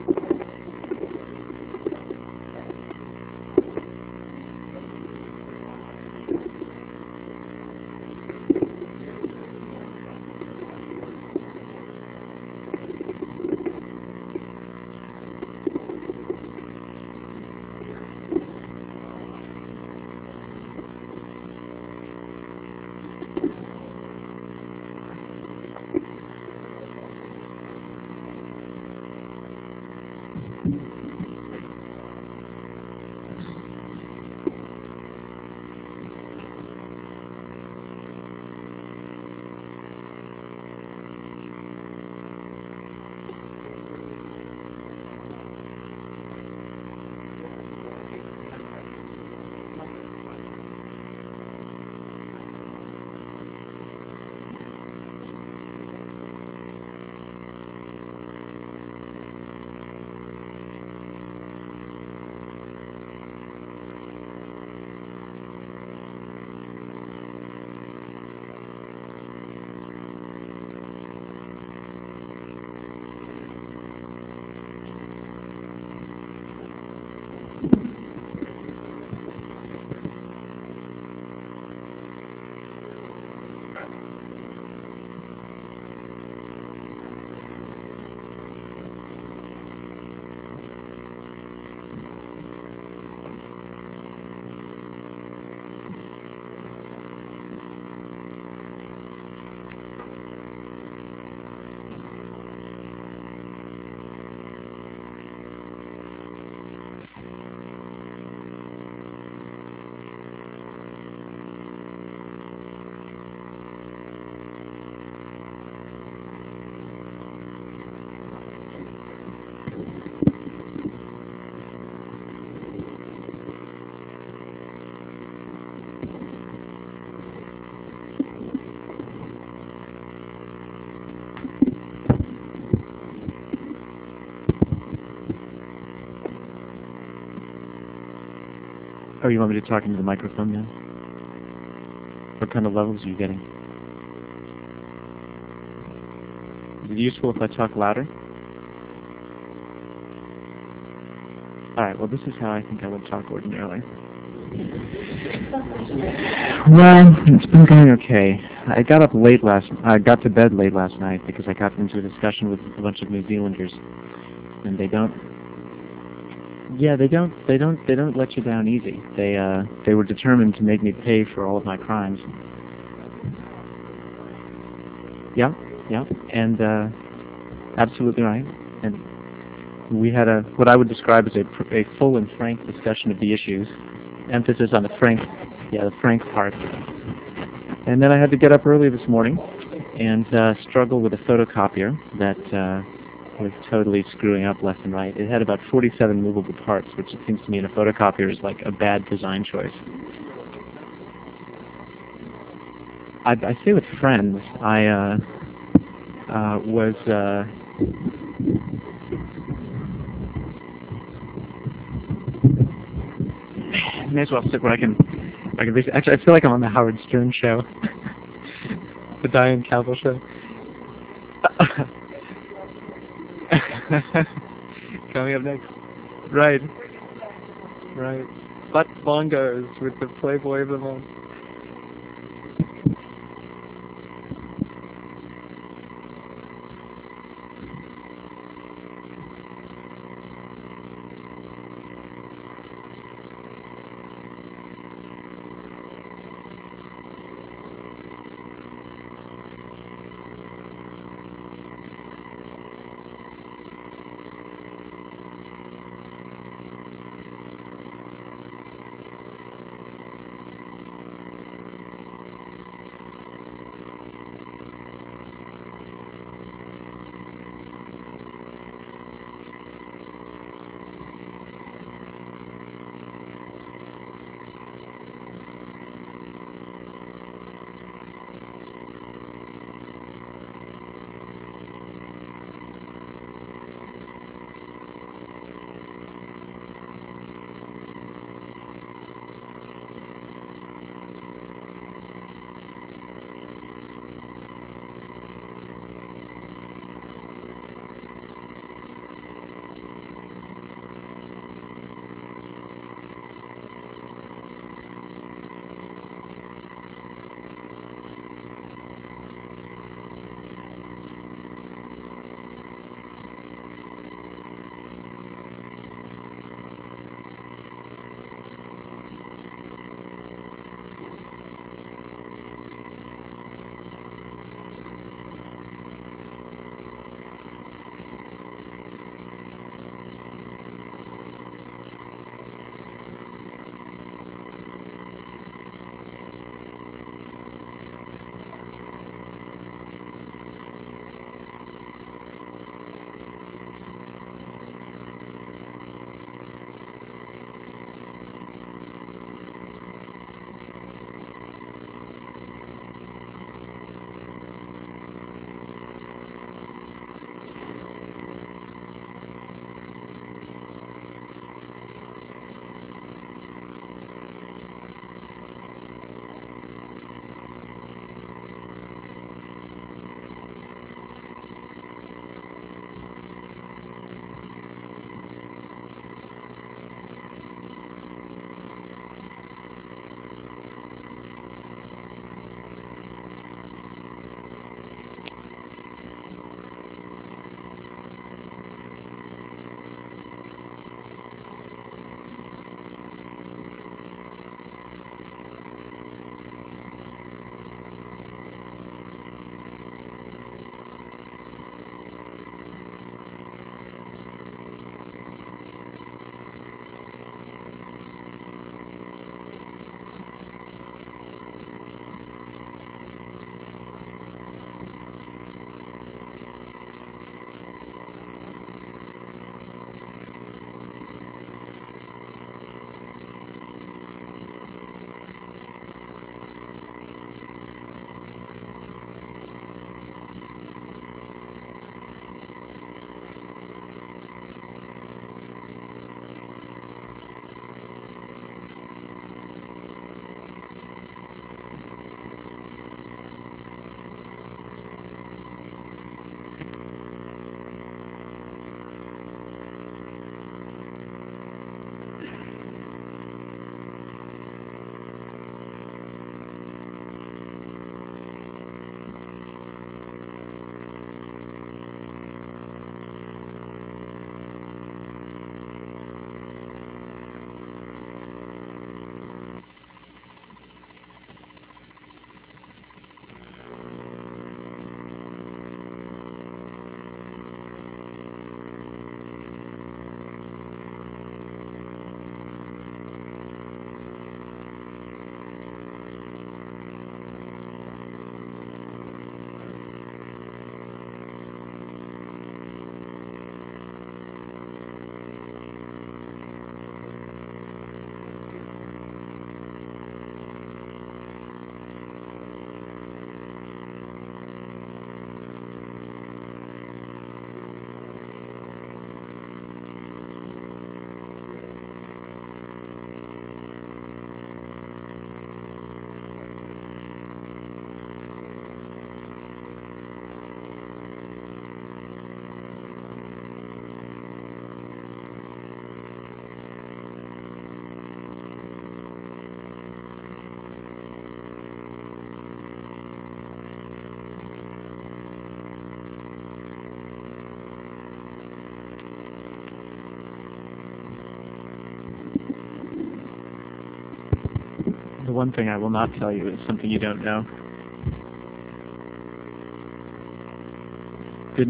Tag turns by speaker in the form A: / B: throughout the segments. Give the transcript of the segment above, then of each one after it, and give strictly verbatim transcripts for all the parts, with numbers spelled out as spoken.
A: Oh, you want me to talk into the microphone now? What kind of levels are you getting? Is it useful if I talk louder? Alright, well this is how I think I would talk ordinarily. Well, it's been going okay. I got up late last I got to bed late last night because I got into a discussion with a bunch of New Zealanders. And they don't Yeah, they don't they don't they don't let you down easy. They uh they were determined to make me pay for all of my crimes. Yeah, yeah. And uh absolutely right. And we had a what I would describe as a, a full and frank discussion of the issues. Emphasis on the frank, yeah, the frank part. And then I had to get up early this morning and uh, struggle with a photocopier that uh, was totally screwing up left and right. It had about forty-seven movable parts, which it seems to me in a photocopier is like a bad design choice. I, I say with friends, I uh, uh, was. Uh, may as well sit where I can. I can actually, I feel like I'm on the Howard Stern show, the Diane Cavell show. Coming up next. Right. Right. Butt bongos with the Playboy of the month. one thing I will not tell you is something you don't know. Did,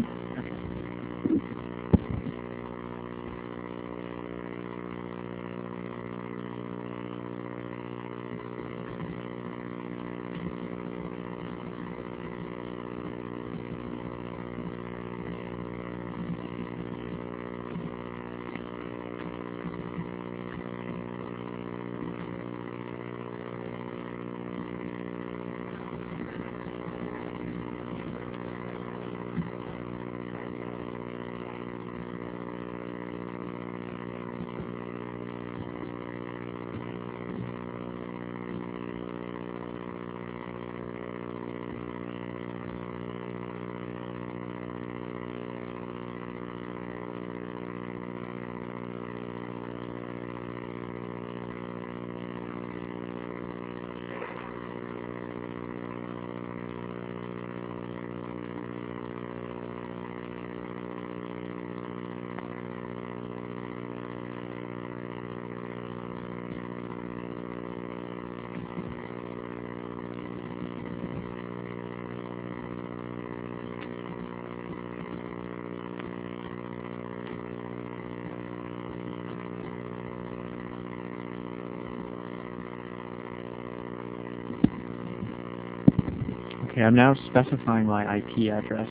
A: okay, I'm now specifying my I P address.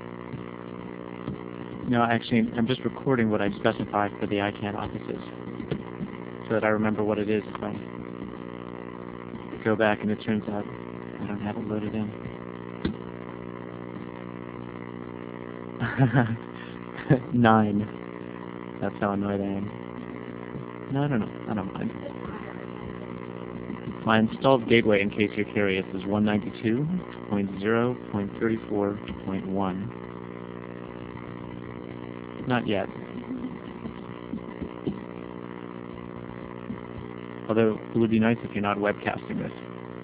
A: No, actually, I'm just recording what I specified for the I CANN offices, so that I remember what it is if I go back and it turns out I don't have it loaded in. Nine. That's how annoyed I am. No, no, no, I don't mind. My installed gateway, in case you're curious, is one ninety-two dot zero dot thirty-four dot one. Not yet. Although it would be nice if you're not webcasting this.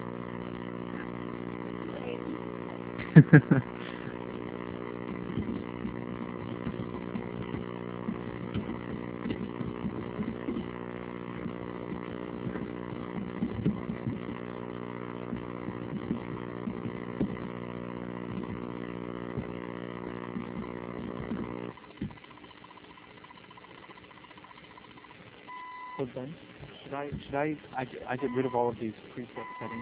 A: So then, should I should I, I I get rid of all of these preset settings?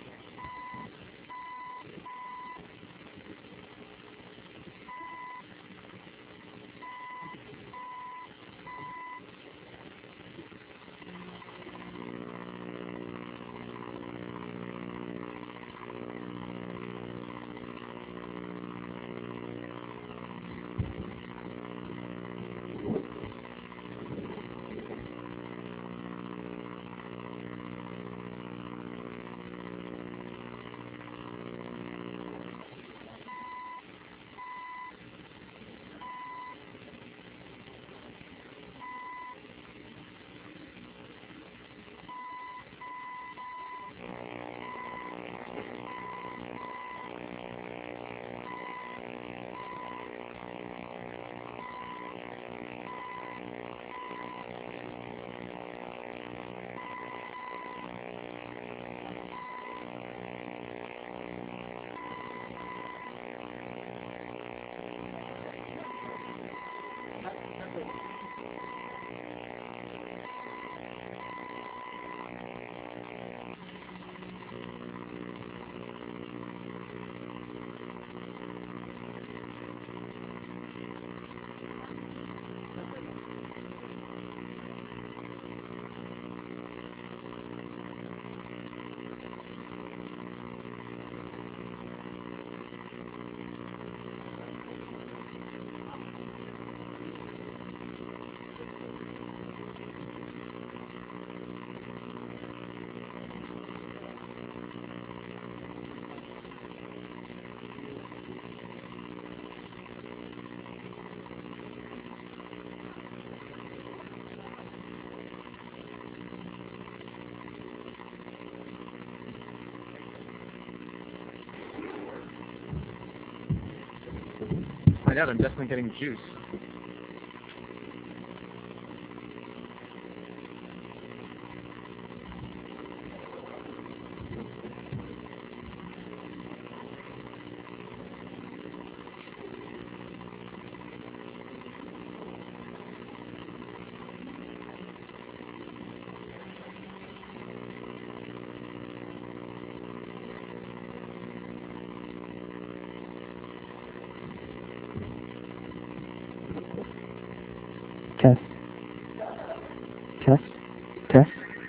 A: Find out, I'm definitely getting juice.
B: Test. Test. Test.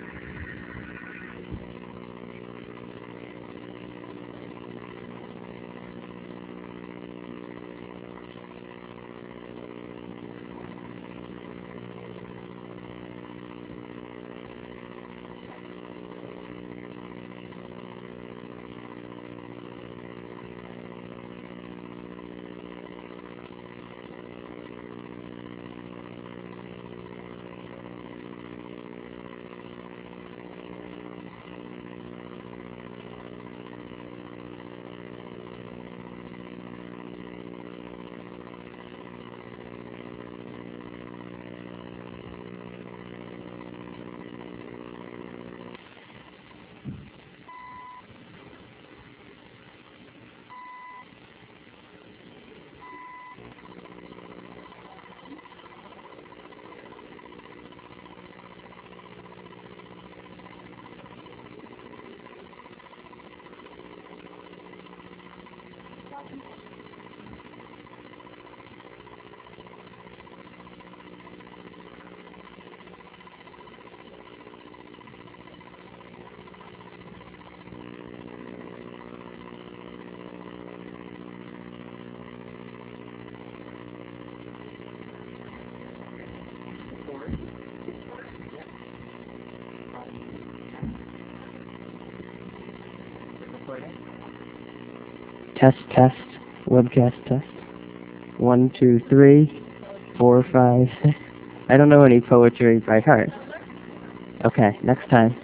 B: Test, test, webcast test. One, two, three, four, five, six. I don't know any poetry by heart. Okay, next time.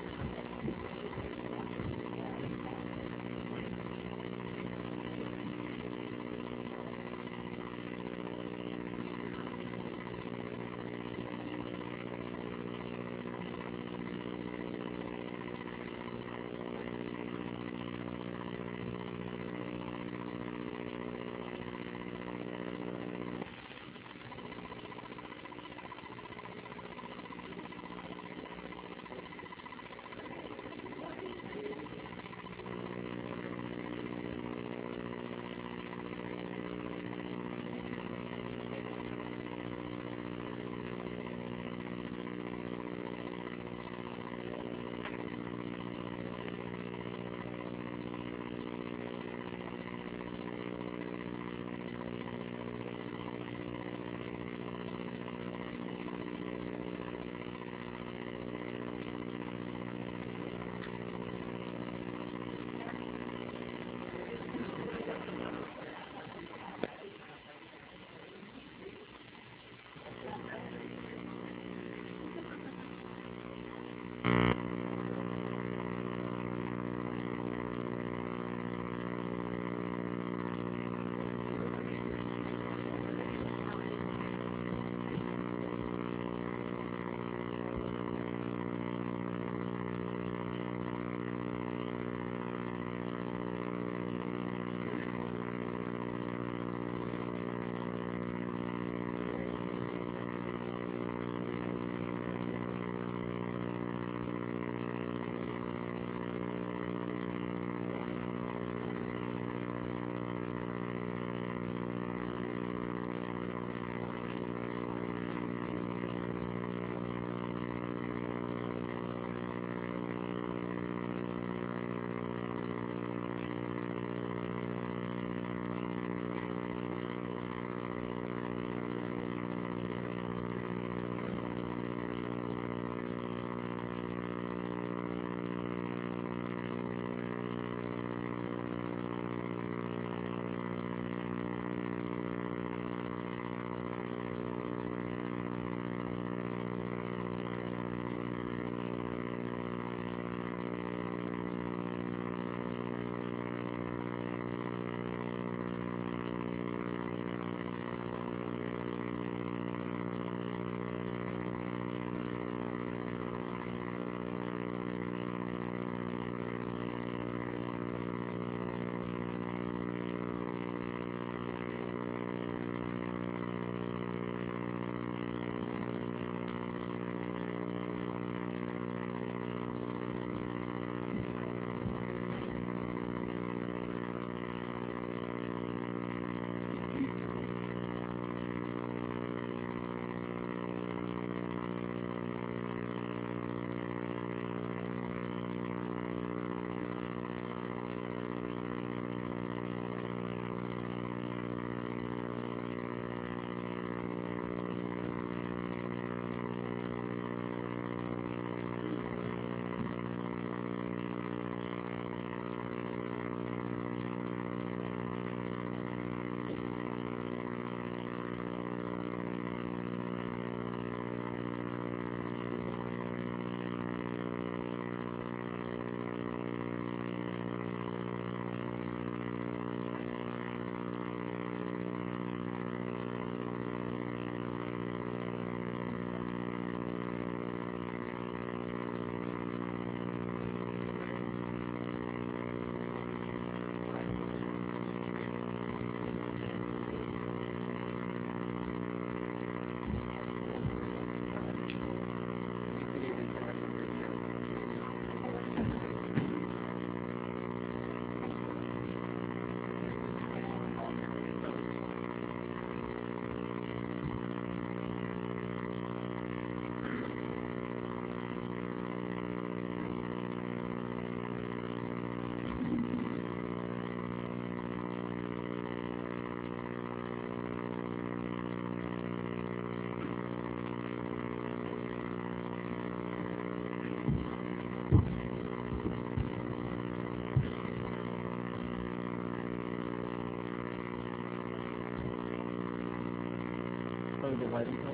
A: Oh, the lighting help?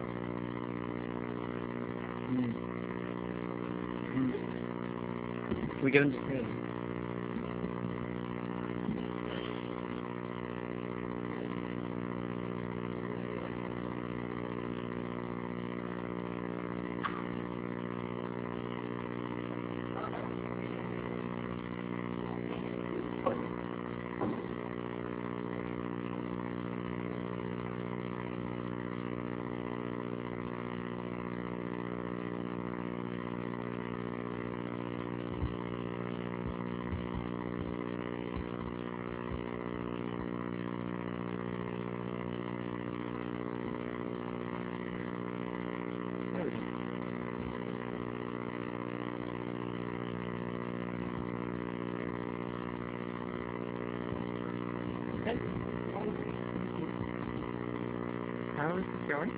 A: Mm. Mm. Can we get him to screen? How is this going?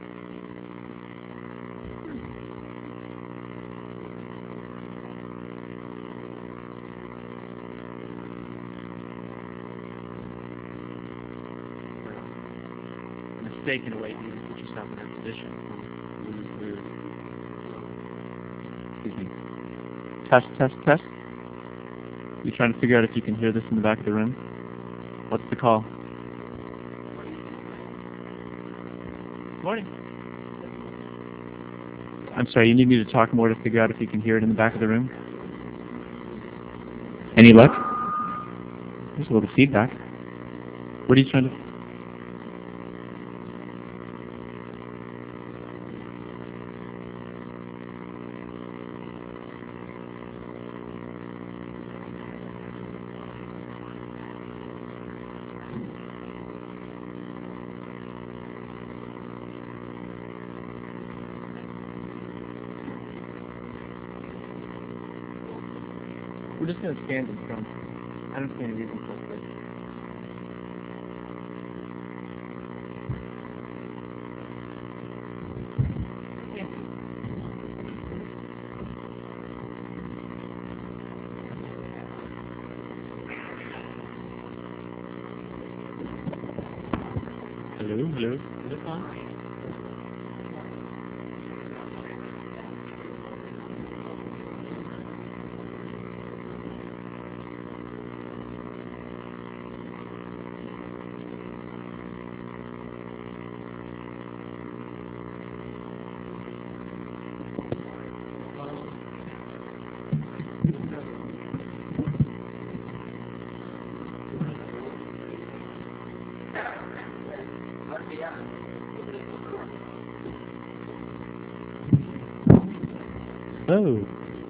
A: Mistake in a way, you put yourself in that position. Excuse me. Test, test, test. You trying to figure out if you can hear this in the back of the room? What's the call? Morning. I'm sorry, you need me to talk more to figure out if you can hear it in the back of the room? Any luck? There's a little feedback. What are you trying to... We're just going to stand in front. I don't see any reason for it. Hello, hello. Is it on? Oh.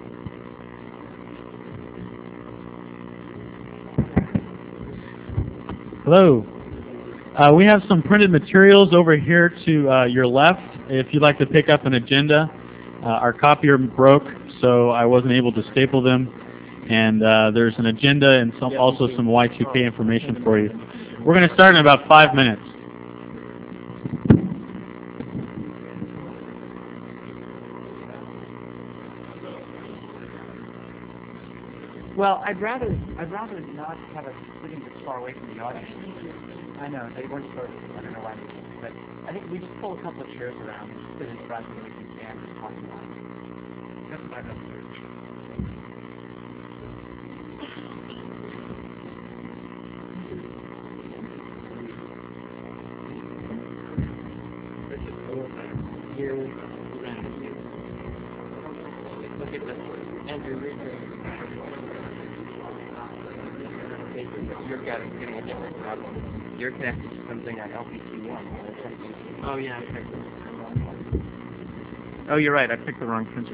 A: Hello. Uh, we have some printed materials over here to uh, your left. If you'd like to pick up an agenda, uh, our copier broke, so I wasn't able to staple them. And uh, there's an agenda and some, also some Y two K information for you. We're going to start in about five minutes. Well, I'd rather I'd rather not have us sitting this far away from the audience. I know they weren't supposed to. I don't know why, but I think we just pull a couple of chairs around, sit in front, and we can stand and talk about it. That's what I've observed. Here, around here. Look at this. Andrew, read this. You're getting, getting a different problem. You're connected to something at L P C one or something. Oh yeah, I picked it. Oh, you're right. I picked the wrong printer.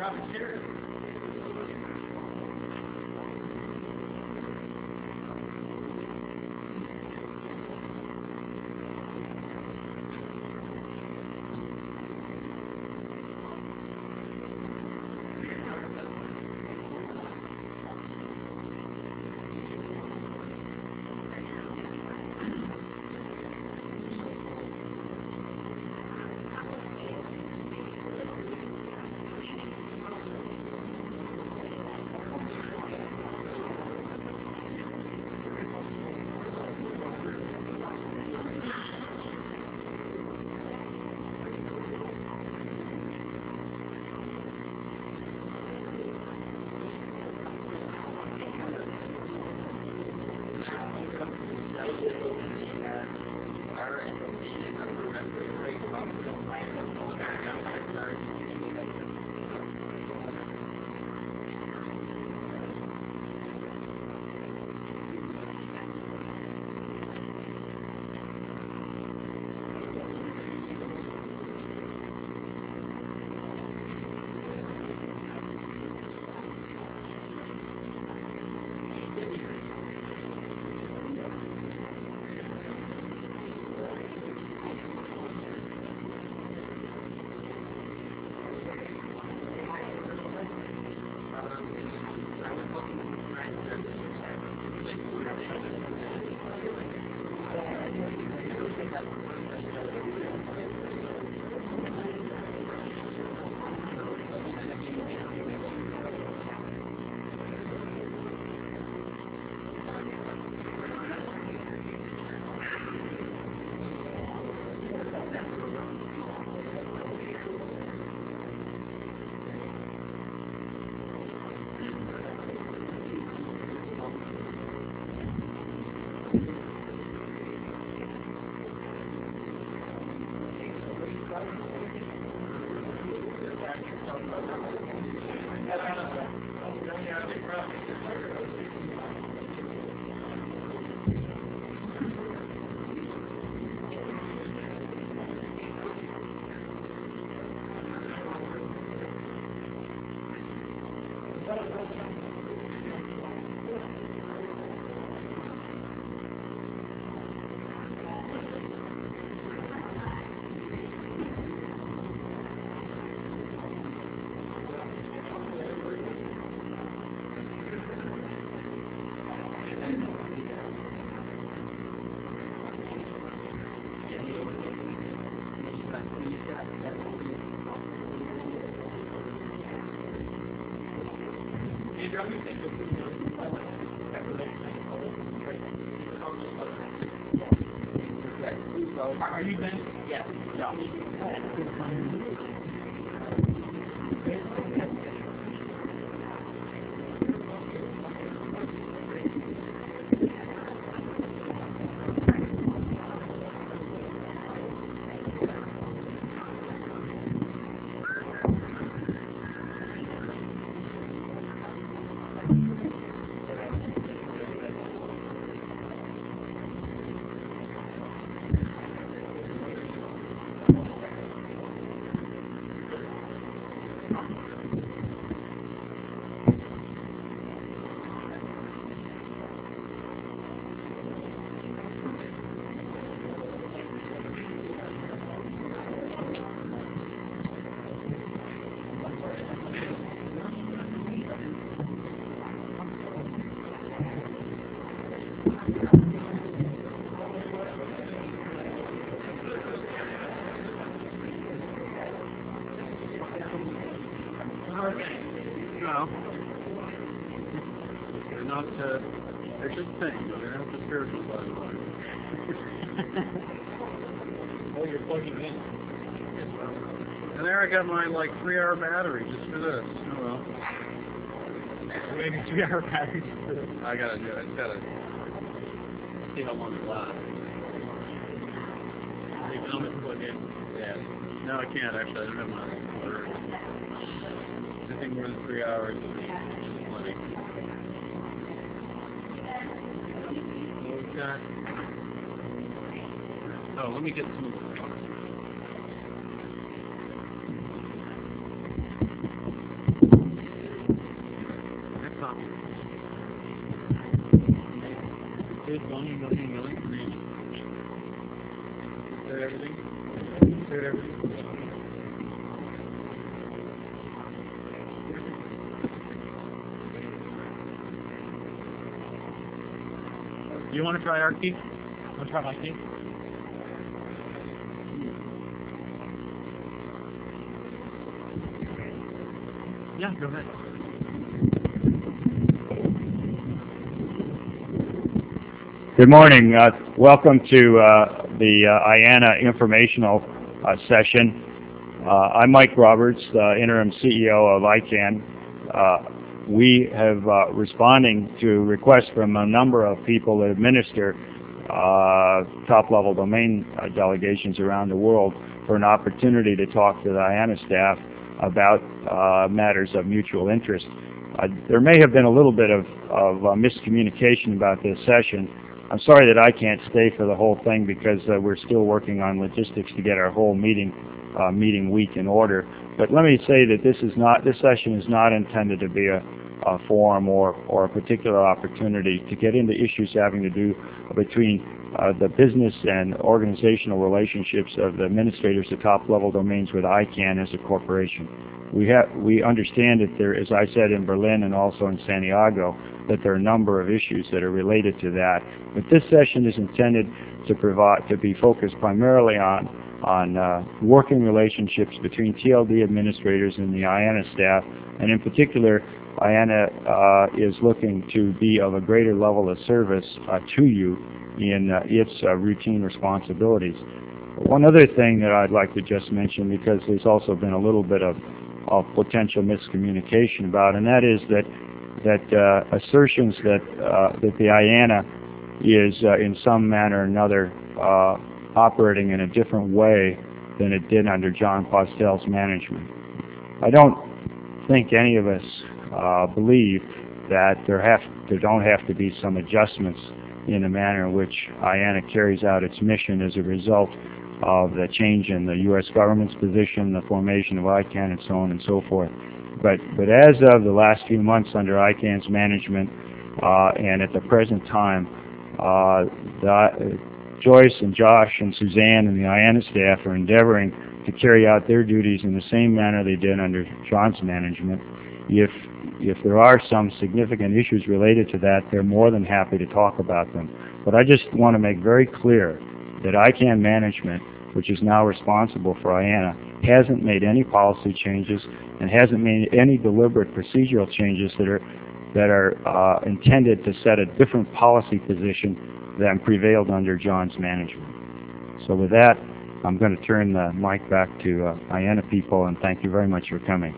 C: Are you Ben? Yes. No. No. They're not, uh, they're just things. They're not the spiritual side of life. Oh, you're plugging in. And there I got my, like, three-hour battery just for this. Oh, well. Maybe three-hour battery just for this. I gotta do it. I just gotta see how long it lasts. You can almost plug in. Yeah. No, I can't, actually. I don't have my motor. Anything more than three hours is plenty. So we've got... Oh, let me get some... just going, going, going. Said everything. Said everything. Do you want to try our key? Want to try my key? Yeah, go ahead.
D: Good morning. Uh, welcome to uh, the uh, I A N A informational uh, session. Uh, I'm Mike Roberts, uh, interim C E O of I CANN. Uh, we have uh, responding to requests from a number of people that administer uh, top-level domain uh, delegations around the world for an opportunity to talk to the I A N A staff about uh, matters of mutual interest. Uh, there may have been a little bit of, of uh, miscommunication about this session. I'm sorry that I can't stay for the whole thing because uh, we're still working on logistics to get our whole meeting uh, meeting week in order. But let me say that this is not this session is not intended to be a, a forum or or a particular opportunity to get into issues having to do between uh, the business and organizational relationships of the administrators of top-level domains with I CANN as a corporation. We have we understand that there, as I said in Berlin and also in Santiago, that there are a number of issues that are related to that. But this session is intended to provide to be focused primarily on on uh, working relationships between T L D administrators and the I A N A staff, and in particular, I A N A uh, is looking to be of a greater level of service uh, to you in uh, its uh, routine responsibilities. One other thing that I'd like to just mention, because there's also been a little bit of, of potential miscommunication about, and that is that that uh, assertions that uh, that the I A N A is uh, in some manner or another uh, operating in a different way than it did under John Postel's management. I don't think any of us uh, believe that there have there don't have to be some adjustments in the manner in which I A N A carries out its mission as a result of the change in the U S government's position, the formation of I CANN, and so on and so forth. But but as of the last few months under I CANN's management, uh, and at the present time, uh, the, uh, Joyce and Josh and Suzanne and the I A N A staff are endeavoring to carry out their duties in the same manner they did under John's management. If if there are some significant issues related to that, they're more than happy to talk about them. But I just want to make very clear that I CANN management, which is now responsible for I A N A, hasn't made any policy changes and hasn't made any deliberate procedural changes that are that are uh, intended to set a different policy position than prevailed under John's management. So with that, I'm going to turn the mic back to uh, I A N A people, and thank you very much for coming.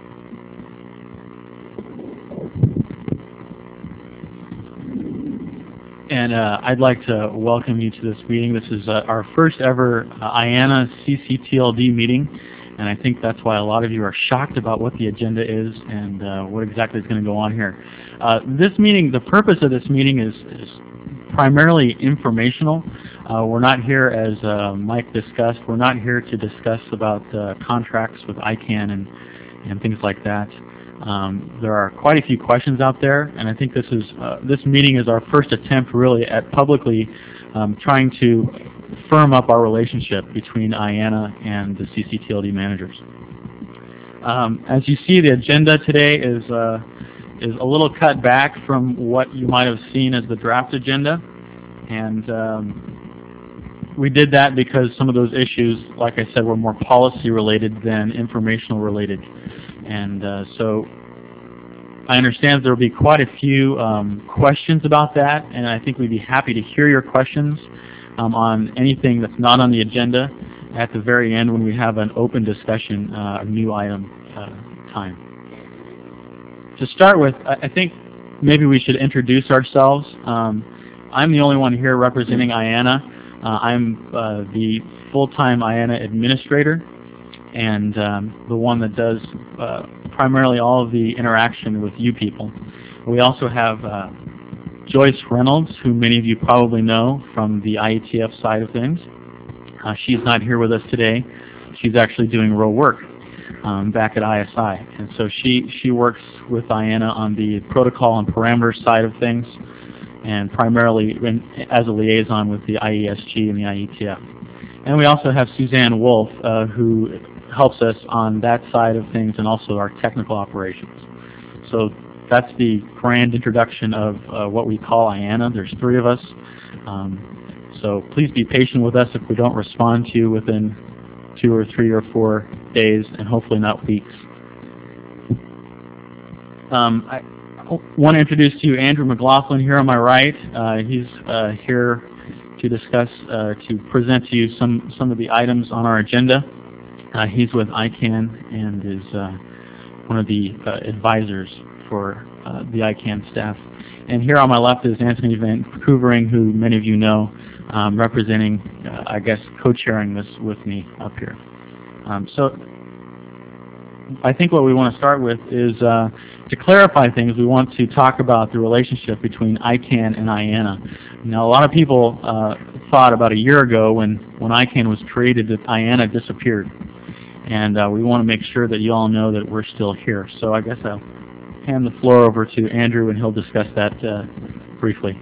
C: And uh, I'd like to welcome you to this meeting. This is uh, our first ever uh, I A N A C C T L D meeting, and I think that's why a lot of you are shocked about what the agenda is and uh, what exactly is going to go on here. Uh, this meeting, the purpose of this meeting is, is primarily informational. Uh, we're not here, as uh, Mike discussed, we're not here to discuss about uh, contracts with I CANN and, and things like that. Um, there are quite a few questions out there, and I think this is uh, this meeting is our first attempt really at publicly um, trying to firm up our relationship between I A N A and the C C T L D managers. Um, as you see, the agenda today is uh, is a little cut back from what you might have seen as the draft agenda, and um, we did that because some of those issues, like I said, were more policy related than informational related. And uh, so I understand there will be quite a few um, questions about that, and I think we'd be happy to hear your questions um, on anything that's not on the agenda at the very end when we have an open discussion, uh, a new item uh, time. To start with, I think maybe we should introduce ourselves. Um, I'm the only one here representing I A N A. Uh, I'm uh, the full-time I A N A administrator, and um, the one that does uh, primarily all of the interaction with you people. We also have uh, Joyce Reynolds, who many of you probably know from the I E T F side of things. Uh, she's not here with us today. She's actually doing real work um, back at I S I, and so she, she works with I A N A on the protocol and parameters side of things,
A: and primarily in, as a liaison with the I E S G and the I E T F. And we also have Suzanne Wolf, uh, who helps us on that side of things and also our technical operations. So that's the grand introduction of uh, what we call I A N A. There's three of us. Um, so please be patient with us if we don't respond to you within two or three or four days, and hopefully not weeks. Um, I want to introduce to you Andrew McLaughlin here on my right. Uh, he's uh, here to discuss, uh, to present to you some, some of the items on our agenda. Uh, he's with I CAN and is uh, one of the uh, advisors for uh, the I CAN staff. And here on my left is Anthony Van Koevering, who many of you know, um, representing, uh, I guess, co-chairing this with me up here. Um, so I think what we want to start with is uh, to clarify things. We want to talk about the relationship between I CAN and I A N A. Now, a lot of people uh, thought about a year ago when, when I CAN was created that I A N A disappeared. And uh, we want to make sure that you all know that we're still here. So I guess I'll hand the floor over to Andrew, and he'll discuss that uh, briefly.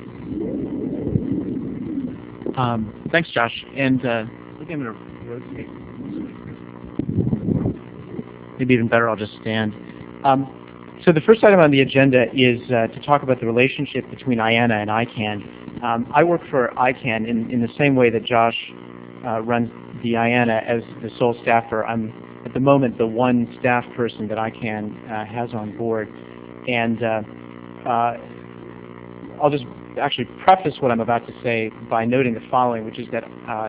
E: Um, thanks, Josh. And uh, I think I'm going to rotate. Maybe even better, I'll just stand. Um, so the first item on the agenda is uh, to talk about the relationship between I A N A and I CAN. Um, I work for I CAN in, in the same way that Josh uh, runs the I A N A as the sole staffer. I'm at the moment the one staff person that I CAN uh, has on board. And uh, uh, I'll just actually preface what I'm about to say by noting the following, which is that uh,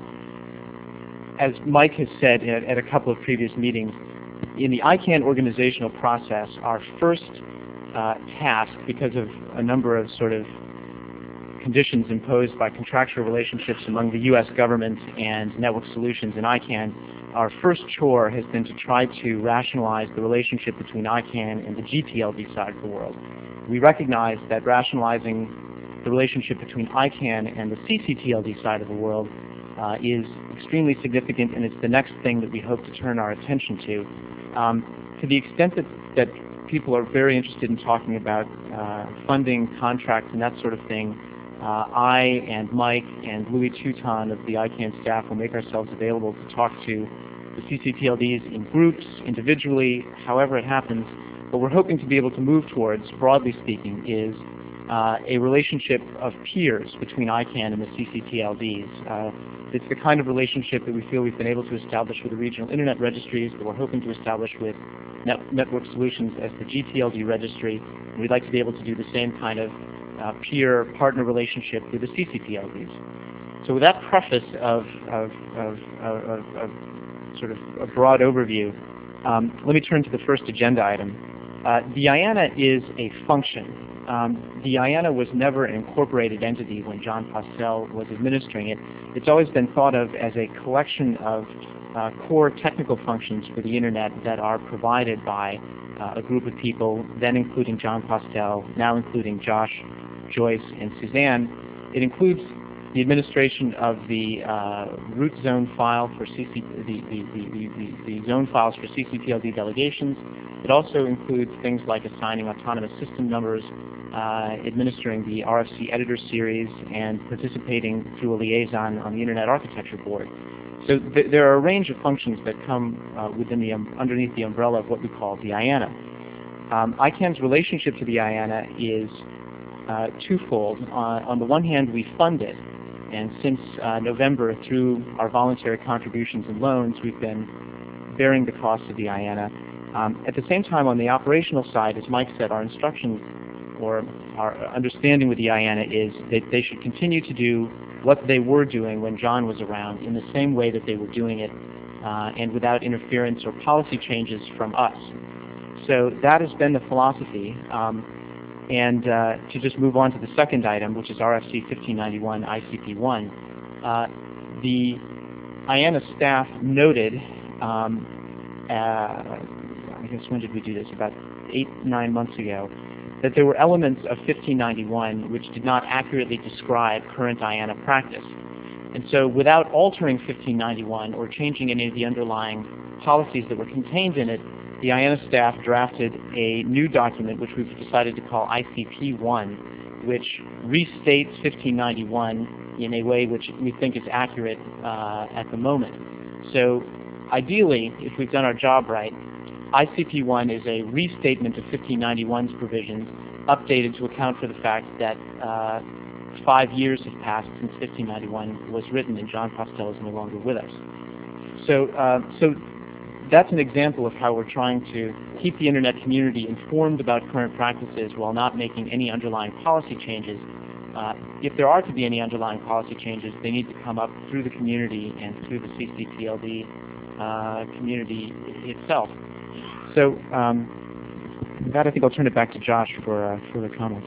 E: as Mike has said at, at a couple of previous meetings, in the I CAN organizational process, our first uh, task, because of a number of sort of conditions imposed by contractual relationships among the U S government and Network Solutions and I CAN, our first chore has been to try to rationalize the relationship between I CAN and the G T L D side of the world. We recognize that rationalizing the relationship between I CAN and the C C T L D side of the world uh, is extremely significant, and it's the next thing that we hope to turn our attention to. Um, to the extent that, that people are very interested in talking about uh, funding, contracts, and that sort of thing, Uh, I and Mike and Louis Touton of the I CAN staff will make ourselves available to talk to the C C T L Ds in groups, individually, however it happens. What we're hoping to be able to move towards, broadly speaking, is uh, a relationship of peers between I CAN and the C C T L Ds. Uh, it's the kind of relationship that we feel we've been able to establish with the regional internet registries, that we're hoping to establish with Net Network Solutions as the G T L D registry. And we'd like to be able to do the same kind of Uh, peer partner relationship with the C C T L Ds. So with that preface of, of, of, of, of sort of a broad overview, um, let me turn to the first agenda item. Uh, the I A N A is a function. Um, the I A N A was never an incorporated entity when John Postel was administering it. It's always been thought of as a collection of uh, core technical functions for the internet that are provided by uh, a group of people, then including John Postel, now including Josh, Joyce, and Suzanne. It includes the administration of the uh, root zone file for C C, the, the, the, the, the zone files for C C T L D delegations. It also includes things like assigning autonomous system numbers, uh, administering the R F C editor series, and participating through a liaison on the Internet Architecture Board. So th there are a range of functions that come uh, within the um, underneath the umbrella of what we call the I A N A. Um, I CAN's relationship to the I A N A is uh, twofold. Uh, on the one hand, we fund it, and since uh, November, through our voluntary contributions and loans, we've been bearing the cost of the I A N A. Um, at the same time, on the operational side, as Mike said, our instructions or our understanding with the I A N A is that they should continue to do what they were doing when John was around in the same way that they were doing it uh, and without interference or policy changes from us. So that has been the philosophy. Um, and uh, to just move on to the second item, which is R F C fifteen ninety-one I C P one, uh, the I A N A staff noted, um, uh, I guess when did we do this, about eight, nine months ago, that there were elements of fifteen ninety-one which did not accurately describe current I A N A practice. And so without altering fifteen ninety-one or changing any of the underlying policies that were contained in it, the I A N A staff drafted a new document which we've decided to call I C P one. which restates fifteen ninety-one in a way which we think is accurate uh, at the moment. So ideally, if we've done our job right, I C P one is a restatement of fifteen ninety-one's provisions, updated to account for the fact that uh, five years have passed since fifteen ninety-one was written and John Postel is no longer with us. So, uh, so that's an example of how we're trying to keep the Internet community informed about current practices while not making any underlying policy changes. Uh, if there are to be any underlying policy changes, they need to come up through the community and through the C C T L D uh, community itself. So, um, with that, I think I'll turn it back to Josh for uh, further comments.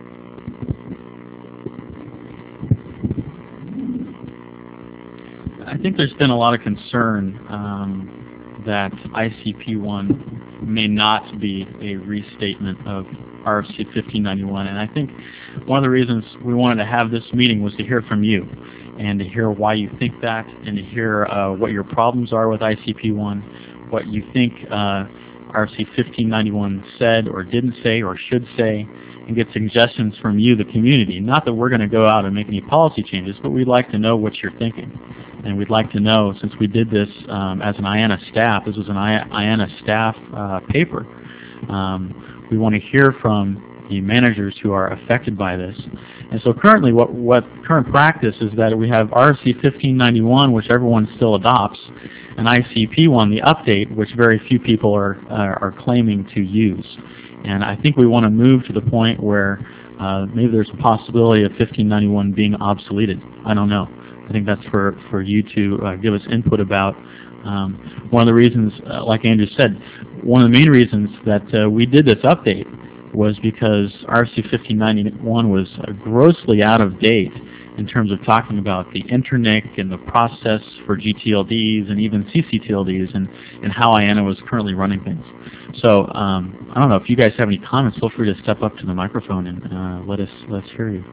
F: I think there's been a lot of concern um, that I C P one may not be a restatement of R F C fifteen ninety-one, and I think one of the reasons we wanted to have this meeting was to hear from you and to hear why you think that and to hear uh, what your problems are with I C P one, what you think uh, R F C fifteen ninety-one said or didn't say or should say, and get suggestions from you, the community. Not that we're going to go out and make any policy changes, but we'd like to know what you're thinking. And we'd like to know, since we did this um, as an I A N A staff, this was an I A N A staff uh, paper, um, we want to hear from the managers who are affected by this. And so currently what, what current practice is that we have R F C fifteen ninety-one, which everyone still adopts, and I C P one, the update, which very few people are, uh, are claiming to use. And I think we want to move to the point where uh, maybe there's a possibility of fifteen ninety-one being obsoleted. I don't know. I think that's for, for you to uh, give us input about. Um, one of the reasons, uh, like Andrew said, one of the main reasons that uh, we did this update was because R F C fifteen ninety-one was uh, grossly out of date in terms of talking about the internic and the process for G T L Ds and even C C T L Ds and, and how I A N A was currently running things. So um, I don't know if you guys have any comments. Feel free to step up to the microphone and uh, let us let's hear you.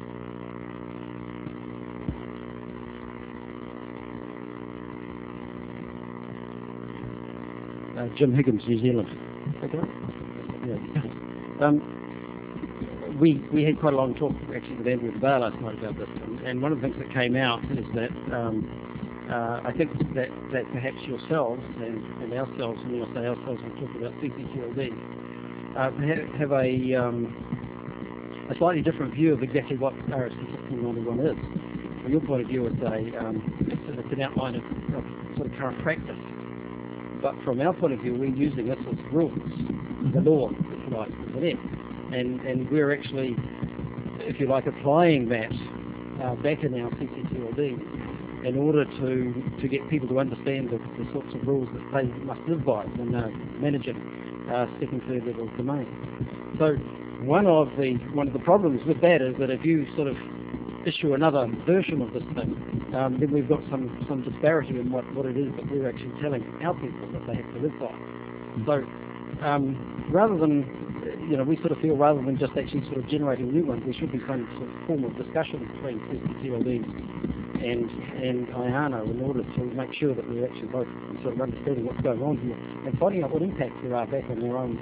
G: Uh, Jim Higgins, New Zealand. Okay. Yeah. Um, we we had quite a long talk actually with Andrew DeBar last night about this, and, and one of the things that came out is that um, uh, I think that, that perhaps yourselves and, and ourselves, and when I say ourselves, I'm talking about C C T L D, uh, have, have a um, a slightly different view of exactly what R F C fifteen ninety-one is. From your point of view, it's a um, it's, it's an outline of, of sort of current practice. But from our point of view, we're using this as rules, the law, if you like, for them. And, and we're actually, if you like, applying that uh, back in our C C T L D in order to, to get people to understand the, the sorts of rules that they must live by when they're managing uh, second, third level domain. So one of the one of the problems with that is that if you sort of issue another version of this thing, um, then we've got some, some disparity in what, what it is that we're actually telling our people that they have to live by. So um, rather than, you know, we sort of feel rather than just actually sort of generating new ones, there should be some sort of form of discussion between C C T L Ds and, and I A N A in order to make sure that we're actually both sort of understanding what's going on here and finding out what impacts there are back on their own.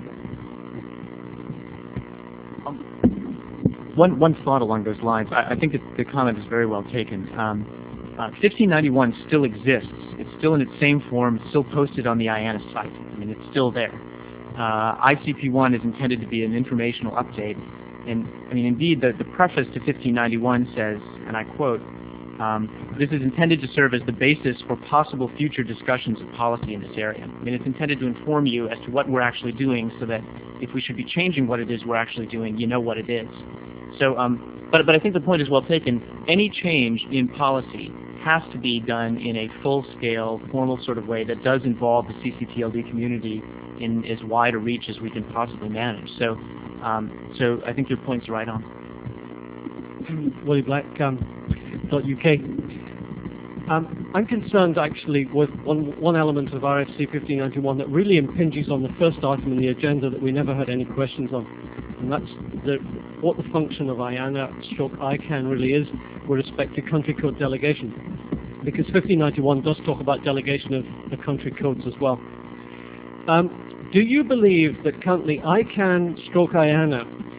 E: Um, One, one thought along those lines. I, I think that the comment is very well taken. Um, uh, fifteen ninety-one still exists. It's still in its same form. It's still posted on the I A N A site. I mean, it's still there. Uh, I C P one is intended to be an informational update. And, I mean, indeed, the, the preface to fifteen ninety-one says, and I quote, um, this is intended to serve as the basis for possible future discussions of policy in this area. I mean, it's intended to inform you as to what we're actually doing so that if we should be changing what it is we're actually doing, you know what it is. So, um, but, but I think the point is well taken. Any change in policy has to be done in a full-scale, formal sort of way that does involve the C C T L D community in as wide a reach as we can possibly manage. So, um, so I think your point's right on.
H: Willie Black, um, .uk. Um, I'm concerned actually with one, one element of R F C fifteen ninety-one that really impinges on the first item in the agenda that we never had any questions on, and that's the, what the function of I A N A stroke I CAN really is with respect to country code delegation, because fifteen ninety-one does talk about delegation of the country codes as well. Um, do you believe that currently I CAN stroke I A N A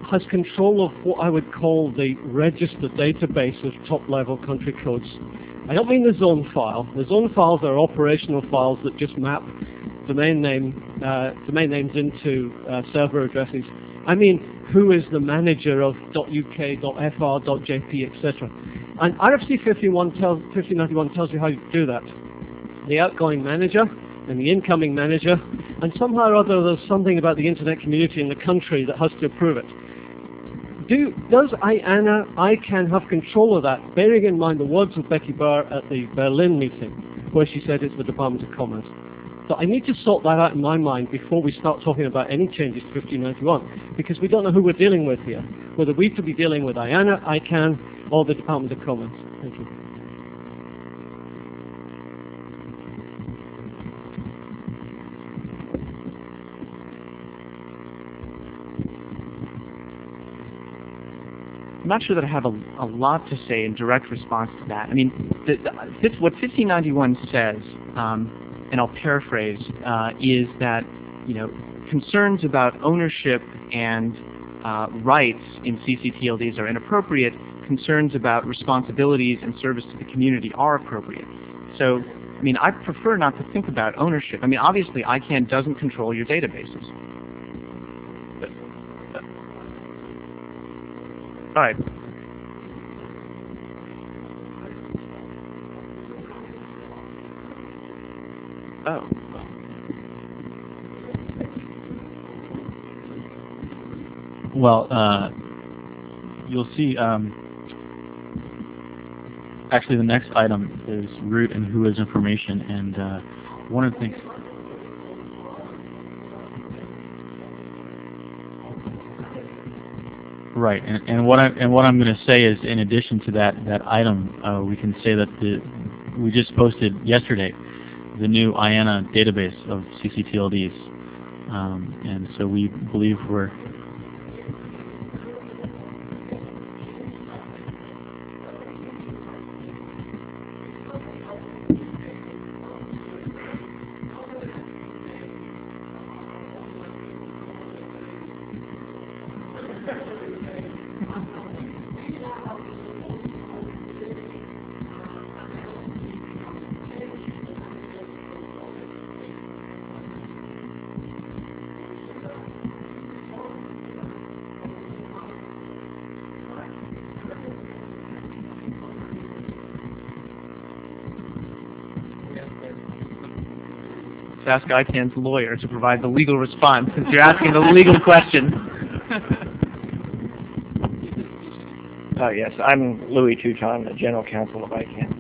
H: has control of what I would call the register database of top-level country codes. I don't mean the zone file. The zone files are operational files that just map domain name uh, domain names into uh, server addresses. I mean, who is the manager of .uk, .fr, .jp, et cetera. And R F C fifty-one tells, fifteen ninety-one tells you how you do that. The outgoing manager and the incoming manager, and somehow or other there's something about the internet community in the country that has to approve it. Do, does IANA, ICANN have control of that, bearing in mind the words of Becky Barr at the Berlin meeting, where she said it's the Department of Commerce? So I need to sort that out in my mind before we start talking about any changes to fifteen ninety-one, because we don't know who we're dealing with here, whether we could be dealing with IANA, ICANN, or the Department of Commerce. Thank you.
E: I'm not sure that I have a, a lot to say in direct response to that. I mean, the, the, what fifteen ninety-one says, um, and I'll paraphrase, uh, is that, you know, concerns about ownership and uh, rights in C C T L Ds are inappropriate. Concerns about responsibilities and service to the community are appropriate. So, I mean, I prefer not to think about ownership. I mean, obviously, ICANN doesn't control your databases. All right. Oh.
F: Well, uh, you'll see, um, actually the next item is root and who has information, and uh, one of the things... Right, and, and what I and what I'm going to say is, in addition to that that item, uh, we can say that the we just posted yesterday the new IANA database of C C T L Ds, um, and so we believe we're
E: ask ICANN's lawyer to provide the legal response, since you're asking the legal question.
B: Uh, yes, I'm Louis Touton, the General Counsel of ICANN.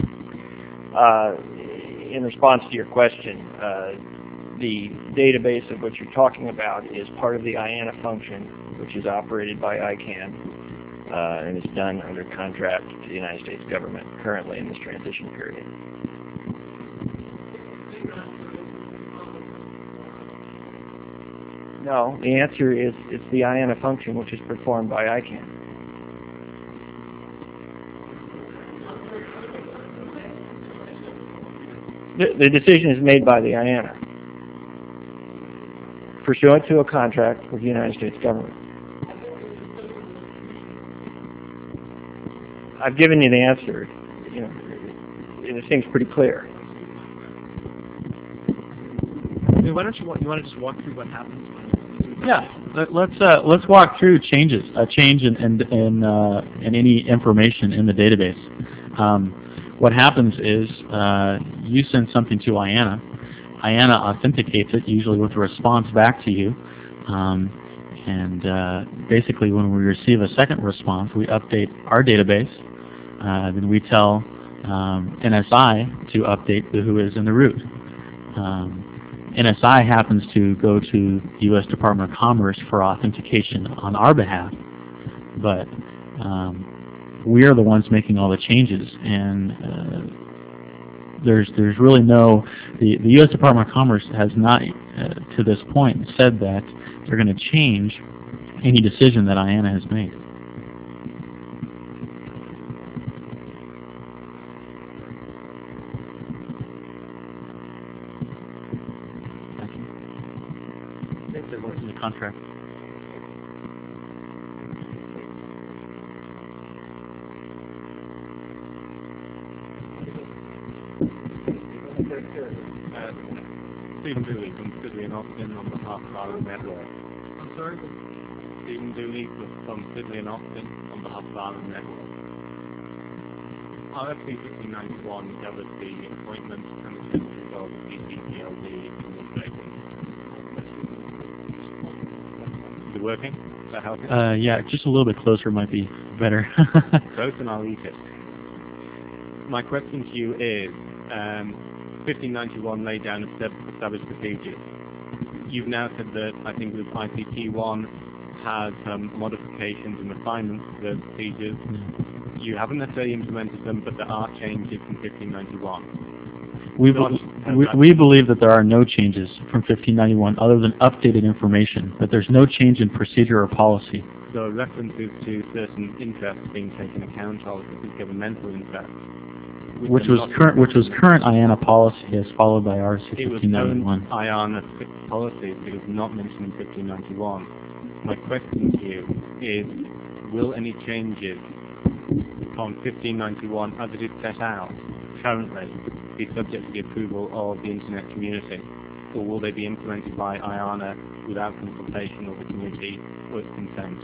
B: Uh, in response to your question, uh, the database of which you're talking about is part of the IANA function, which is operated by ICANN, uh, and is done under contract to the United States government currently in this transition period. No, the answer is it's the IANA function which is performed by ICANN. The, the decision is made by the IANA, pursuant to a contract with the United States government. I've given you the answer. You know, it seems pretty clear.
E: Why don't you want, you want to just walk through what happens?
F: Yeah, let, let's uh, let's walk through changes, a change in in in, uh, in any information in the database. Um, what happens is uh, you send something to IANA. IANA authenticates it, usually with a response back to you. Um, and uh, basically, when we receive a second response, we update our database. Uh, then we tell um, N S I to update the who is in the root. Um, N S I happens to go to the U S Department of Commerce for authentication on our behalf, but um, we are the ones making all the changes, and uh, there's there's really no the the U S Department of Commerce has not uh, to this point said that they're going to change any decision that IANA has made. Contract.
I: Uh, Stephen Dooley from Sidley and Austin on behalf of Ireland Network.
C: I'm sorry?
I: Stephen Dooley from Sidley and Austin on behalf of Ireland Network. R F C fifteen ninety-one covers the appointment and the censorship of C C T L D administration. Is it working? Is that helping?
F: Uh, yeah, just a little bit closer might be better.
I: Close and I'll eat it. My question to you is, um, fifteen ninety-one laid down established procedures. You've now said that I think with I C P one has um, modifications and refinements to the procedures. You haven't necessarily implemented them, but there are changes from fifteen ninety-one.
F: We, be, we, we believe that there are no changes from fifteen ninety-one other than updated information, that there's no change in procedure or policy.
I: So references to certain interests being taken account of, such as governmental interests.
F: Which was current, which was current I A N A policy as followed by R C fifteen ninety-one.
I: It was current I A N A policy, but it was not mentioned in fifteen ninety-one. My question to you is, will any changes on fifteen ninety-one as it is set out currently be subject to the approval of the Internet community, or will they be implemented by I A N A without consultation of the community or its consent?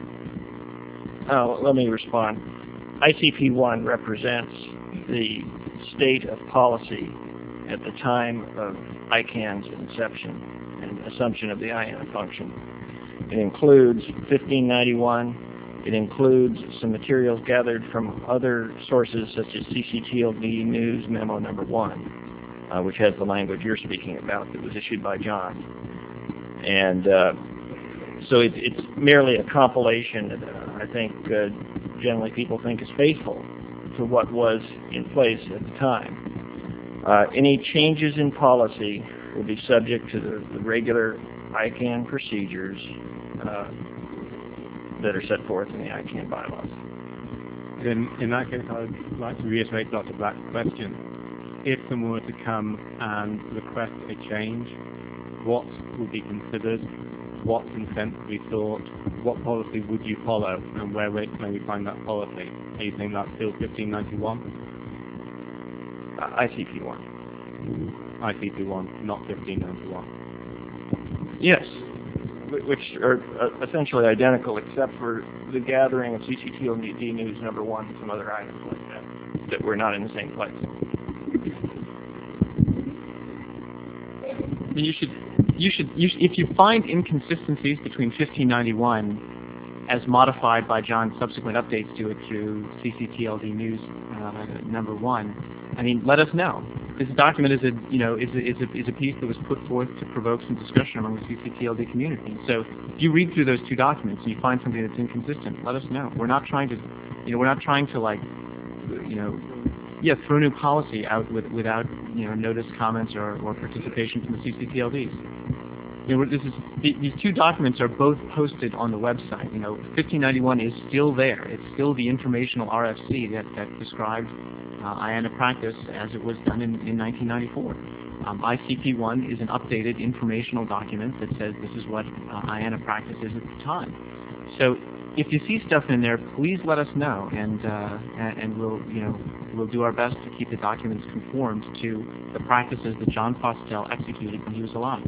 B: Uh, let me respond. I C P one represents the state of policy at the time of I CANN's inception and assumption of the I A N A function. It includes fifteen ninety-one. It includes some materials gathered from other sources such as C C T L D News Memo Number One, uh, which has the language you're speaking about that was issued by John. And uh, so it, it's merely a compilation that uh, I think uh, generally people think is faithful to what was in place at the time. Uh, any changes in policy will be subject to the, the regular I CANN procedures uh, that are set forth in the I CANN bylaws.
I: Then, in that case, I would like to reiterate Doctor Black's question. If someone were to come and request a change, what would be considered? What consent would be sought? What policy would you follow? And where may we find that policy? Are you saying that's still fifteen ninety-one?
B: Uh, I C P one.
I: I C P one, not fifteen ninety-one.
B: Yes, which are uh, essentially identical except for the gathering of C C T L D News Number One and some other items like that that were not in the same place.
E: You should, you should, you should, if you find inconsistencies between fifteen ninety-one as modified by John's subsequent updates to it through C C T L D News uh, Number One, I mean, let us know. This document is a, you know, is a, is a, is a piece that was put forth to provoke some discussion among the C C T L D community. So if you read through those two documents and you find something that's inconsistent, let us know. We're not trying to, you know, we're not trying to like, you know, yeah, throw new policy out with, without, you know, notice, comments, or, or participation from the C C T L Ds. You know, this is, these two documents are both posted on the website. You know, fifteen ninety-one is still there. It's still the informational R F C that, that described uh, I A N A practice as it was done in, in nineteen ninety-four. Um, I C P one is an updated informational document that says this is what uh, I A N A practice is at the time. So if you see stuff in there, please let us know, and uh, and we'll, you know, we'll do our best to keep the documents conformed to the practices that John Postel executed when he was alive.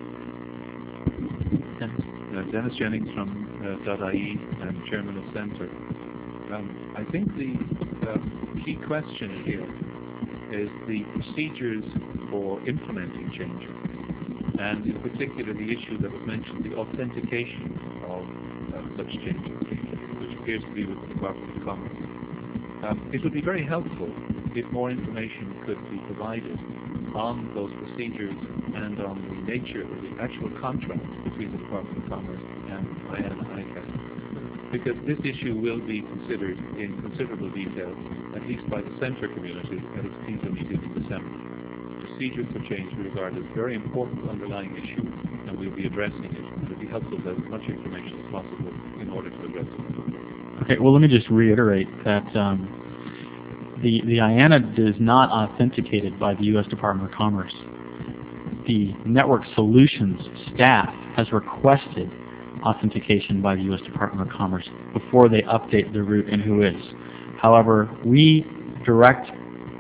J: Dennis, uh, Dennis Jennings from uh, .ie and chairman of Centre. Um, I think the uh, key question here is the procedures for implementing changes, and in particular the issue that was mentioned, the authentication of uh, such changes, which appears to be with the Department of Commerce. Um, it would be very helpful if more information could be provided on those procedures and on the nature of the actual contract between the Department of Commerce and I A N A I CANN. Because this issue will be considered in considerable detail, at least by the Centre community at its PISA meeting in December. Procedures for change we regard as a very important underlying issue, and we'll be addressing it. It would be helpful to have as much information as possible in order to address it.
F: Okay, well, let me just reiterate that um, the, the I A N A is not authenticated by the U S Department of Commerce. The Network Solutions staff has requested authentication by the U S Department of Commerce before they update the root and who is. However, we direct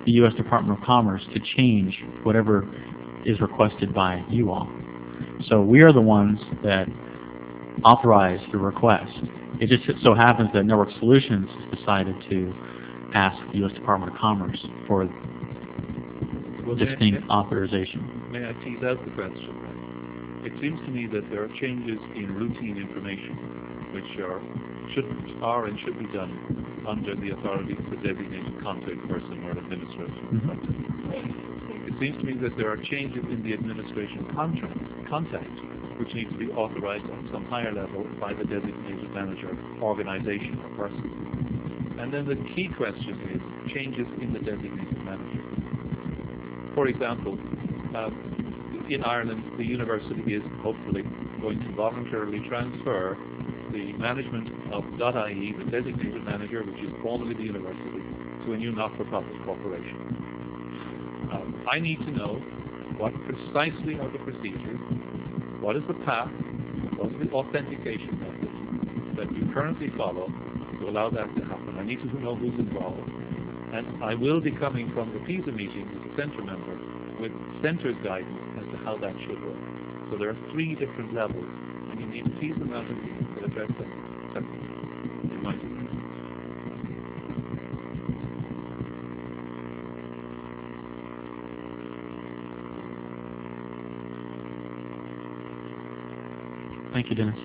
F: the U S Department of Commerce to change whatever is requested by you all. So we are the ones that authorize the request. It just so happens that Network Solutions decided to ask the U S Department of Commerce for
J: Well,
F: distinct
J: may,
F: authorization.
J: may I tease out the question? It seems to me that there are changes in routine information which are should are and should be done under the authority of the designated contact person or administration.
F: Mm-hmm.
J: It seems to me that there are changes in the administration contract, contact which need to be authorized on some higher level by the designated manager, organization, or person. And then the key question is changes in the designated manager. For example, uh, in Ireland, the university is hopefully going to voluntarily transfer the management of .ie, the designated manager, which is formerly the university, to a new not-for-profit corporation. Um, I need to know what precisely are the procedures, what is the path, what is the authentication method that you currently follow to allow that to happen. I need to know who's involved. And I will be coming from the PISA meeting as a centre member with centre's guidance as to how that should work. So there are three different levels, and you need to tease them out and address them separately, in my view.
F: Thank you, Dennis.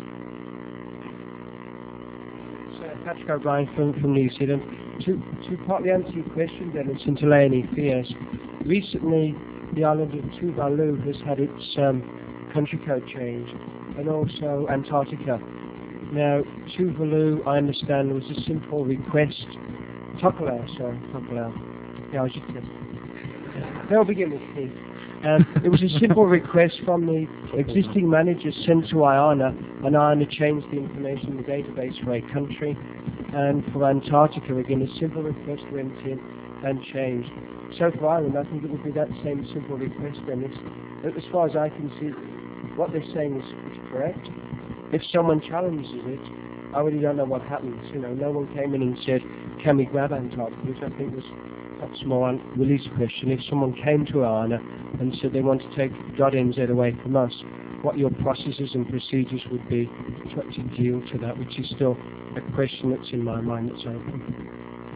K: So, Patrick O'Brien from, from New Zealand. To, to partly answer your question, Dennis, and to lay any fears, recently the island of Tuvalu has had its um, country code changed, and also Antarctica. Now, Tuvalu, I understand, was a simple request. Tokelau, sorry, Tokelau. Yeah, I was just kidding. They'll begin with T. Um, it was a simple request from the existing manager sent to IANA, and IANA changed the information in the database for a country. And for Antarctica, again, a simple request went in and changed. So for Ireland, I think it would be that same simple request, Dennis. As far as I can see, what they're saying is, is correct. If someone challenges it, I really don't know what happens. You know, no one came in and said, can we grab Antarctica, which I think was perhaps more a release question. If someone came to IANA and said they want to take .N Z away from us, what your processes and procedures would be to actually deal to that, which is still a question that's in my mind that's open.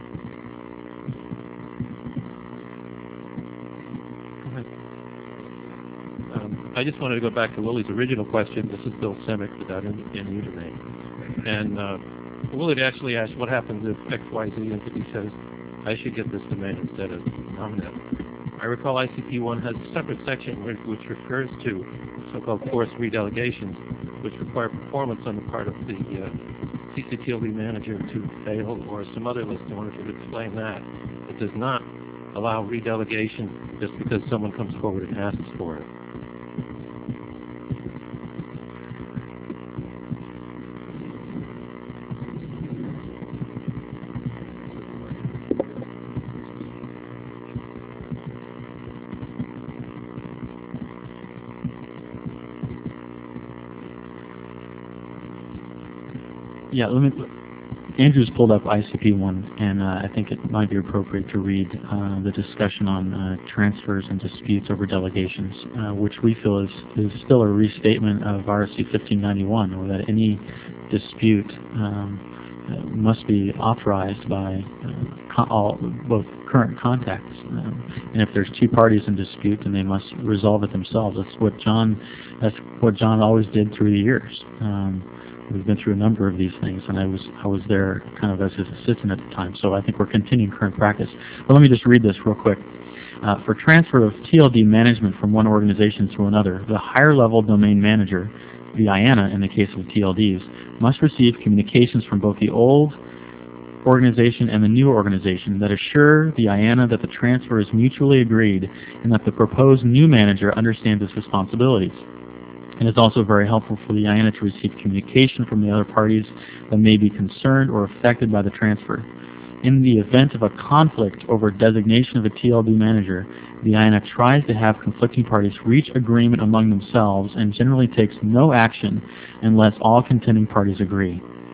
L: Um, I just wanted to go back to Willie's original question. This is Bill Semick, the .in, in username. And uh, Willie actually asked what happens if X Y Z entity says, I should get this domain instead of Nomnet. I recall I C P one has a separate section which, which refers to so-called forced redelegations, which require performance on the part of the uh, C C T L D manager to fail, or some other list. I wonder if you could explain that. It does not allow redelegation just because someone comes forward and asks for it.
F: Yeah, let me. Andrew's pulled up I C P one, and uh, I think it might be appropriate to read uh, the discussion on uh, transfers and disputes over delegations, uh, which we feel is, is still a restatement of R F C fifteen ninety-one, or that any dispute um, uh, must be authorized by uh, con all both current contacts. Um, and if there's two parties in dispute, then they must resolve it themselves. That's what John. That's what John always did through the years. Um, We've been through a number of these things, and I was I was there kind of as his assistant at the time, so I think we're continuing current practice. But let me just read this real quick. Uh, for transfer of T L D management from one organization to another, the higher level domain manager, the IANA in the case of T L Ds, must receive communications from both the old organization and the new organization that assure the IANA that the transfer is mutually agreed and that the proposed new manager understands its responsibilities. And it's also very helpful for the IANA to receive communication from the other parties that may be concerned or affected by the transfer. In the event of a conflict over designation of a T L D manager, the IANA tries to have conflicting parties reach agreement among themselves and generally takes no action unless all contending parties agree.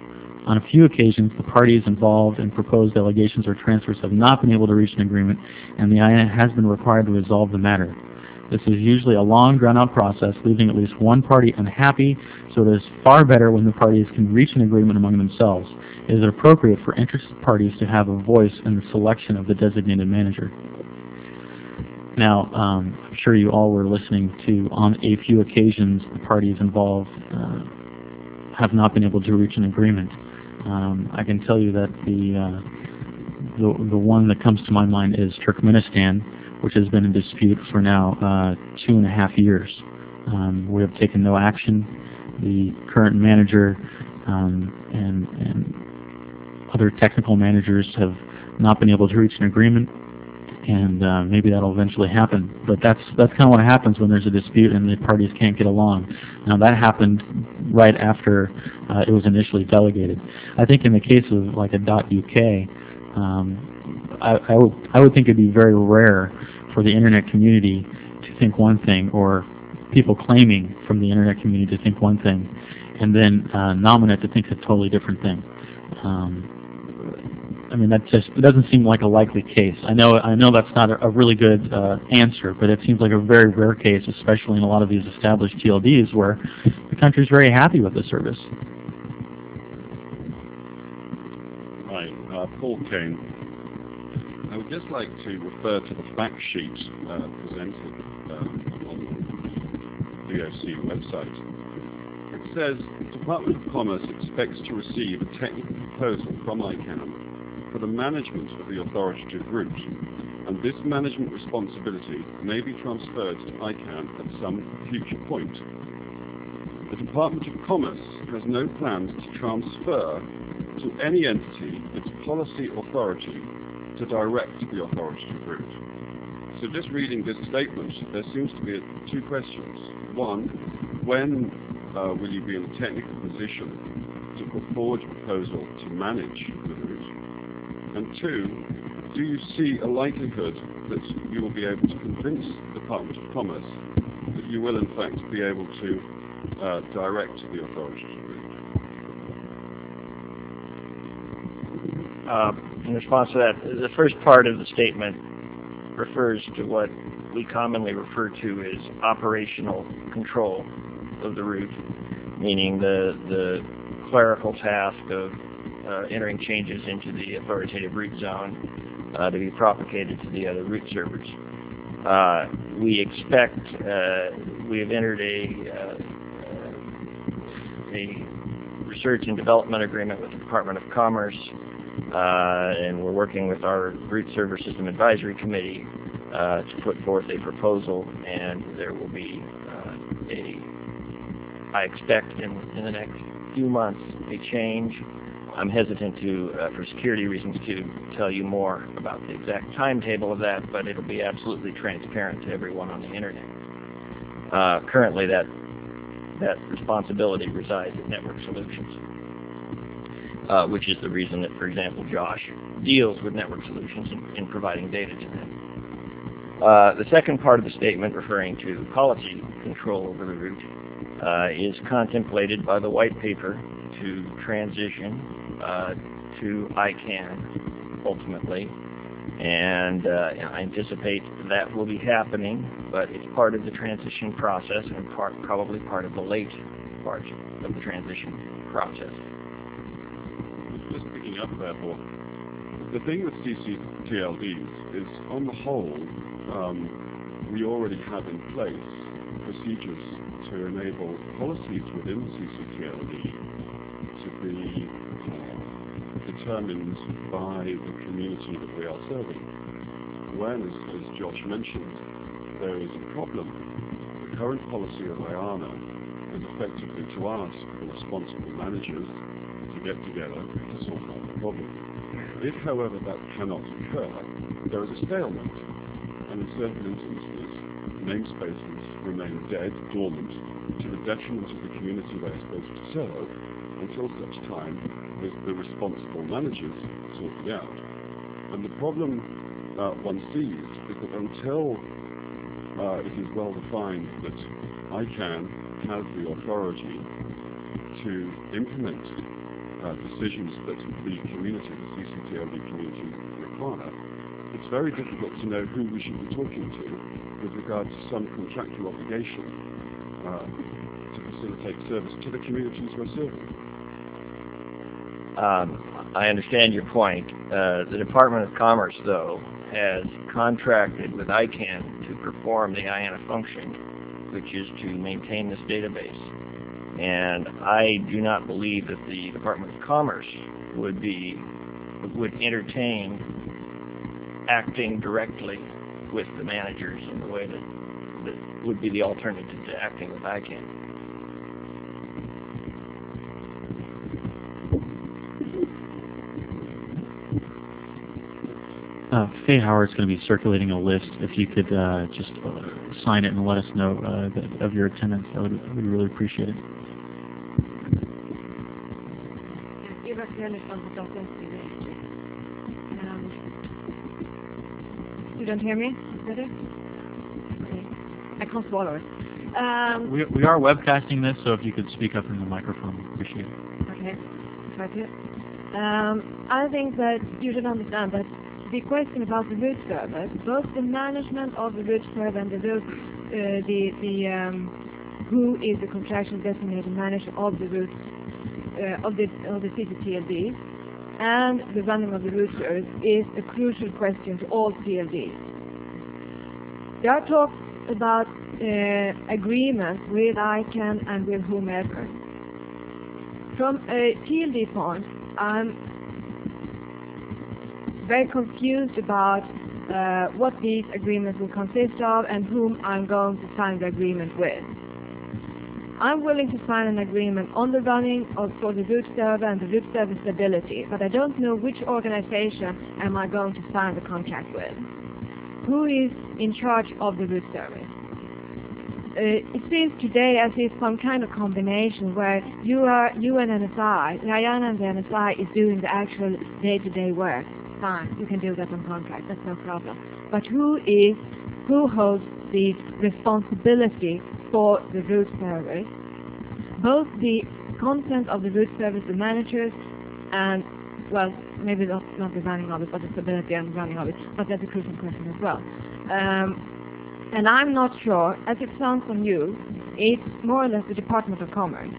F: On a few occasions, the parties involved in proposed delegations or transfers have not been able to reach an agreement, and the I A N A has been required to resolve the matter. This is usually a long, drawn-out process, leaving at least one party unhappy, so it is far better when the parties can reach an agreement among themselves. It is appropriate for interested parties to have a voice in the selection of the designated manager. Now, um, I'm sure you all were listening to, on a few occasions, the parties involved uh, have not been able to reach an agreement. Um, I can tell you that the, uh, the the one that comes to my mind is Turkmenistan, which has been in dispute for now uh, two and a half years. Um, we have taken no action. The current manager um, and, and other technical managers have not been able to reach an agreement, and uh, maybe that'll eventually happen. But that's that's kind of what happens when there's a dispute and the parties can't get along. Now that happened right after uh, it was initially delegated. I think in the case of like a .uk, um, I, I, would, I would think it would be very rare for the internet community to think one thing, or people claiming from the internet community to think one thing, and then uh, Nominet to think a totally different thing. Um, I mean, that just it doesn't seem like a likely case. I know I know that's not a, a really good uh, answer, but it seems like a very rare case, especially in a lot of these established T L Ds where the country is very happy with the service.
M: Hi, uh, Paul Kane. I would just like to refer to the fact sheet uh, presented uh, on the D O C website. It says, the Department of Commerce expects to receive a technical proposal from I CANN for the management of the authoritative route, and this management responsibility may be transferred to I CANN at some future point. The Department of Commerce has no plans to transfer to any entity its policy authority to direct the authoritative route. So just reading this statement, there seems to be two questions. One, when uh, will you be in a technical position to put forward a proposal to manage the route? And two, do you see a likelihood that you will be able to convince the Department of Commerce that you will in fact be able to uh, direct the authoritative route?
B: Uh, in response to that, the first part of the statement refers to what we commonly refer to as operational control of the route, meaning the, the clerical task of uh, entering changes into the authoritative route zone uh, to be propagated to the other route servers. Uh, we expect, uh, we have entered a, uh, a research and development agreement with the Department of Commerce, Uh, and we're working with our Route Server System Advisory Committee uh, to put forth a proposal, and there will be uh, a, I expect in, in the next few months, a change. I'm hesitant to, uh, for security reasons, to tell you more about the exact timetable of that, but it'll be absolutely transparent to everyone on the internet. Uh, currently, that that responsibility resides at Network Solutions. Uh, which is the reason that, for example, Josh deals with Network Solutions in, in providing data to them. Uh, the second part of the statement, referring to policy control over the route, uh, is contemplated by the white paper to transition uh, to I CANN ultimately, and uh, I anticipate that will be happening, but it's part of the transition process and part, probably part of the late part of the transition process.
M: Just picking up there, Paul. The thing with C C T L Ds is, on the whole, um, we already have in place procedures to enable policies within C C T L D to be uh, determined by the community that we are serving. When, as, as Josh mentioned, there is a problem, the current policy of I A N A is effectively to ask the responsible managers to get together to solve out the problem. If, however, that cannot occur, there is a stalemate, and in certain instances, namespaces remain dead, dormant, to the detriment of the community they are supposed to serve, until such time as the responsible managers sort it out. And the problem uh, one sees is that until uh, it is well defined that I CANN has the authority to implement Uh, uh, decisions that the community, the C C T L D community require, it's very difficult to know who we should be talking to with regard to some contractual obligation uh, to facilitate service to the communities we're serving.
B: Um, I understand your point. Uh, the Department of Commerce, though, has contracted with ICANN to perform the I A N A function, which is to maintain this database. And I do not believe that the Department of Commerce would be would entertain acting directly with the managers in the way that, that would be the alternative to acting with ICANN.
F: Uh, Faye Howard's going to be circulating a list. If you could uh, just uh, sign it and let us know uh, that, of your attendance, I would, I would really appreciate it.
N: Eva Fjellner from the Stockholm um, You don't hear me? Is that it? Okay. I can't swallow it. Um,
F: We, we are webcasting this, so if you could speak up in the microphone, we'd appreciate it.
N: Okay, try to. Um, I think that you should understand that the question about the root server, both the management of the root server and the root, uh, the the um, who is the contractual designated manager of the root uh, of the of the C C T L Ds and the running of the root servers is a crucial question to all T L Ds. There are talks about uh, agreements with ICANN and with whomever. From a T L D point, I'm very confused about uh, what these agreements will consist of and whom I'm going to sign the agreement with. I'm willing to sign an agreement on the running of for the root server and the root server stability, but I don't know which organization am I going to sign the contract with. Who is in charge of the root service? Uh, it seems today as if some kind of combination where you are, you and N S I, I A N A and the N S I is doing the actual day-to-day work. Fine, you can do that on contract, that's no problem. But who is, who holds the responsibility for the root service? Both the content of the root service, the managers, and, well, maybe not, not the running of it, but the stability and running of it, but that's a crucial question as well. Um, and I'm not sure, as it sounds from you, it's more or less the Department of Commerce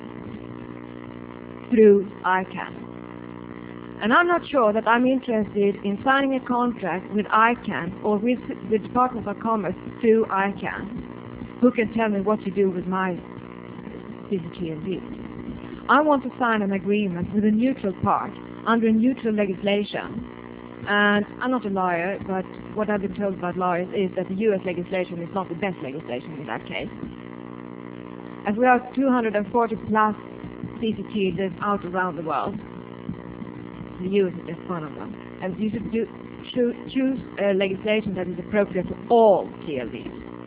N: through ICANN. And I'm not sure that I'm interested in signing a contract with ICANN or with the Department of Commerce through ICANN, who can tell me what to do with my C C T L D. I want to sign an agreement with a neutral part under neutral legislation. And I'm not a lawyer, but what I've been told about lawyers is that the U S legislation is not the best legislation in that case. As we are two hundred forty plus C C T Ls out around the world, the U S is just one of them. And you should do, choo choose a legislation that is appropriate for all T L Ds.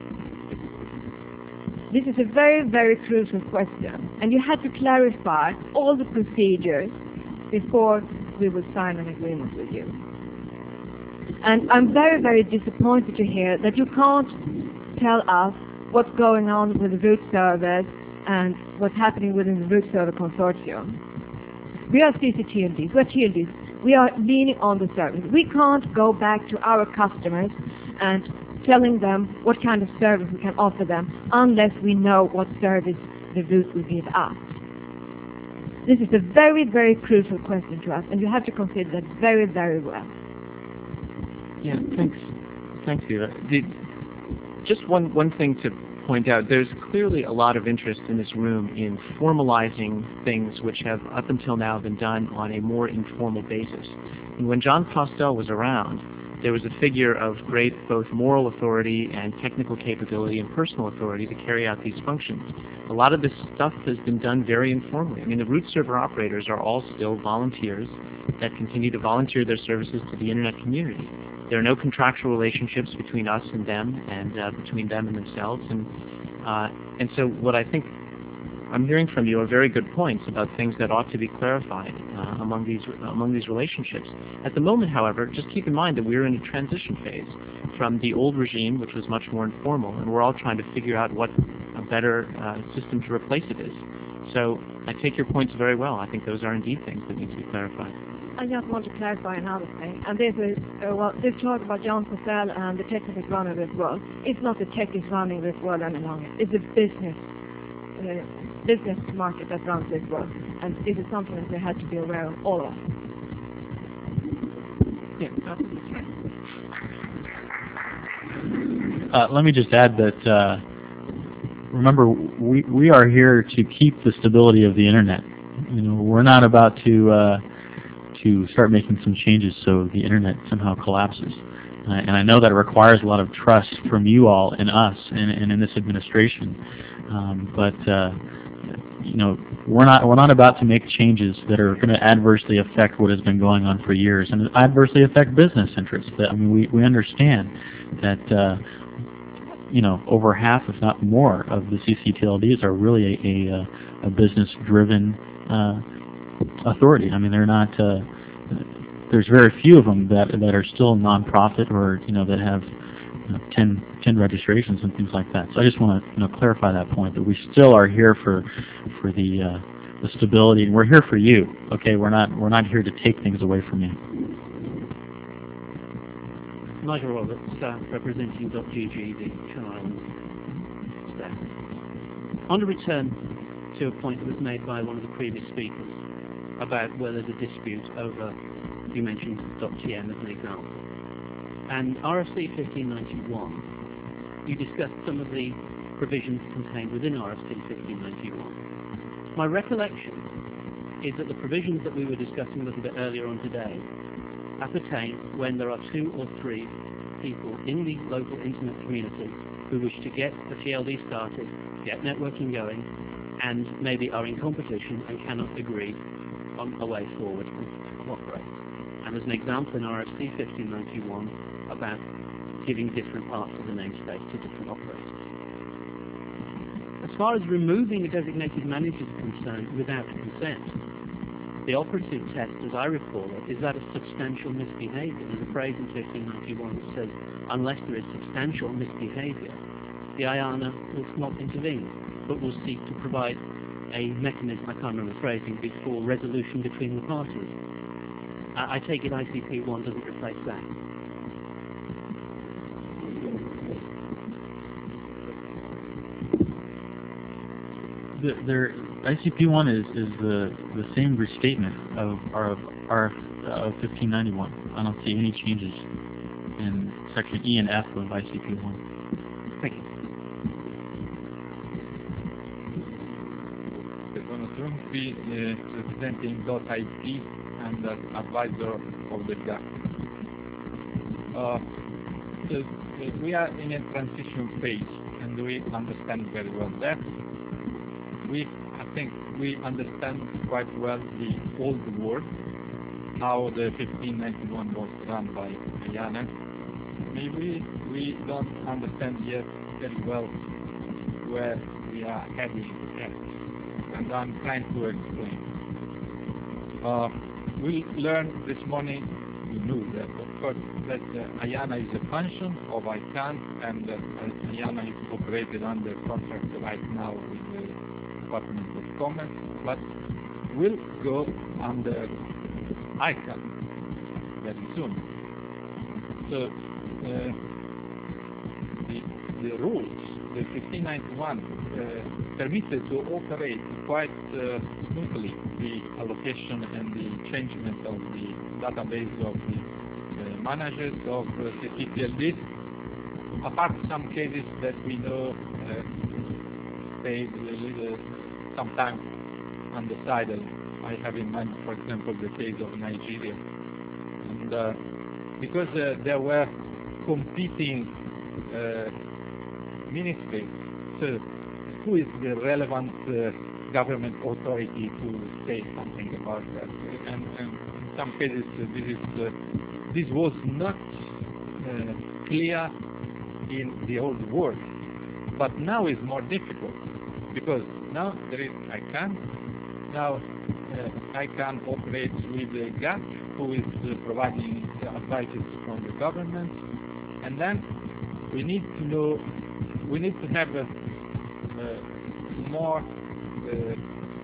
N: This is a very, very crucial question. And you have to clarify all the procedures before we will sign an agreement with you. And I'm very, very disappointed to hear that you can't tell us what's going on with the root servers and what's happening within the root server consortium. We are C C T L Ds, we're T L Ds. We are leaning on the service. We can't go back to our customers and telling them what kind of service we can offer them unless we know what service the root will give us. This is a very, very crucial question to us, and you have to consider that very, very well.
E: Yeah, thanks. Thanks, Eva. The, just one, one thing to point out, there's clearly a lot of interest in this room in formalizing things which have up until now been done on a more informal basis. And when John Postel was around, there was a figure of great both moral authority and technical capability and personal authority to carry out these functions. A lot of this stuff has been done very informally. I mean, the root server operators are all still volunteers that continue to volunteer their services to the Internet community. There are no contractual relationships between us and them, and uh, between them and themselves. And uh, and so what I think I'm hearing from you are very good points about things that ought to be clarified uh, among these among these relationships. At the moment, however, just keep in mind that we're in a transition phase from the old regime, which was much more informal, and we're all trying to figure out what a better uh, system to replace it is. So I take your points very well. I think those are indeed things that need to be clarified.
N: I just want to clarify another thing, and this is, uh, well, this talk about John Cassell and the tech that is running this world. It's not the tech is running this world any longer. It's the business, uh, business market that runs this world, and this is something that we have to be aware of, all of us.
E: Yeah,
F: Uh, let me just add that, uh, remember, we, we are here to keep the stability of the Internet. You know, we're not about to uh, to start making some changes so the Internet somehow collapses. Uh, and I know that it requires a lot of trust from you all and us and, and in this administration. Um, but, uh, you know, we're not, we're not about to make changes that are going to adversely affect what has been going on for years and adversely affect business interests. That, I mean, we, we understand that uh, you know, over half, if not more, of the C C T L Ds are really a, a, a business-driven uh, authority. I mean, they're not. Uh, there's very few of them that that are still nonprofit or you know that have you know, ten, ten registrations and things like that. So I just want to you know clarify that point that we still are here for for the uh, the stability, and we're here for you. Okay, we're not we're not here to take things away from you.
O: Nigel Roberts, uh, representing .gg, the Channel Islands staff. I want to return to a point that was made by one of the previous speakers about whether the dispute over, you mentioned .tm as an example. And R F C fifteen ninety-one, you discussed some of the provisions contained within R F C fifteen ninety-one. My recollection is that the provisions that we were discussing a little bit earlier on today appertain when there are two or three people in the local internet community who wish to get the T L D started, get networking going, and maybe are in competition and cannot agree on a way forward and cooperate. And as an example in R F C fifteen ninety-one about giving different parts of the namespace to different operators. As far as removing a designated manager is concerned without consent, the operative test, as I recall it, is that of substantial misbehavior. There's a phrase in fifteen ninety-one that says, unless there is substantial misbehavior, the I A N A will not intervene, but will seek to provide a mechanism, I can't remember the phrasing, for resolution between the parties. I, I take it I C P one doesn't replace that.
F: The, there, I C P one is, is the, the same restatement of our of, of fifteen ninety-one. I don't see any changes in section E and F of I C P one.
O: Thank you.
P: Stefano Trumpi, uh, representing .I T and as advisor of the G A C. Uh, so, uh, we are in a transition phase, and we understand very well that. We, I think we understand quite well the old world, how the fifteen ninety-one was run by I A N A. Maybe we don't understand yet very well where we are heading at, and I'm trying to explain. Uh, we learned this morning, we knew that, of course, that uh, I A N A is a function of I CANN, and uh, I A N A is operated under contract right now with the Department of Commerce, but will go under I CANN very soon. So uh, the, the rules, the fifteen ninety-one, uh, permitted to operate quite uh, smoothly the allocation and the changement of the database of the uh, managers of uh, the C T L Ds, apart from some cases that we know uh, stayed a little sometimes undecided. I have in mind, for example, the case of Nigeria. And uh, because uh, there were competing uh, ministries, so who is the relevant uh, government authority to say something about that? And, and in some cases, uh, this, is, uh, this was not uh, clear in the old world, but now is more difficult. Because now there is I CANN, now uh, I CANN operates with the G A C, who is uh, providing advices from the government, and then we need to know, we need to have a, a more uh,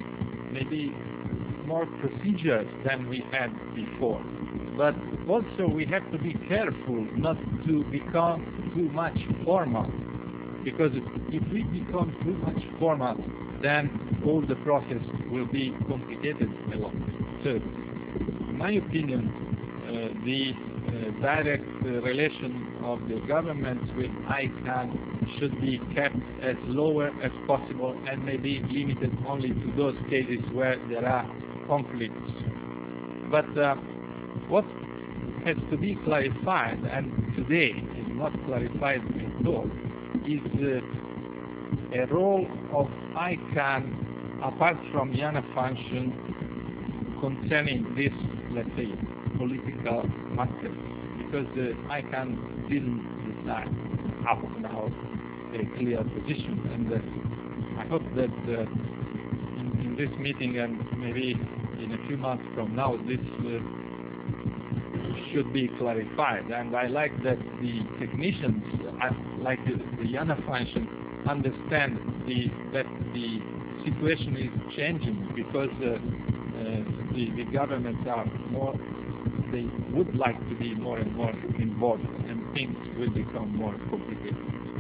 P: maybe more procedures than we had before. But also we have to be careful not to become too much formal, because if we become too much formal, then all the process will be complicated a lot. So, in my opinion, uh, the uh, direct uh, relation of the government with ICANN should be kept as lower as possible and maybe limited only to those cases where there are conflicts. But uh, what has to be clarified, and today is not clarified at all, is uh, a role of ICANN apart from IANA function concerning this, let's say, political matter, because the ICANN didn't decide up now a clear position, and uh, I hope that uh, in, in this meeting and maybe in a few months from now this uh, should be clarified. And I like that the technicians, uh, like the, the IANA function, understand the, that the situation is changing, because uh, uh, the, the governments are more, they would like to be more and more involved, and things will become more complicated.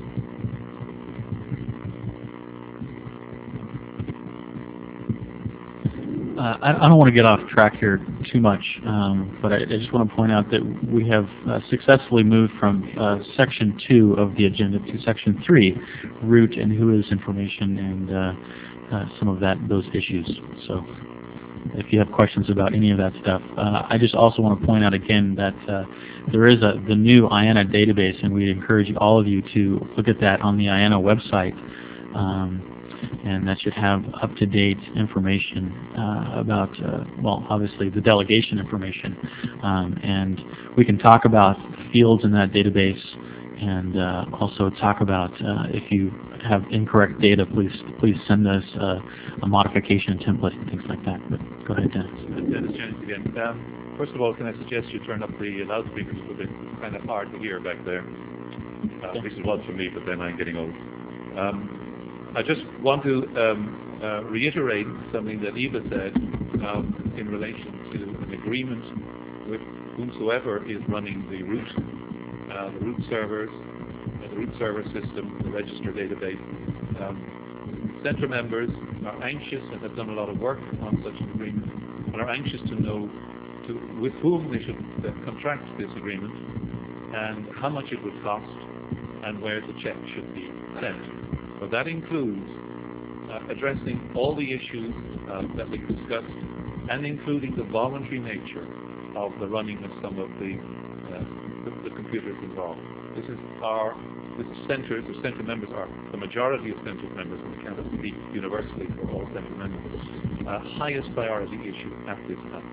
F: Uh, I, I don't want to get off track here too much, um, but I, I just want to point out that we have uh, successfully moved from uh, Section two of the agenda to Section three, root and who is information, and uh, uh, some of that those issues. So if you have questions about any of that stuff, uh, I just also want to point out again that uh, there is a the new IANA database, and we encourage all of you to look at that on the IANA website. Um, and that should have up-to-date information uh, about, uh, well, obviously the delegation information. Um, and we can talk about fields in that database, and uh, also talk about uh, if you have incorrect data, please please send us uh, a modification template and things like that. But go ahead, Dennis.
L: Dennis Jennings again. Um, first of all, can I suggest you turn up the loudspeakers, because it's kind of hard to hear back there. Uh, at least it was for me, but then I'm getting old. Um, I just want to um, uh, reiterate something that Eva said um, in relation to an agreement with whomsoever is running the root, uh, the root servers, uh, the root server system, the register database. Um, Centre members are anxious and have done a lot of work on such an agreement, and are anxious to know to, with whom they should uh, contract this agreement, and how much it would cost, and where the check should be sent. So that includes uh, addressing all the issues uh, that we've discussed, and including the voluntary nature of the running of some of the, uh, the, the computers involved. This is our, this centers, the Centre members are, the majority of Centre members, and we cannot speak universally for all Centre members, uh, highest priority issue at this time.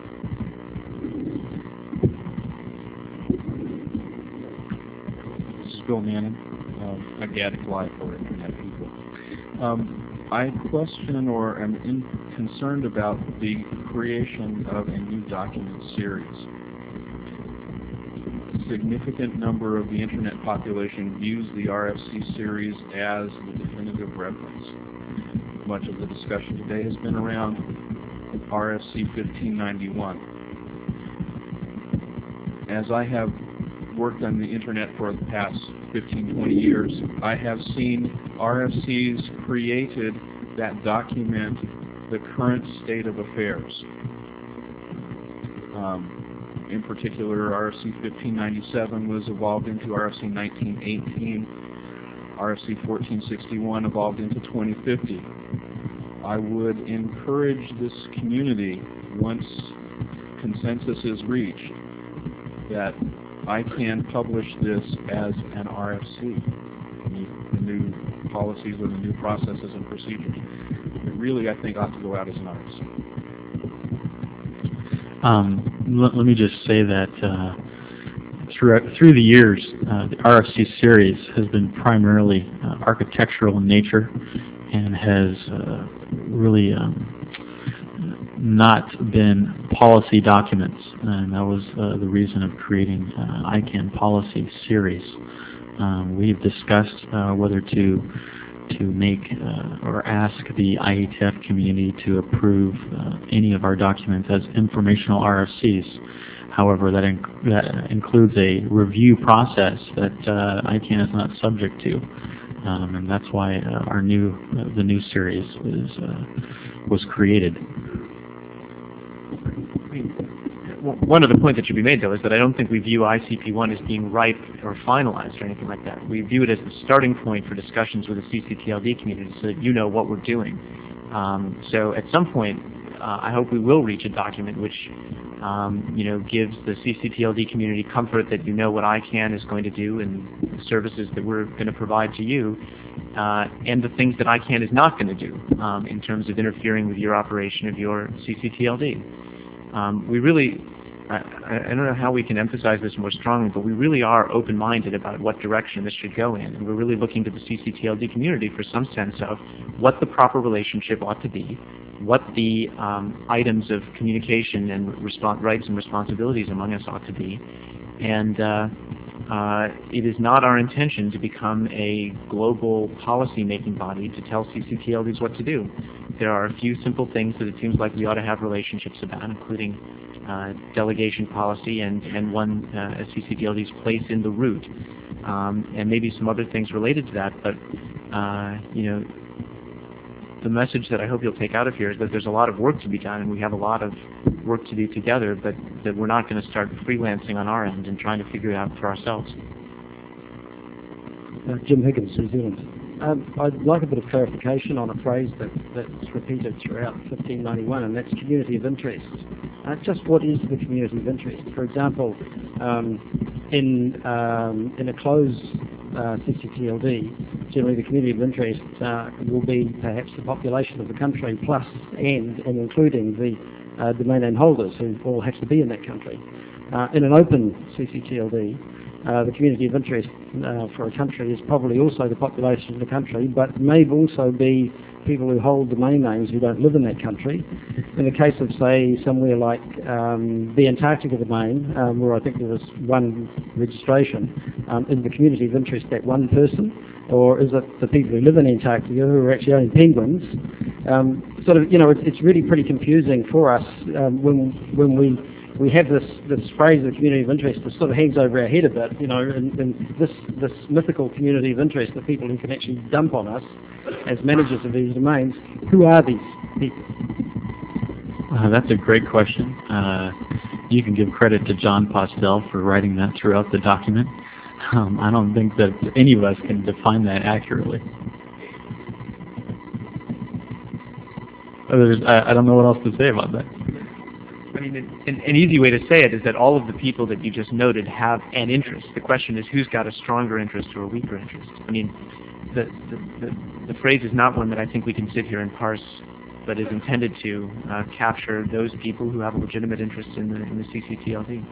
Q: This is Bill Manning. Um, I'm the Attic Live for Internet People. Um, I question or am in, concerned about the creation of a new document series. A significant number of the Internet population views the R F C series as the definitive reference. Much of the discussion today has been around R F C fifteen ninety-one. As I have worked on the Internet for the past fifteen, twenty years, I have seen R F Cs created that document the current state of affairs. Um, in particular, R F C fifteen ninety-seven was evolved into R F C nineteen eighteen. R F C fourteen sixty-one evolved into twenty fifty. I would encourage this community, once consensus is reached, that I can publish this as an R F C, the new policies or the new processes and procedures. It really, I think, ought to go out as an R F C.
F: Um, let, let me just say that uh, through, through the years, uh, the R F C series has been primarily uh, architectural in nature, and has uh, really um, not been policy documents, and that was uh, the reason of creating uh, ICANN policy series. Um, we've discussed uh, whether to to make uh, or ask the I A T F community to approve uh, any of our documents as informational R F Cs. However, that, inc that includes a review process that uh, I CANN is not subject to, um, and that's why uh, our new uh, the new series is uh, was created.
E: One other point that should be made, though, is that I don't think we view I C P one as being ripe or finalized or anything like that. We view it as the starting point for discussions with the C C T L D community so that you know what we're doing. Um, so at some point, uh, I hope we will reach a document which um, you know, gives the C C T L D community comfort that you know what I CANN is going to do and the services that we're going to provide to you, uh, and the things that I CANN is not going to do um, in terms of interfering with your operation of your C C T L D. Um, we really, I, I don't know how we can emphasize this more strongly, but we really are open-minded about what direction this should go in, and we're really looking to the C C T L D community for some sense of what the proper relationship ought to be, what the um, items of communication and respons rights and responsibilities among us ought to be, and uh, uh, it is not our intention to become a global policy-making body to tell C C T L Ds what to do. There are a few simple things that it seems like we ought to have relationships about, including uh, delegation policy and, and one uh, as C C T L D's place in the route, um, and maybe some other things related to that. But uh, you know, the message that I hope you'll take out of here is that there's a lot of work to be done, and we have a lot of work to do together, but that we're not going to start freelancing on our end and trying to figure it out for ourselves.
G: Uh, Jim Higgins, New Zealand. Um, I'd like a bit of clarification on a phrase that, that's repeated throughout fifteen ninety-one, and that's community of interest. Uh, just what is the community of interest? For example, um, in, um, in a closed uh, C C T L D, generally the community of interest uh, will be perhaps the population of the country plus and, and including the uh, domain name holders who all have to be in that country. Uh, in an open C C T L D, Uh, the community of interest uh, for a country is probably also the population of the country, but may also be people who hold domain names who don't live in that country. In the case of, say, somewhere like um, the Antarctica domain, um, where I think there was one registration, um, is the community of interest that one person, or is it the people who live in Antarctica who are actually owning penguins? Um, sort of, you know, it's, it's really pretty confusing for us um, when when we we have this, this phrase of community of interest that sort of hangs over our head a bit, you know, and, and this, this mythical community of interest, the people who can actually dump on us as managers of these domains. Who are these people?
F: Uh, that's a great question. Uh, you can give credit to John Postel for writing that throughout the document. Um, I don't think that any of us can define that accurately. There's, I, I don't know what else to say about that.
E: I mean, an, an easy way to say it is that all of the people that you just noted have an interest. The question is who's got a stronger interest or a weaker interest. I mean, the, the, the, the phrase is not one that I think we can sit here and parse, but is intended to uh, capture those people who have a legitimate interest in the, in the C C T L D.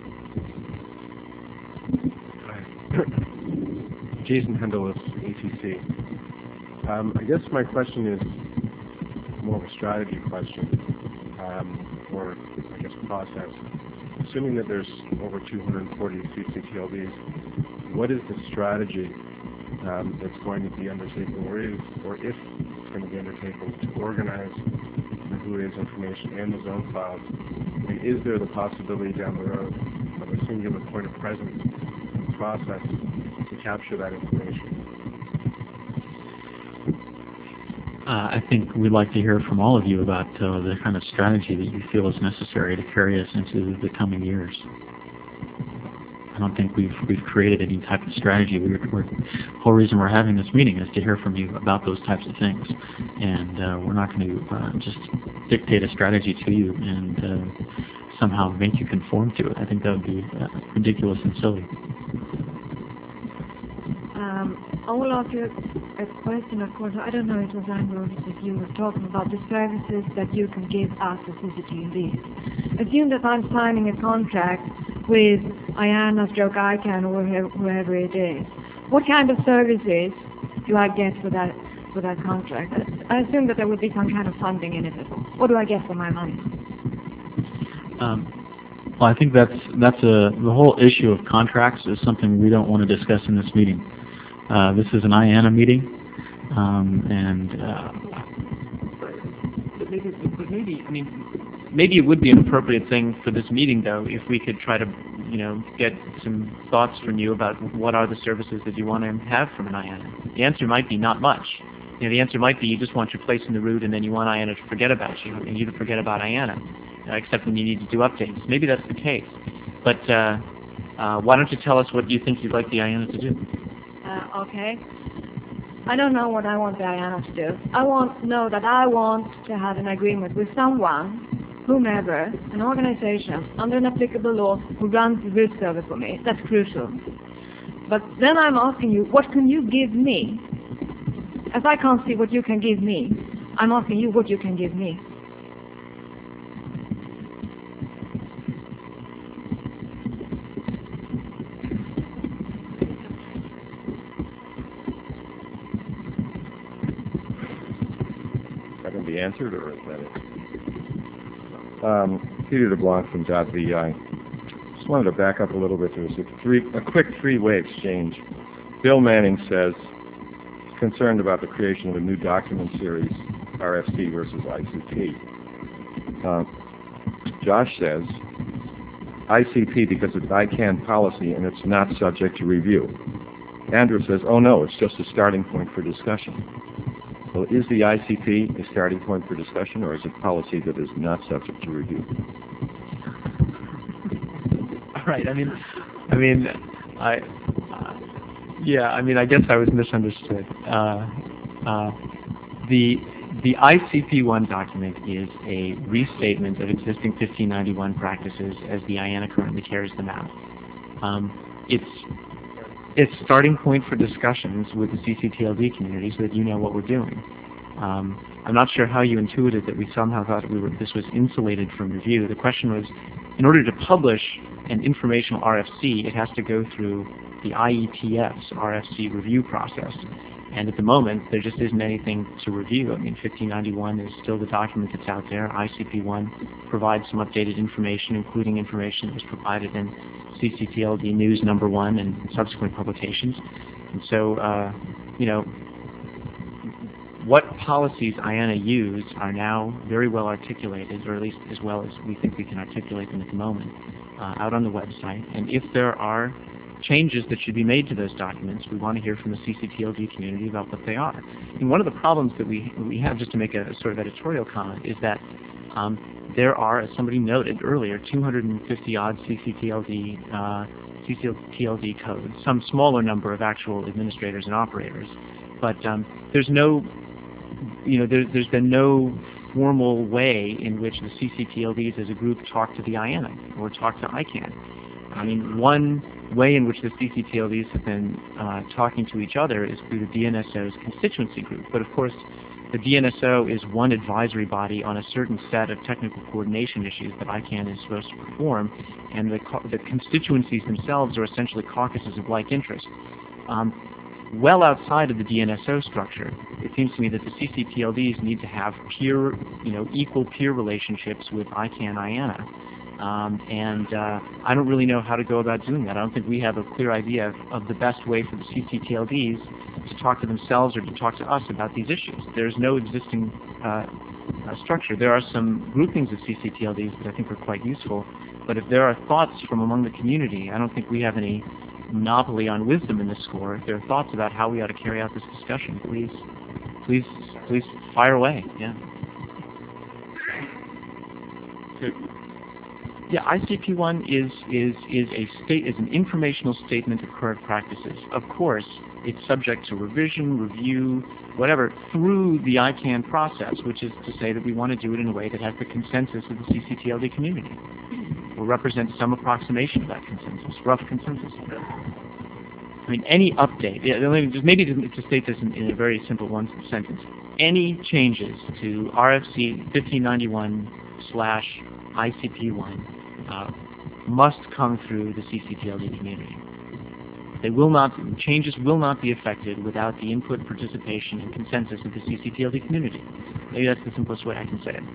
R: Jason Hendel of A T C. Um, I guess my question is more of a strategy question, um, or I guess process. Assuming that there's over two hundred forty C C T L Ds, what is the strategy um, that's going to be undertaken, or is, or if it's going to be undertaken, to organize the who is information and the zone files? And is there the possibility down the road of a singular point of presence and process to capture that information?
F: Uh, I think we'd like to hear from all of you about uh, the kind of strategy that you feel is necessary to carry us into the coming years. I don't think we've we've created any type of strategy. We're, we're, the whole reason we're having this meeting is to hear from you about those types of things, and uh, we're not going to uh, just dictate a strategy to you and uh, somehow make you conform to it. I think that would be uh, ridiculous and silly.
N: Um, I will ask you a question, of course. I don't know if it was Andrew, if you were talking about the services that you can give us as C C T L Ds. Assume that I'm signing a contract with IANA stroke ICANN or whoever it is. What kind of services do I get for that for that contract? I assume that there would be some kind of funding in it. What do I get for my money?
F: Um, well, I think that's that's a the whole issue of contracts is something we don't want to discuss in this meeting. Uh, this is an IANA meeting. Um, and uh,
E: But maybe, but maybe, I mean, maybe it would be an appropriate thing for this meeting, though, if we could try to, you know, get some thoughts from you about what are the services that you want to have from an I A N A. The answer might be not much. You know, the answer might be you just want your place in the route, and then you want I A N A to forget about you, and you to forget about I A N A, uh, except when you need to do updates. Maybe that's the case. But uh, uh, why don't you tell us what you think you'd like the I A N A to do?
N: Uh, okay. I don't know what I want the I A N A to do. I want to know that I want to have an agreement with someone, whomever, an organization, under an applicable law, who runs the root server for me. That's crucial. But then I'm asking you, what can you give me? As I can't see what you can give me, I'm asking you what you can give me.
R: Be answered, or is that it? Um, Peter DeBlanc from .vi. Just wanted to back up a little bit. There's a, three, a quick three-way exchange. Bill Manning says he's concerned about the creation of a new document series, R F C versus I C P. Uh, Josh says I C P because it's I CANN policy and it's not subject to review. Andrew says, oh no, it's just a starting point for discussion. Well, is the I C P a starting point for discussion, or is it policy that is not subject to review?
E: All right. I mean, I mean, I, uh, yeah. I mean, I guess I was misunderstood. Uh, uh, the the I C P one document is a restatement of existing fifteen ninety-one practices as the I A N A currently carries them out. Um, it's It's starting point for discussions with the C C T L D community so that you know what we're doing. Um, I'm not sure how you intuited that we somehow thought we were, this was insulated from review. The question was, in order to publish an informational R F C, it has to go through the I E T F's R F C review process. And at the moment, there just isn't anything to review. I mean, fifteen ninety-one is still the document that's out there. I C P one provides some updated information, including information that was provided in C C T L D News number one and subsequent publications. And so, uh, you know, what policies I A N A use are now very well articulated, or at least as well as we think we can articulate them at the moment, uh, out on the website. And if there are changes that should be made to those documents, we want to hear from the C C T L D community about what they are. And one of the problems that we, we have, just to make a sort of editorial comment, is that um, there are, as somebody noted earlier, two hundred fifty odd C C T L D, uh, C C T L D codes, some smaller number of actual administrators and operators. But um, there's no, you know, there, there's been no formal way in which the C C T L Ds as a group talk to the I A N A or talk to I CANN. I mean, one way in which the C C T L Ds have been uh, talking to each other is through the D N S O's constituency group. But of course, the D N S O is one advisory body on a certain set of technical coordination issues that I CANN is supposed to perform, and the, co the constituencies themselves are essentially caucuses of like interest. Um, well outside of the D N S O structure, it seems to me that the C C T L Ds need to have peer, you know, equal peer relationships with I CANN I A N A. Um, and uh, I don't really know how to go about doing that. I don't think we have a clear idea of, of the best way for the C C T L Ds to talk to themselves or to talk to us about these issues. There's no existing uh, uh, structure. There are some groupings of C C T L Ds that I think are quite useful, but if there are thoughts from among the community, I don't think we have any monopoly on wisdom in this score. If there are thoughts about how we ought to carry out this discussion, please, please, please fire away. Yeah. Yeah, I C P one is is is a state is an informational statement of current practices. Of course, it's subject to revision, review, whatever, through the I CANN process, which is to say that we want to do it in a way that has the consensus of the C C T L D community, or represents some approximation of that consensus, rough consensus. I mean, any update, yeah, just maybe to, to state this in, in a very simple one sentence, any changes to R F C fifteen ninety-one slash I C P one uh, must come through the C C T L D community. They will not, changes will not be effected without the input, participation, and consensus of the C C T L D community. Maybe that's the simplest way I can say it.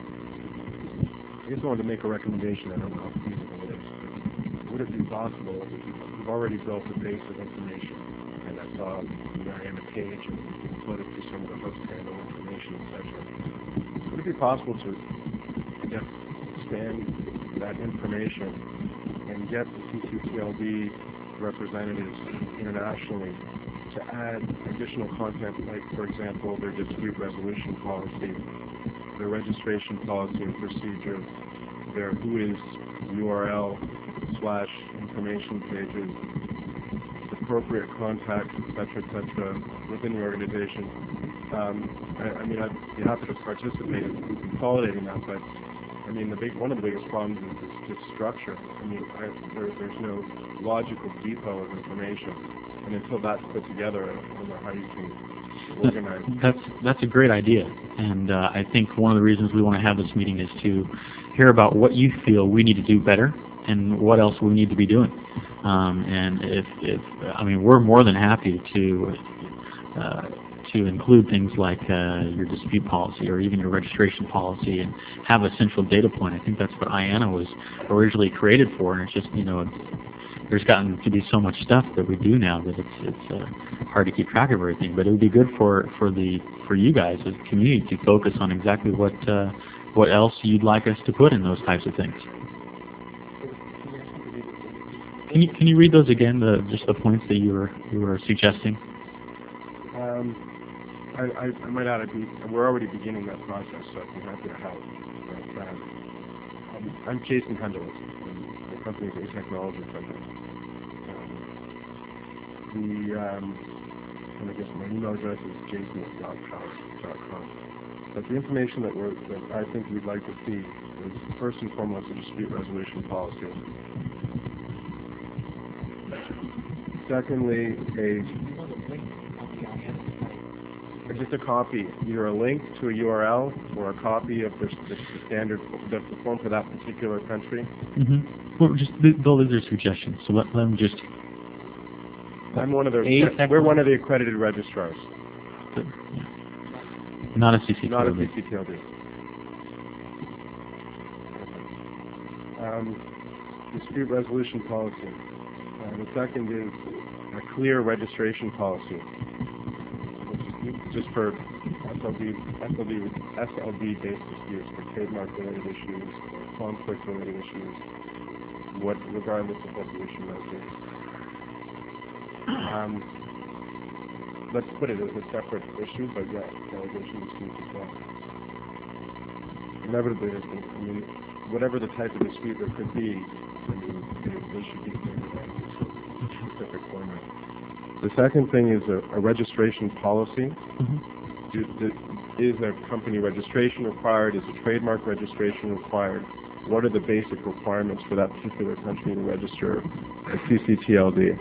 R: I just wanted to make a recommendation. I don't know how feasible it is. Would it be possible, we've already built a base of information, and I saw the I A N A page and put it possible to, I guess, expand that information and get the C C T L D representatives internationally to add additional content, like, for example, their dispute resolution policy, their registration policy and procedure, their who is U R L slash information pages, appropriate contacts, et cetera, et cetera, within the organization. Um, I, I mean, I'd be happy to participate in consolidating that, but I mean, the big one of the biggest problems is, is just structure. I mean, I, there, there's no logical depot of information, and until that's put together, I don't know how you can organize.
F: That's that's a great idea, and uh, I think one of the reasons we want to have this meeting is to hear about what you feel we need to do better and what else we need to be doing. Um, and if, if I mean, we're more than happy to uh, to include things like uh, your dispute policy or even your registration policy and have a central data point. I think that's what I A N A was originally created for, and it's just, you know, there's gotten to be so much stuff that we do now that it's it's uh, hard to keep track of everything. But it would be good for for the for you guys as a community to focus on exactly what uh, what else you'd like us to put in those types of things. Can you can you read those again? The just the points that you were you were suggesting.
R: Um, I, I, I might add, be, we're already beginning that process, so I'd be happy to help. But, uh, I'm, I'm Jason Hundelis, and the company is A Technology Company. Um, the, um, and I guess my email address is jason at dot com. But the information that, we're, that I think we'd like to see is, first and foremost, a dispute resolution policy. Secondly, a just a copy, either a link to a U R L or a copy of the, the, the standard, the, the form for that particular country.
F: Mm-hmm. Well, just those are suggestions. So let, let them just.
R: I'm one of the. A we're one of the accredited registrars.
F: So, yeah. Not a C C T L D.
R: Not a C C T L D. Um, dispute resolution policy. Uh, the second is a clear registration policy. Just for S L B, S L B, S L B-based disputes, for trademark-related issues, conflict-related issues, what, regardless of what the issue might be. Um, let's put it as a separate issue, but yeah, delegation disputes as well. Inevitably, I think, I mean, whatever the type of dispute there could be, I mean, they, they should be in a specific format. The second thing is a, a registration policy. Mm-hmm. do, do, is a company registration required? Is a trademark registration required? What are the basic requirements for that particular country to register a C C T L D?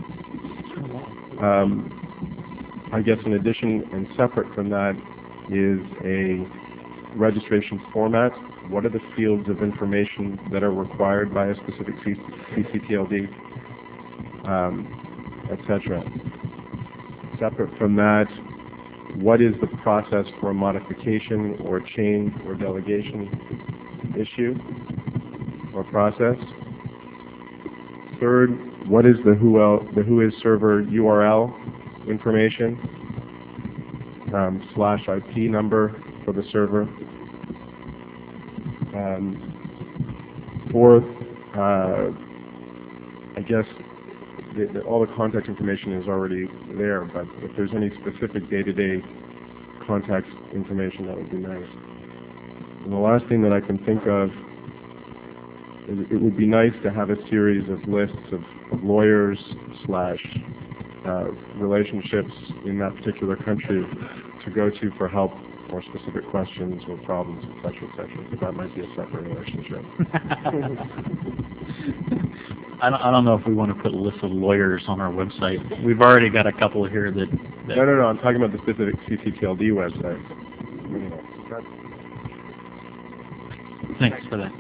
R: Um, I guess in addition and separate from that is a registration format. What are the fields of information that are required by a specific C C T L D? Um, et cetera. Separate from that, what is the process for a modification or change or delegation issue or process? Third, what is the who, el the who is server U R L information um, slash I P number for the server? Um, fourth, uh, I guess The, the, all the contact information is already there, but if there's any specific day-to-day contact information, that would be nice. And the last thing that I can think of is it would be nice to have a series of lists of, of lawyers slash uh, relationships in that particular country to go to for help or specific questions or problems, et cetera, et cetera. But that might be a separate relationship.
F: I don't, I don't know if we want to put a list of lawyers on our website. We've already got a couple here that... that
R: no, no, no. I'm talking about the specific C C T L D website.
F: Thanks for that.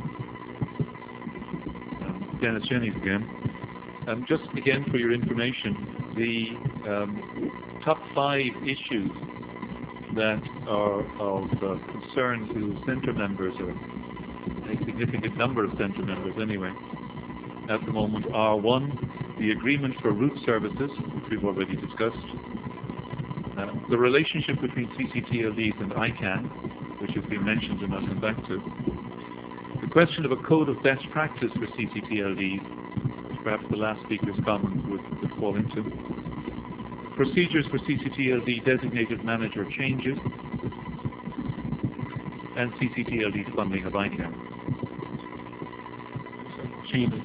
J: Um, Dennis Jennings again. Um, just again for your information, the um, top five issues that are of uh, concern to center members, or a significant number of center members anyway, at the moment are: one, the agreement for root services, which we've already discussed, uh, the relationship between C C T L Ds and I CANN, which has been mentioned and I'll come back to. The question of a code of best practice for C C T L Ds, which perhaps the last speaker's comment would, would fall into. Procedures for C C T L D designated manager changes, and C C T L D funding of I CANN. Changes.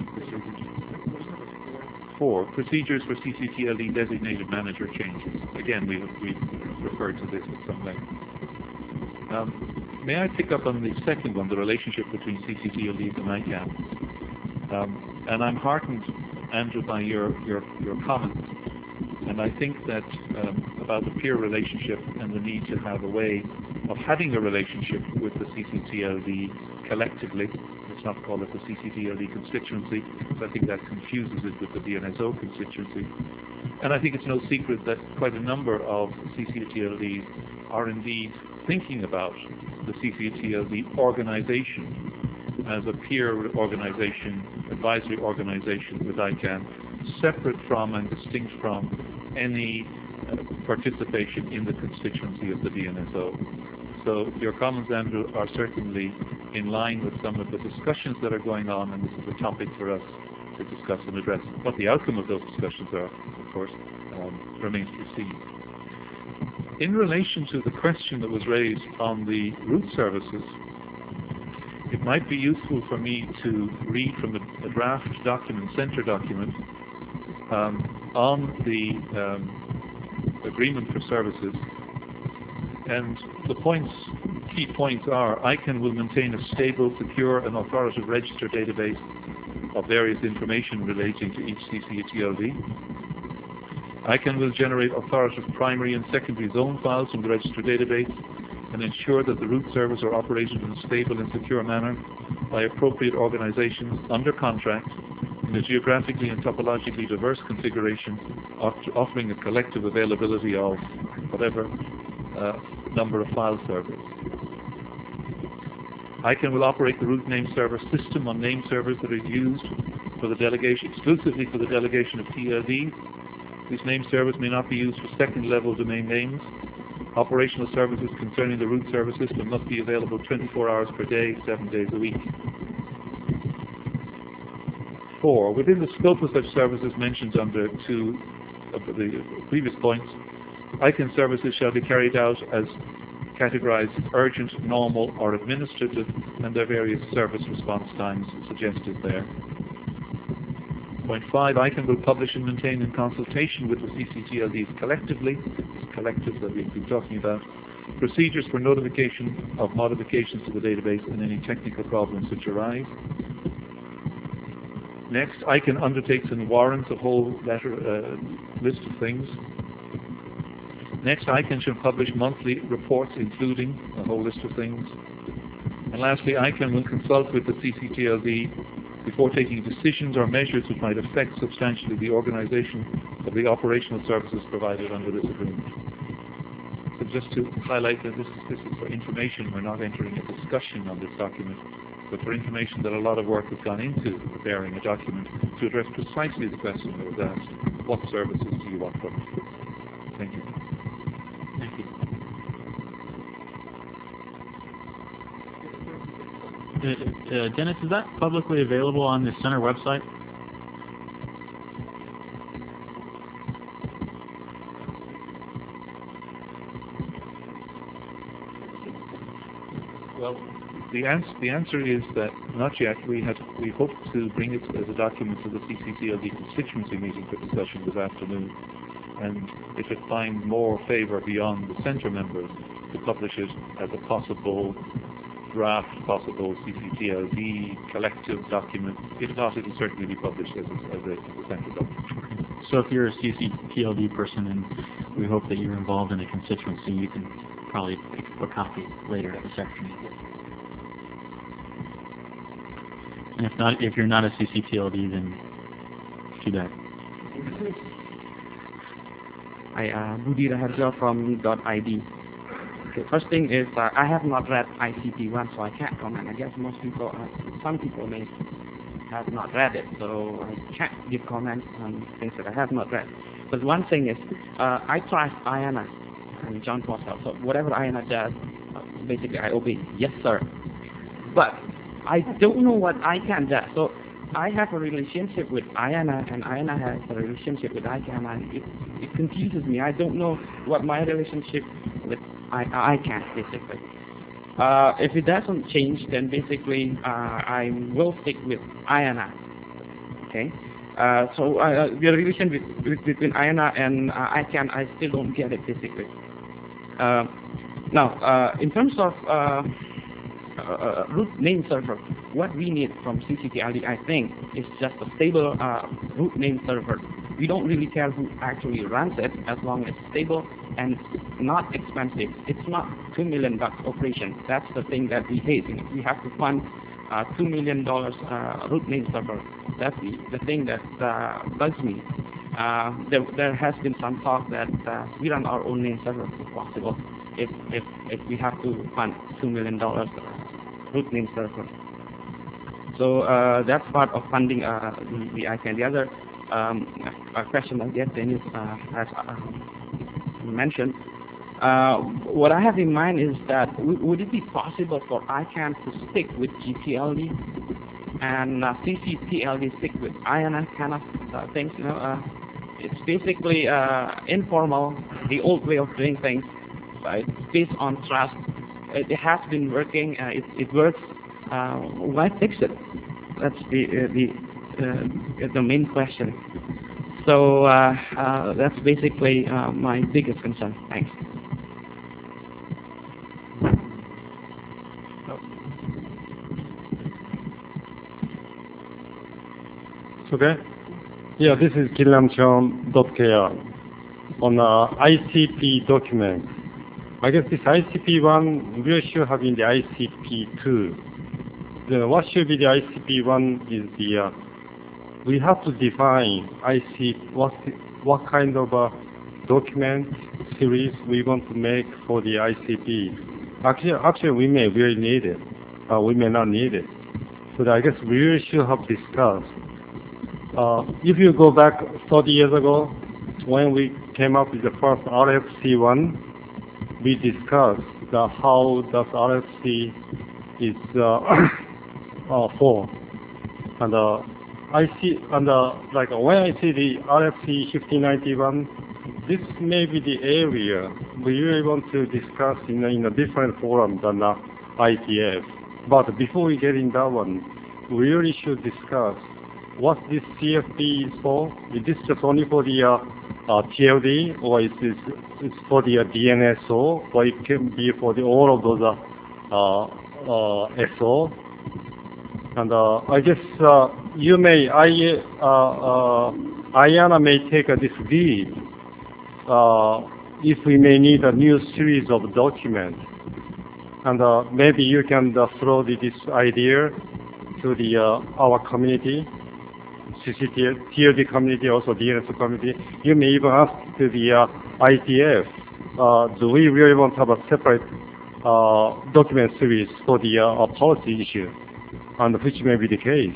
J: Four, procedures for C C T L D designated manager changes. Again, we've, we've referred to this at some length. Um, may I pick up on the second one, the relationship between C C T L Ds and I CANN? Um, and I'm heartened, Andrew, by your, your, your comments. And I think that um, about the peer relationship and the need to have a way of having a relationship with the C C T L D collectively. Let's not call it the C C T L D constituency, because I think that confuses it with the D N S O constituency. And I think it's no secret that quite a number of C C T L Ds are indeed thinking about the C C T L D organization as a peer organization, advisory organization with I CANN, separate from and distinct from any uh, participation in the constituency of the D N S O. So your comments, Andrew, are certainly in line with some of the discussions that are going on, and this is a topic for us to discuss and address. What the outcome of those discussions are, of course, um, remains to be seen. In relation to the question that was raised on the root services, it might be useful for me to read from a, a draft document, center document, um, on the um, agreement for services. And the points, key points are, I CANN will maintain a stable, secure and authoritative register database of various information relating to each C C T L D. I CANN will generate authoritative primary and secondary zone files from the register database and ensure that the root servers are operated in a stable and secure manner by appropriate organizations under contract in a geographically and topologically diverse configuration, offering a collective availability of whatever uh, number of file servers. I CANN will operate the root name server system on name servers that are used for the delegation, exclusively for the delegation of T L Ds. These name servers may not be used for second-level domain names. Operational services concerning the root server system must be available twenty-four hours per day, seven days a week. Four, within the scope of such services mentioned under two of the previous points, I CANN services shall be carried out as categorized as urgent, normal, or administrative, and their various service response times suggested there. Point five, I CANN will publish and maintain in consultation with the C C T L Ds collectively, collective that we've been talking about, procedures for notification of modifications to the database and any technical problems which arise. Next, I CANN undertakes and warrants a whole letter, uh, list of things. Next, I CANN shall publish monthly reports including a whole list of things. And lastly, I CANN will consult with the C C T L D before taking decisions or measures which might affect substantially the organization of the operational services provided under this agreement. So just to highlight that this, this is for information, we're not entering a discussion on this document, but for information that a lot of work has gone into preparing a document to address precisely the question that was asked, what services do you want from us? Thank you.
F: Thank you. Uh, uh, Dennis, is that publicly available on the center website?
J: Well, the answer, the answer is that not yet. We had we hope to bring it as a document to the C C T L D constituency meeting for discussion this afternoon, and if it finds more favour beyond the centre members, to publish it as a possible draft, possible C C T L D collective document. If not, it will certainly be published as a, as a, as a central document.
F: So if you're a C C T L D person and we hope that you're involved in a constituency, you can probably pick up a copy later at the section. And if not, if you're not a C C T L D, then too bad.
S: I uh, Budi Raharjo from .id. Okay, first thing is uh, I have not read I C P one, so I can't comment. I guess most people, uh, some people may have not read it, so I can't give comments on things that I have not read. But one thing is, uh, I trust I A N A and John Postel, so whatever I A N A does, uh, basically I obey, yes sir. But I don't know what ICANN does. So I have a relationship with I A N A, and I A N A has a relationship with ICANN, and it, it confuses me. I don't know what my relationship with I, ICANN basically. Uh, if it doesn't change, then basically uh, I will stick with I A N A. Okay. Uh, so uh, the relation with, with, between I A N A and uh, ICANN, I still don't get it basically. Uh, now, uh, in terms of uh, uh, root name server, what we need from C C T L D, I think, is just a stable uh, root name server. We don't really care who actually runs it, as long as it's stable and not expensive. It's not two million bucks operation. That's the thing that we hate. You know, we have to fund uh, two million dollars uh, root name server. That's the, the thing that uh, bugs me. Uh, there, there has been some talk that uh, we run our own name server if possible, if, if, if we have to fund two million dollars root name server. So uh, that's part of funding uh, the, the ICANN. The other um, uh, question I guess Dennis uh, has uh, mentioned, uh, what I have in mind is that w would it be possible for ICANN to stick with G P L D and uh, C C T L D stick with I A N A kind of uh, things? You know, uh, it's basically uh, informal, the old way of doing things, right? Based on trust. It, it has been working. Uh, it, it works. Uh, why fix it? That's the uh, the uh, the main question. So uh, uh, that's basically uh, my biggest concern. Thanks.
T: Okay. Yeah, this is Killamchon dot K R on uh, I C P document. I guess this I C P one we should have in the I C P two. The, what should be the I C P one is the uh, we have to define I C what what kind of a document series we want to make for the I C P. Actually, actually we may really need it. Uh, we may not need it. So I guess we really should have discussed. Uh, if you go back thirty years ago, when we came up with the first R F C one, we discussed the, how does R F C is uh, uh, for. And uh, I see, and uh, like when I see the R F C fifteen ninety-one, this may be the area we really want to discuss in a, in a different forum than uh, I T F. But before we get in that one, we really should discuss what this C F P is for. Is this just only for the uh, uh, T L D, or is this it's for the uh, D N S O, or it can be for the all of those uh, uh, uh, S O? And uh, I guess uh, you may, I, uh, uh, I A N A may take uh, this lead uh, if we may need a new series of documents. And uh, maybe you can uh, throw the, this idea to the uh, our community. C C T L D community, also D N S community. You may even ask to the uh, I T F, uh, do we really want to have a separate uh, document series for the uh, policy issue, and which may be the case.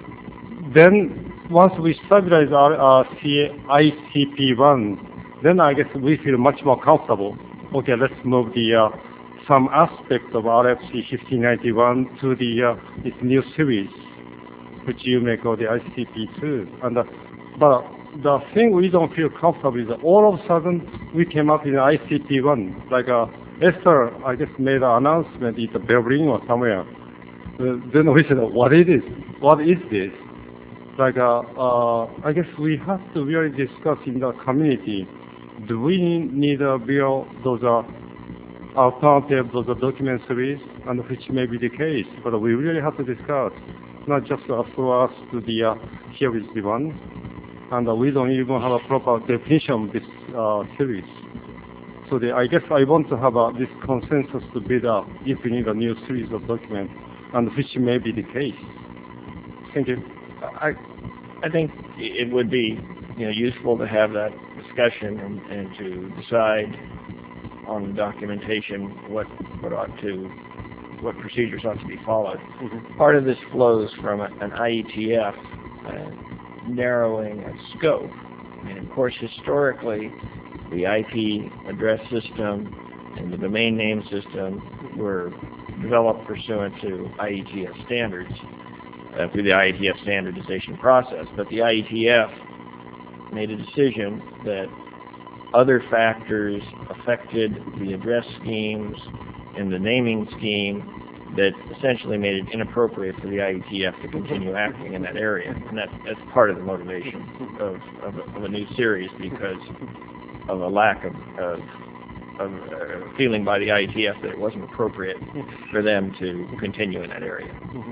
T: Then once we stabilize our uh, I C P one, then I guess we feel much more comfortable. Okay, let's move the uh, some aspects of R F C fifteen ninety-one to the uh, this new series, which you may call the I C P two. And uh, but the thing we don't feel comfortable is that all of a sudden we came up in I C P one. Like uh, Esther, I guess, made an announcement in the Berlin or somewhere. Uh, then we said, what is this? What is this? Like uh, uh, I guess we have to really discuss in the community. Do we need a real those are alternative those are document series, and which may be the case, but we really have to discuss. Not just uh, throw us to the, uh, here is the one, and uh, we don't even have a proper definition of this uh, series. So the, I guess I want to have uh, this consensus to build up if we need a new series of documents, and which may be the case. Thank you.
B: I, I think it would be, you know, useful to have that discussion and, and to decide on the documentation what, what ought to what procedures ought to be followed. Mm-hmm. Part of this flows from a, an I E T F uh, narrowing of scope. And of course, historically, the I P address system and the domain name system were developed pursuant to I E T F standards uh, through the I E T F standardization process. But the I E T F made a decision that other factors affected the address schemes and the naming scheme that essentially made it inappropriate for the I E T F to continue acting in that area. And that, that's part of the motivation of, of, a, of a new series, because of a lack of, of, of uh, feeling by the I E T F that it wasn't appropriate for them to continue in that area.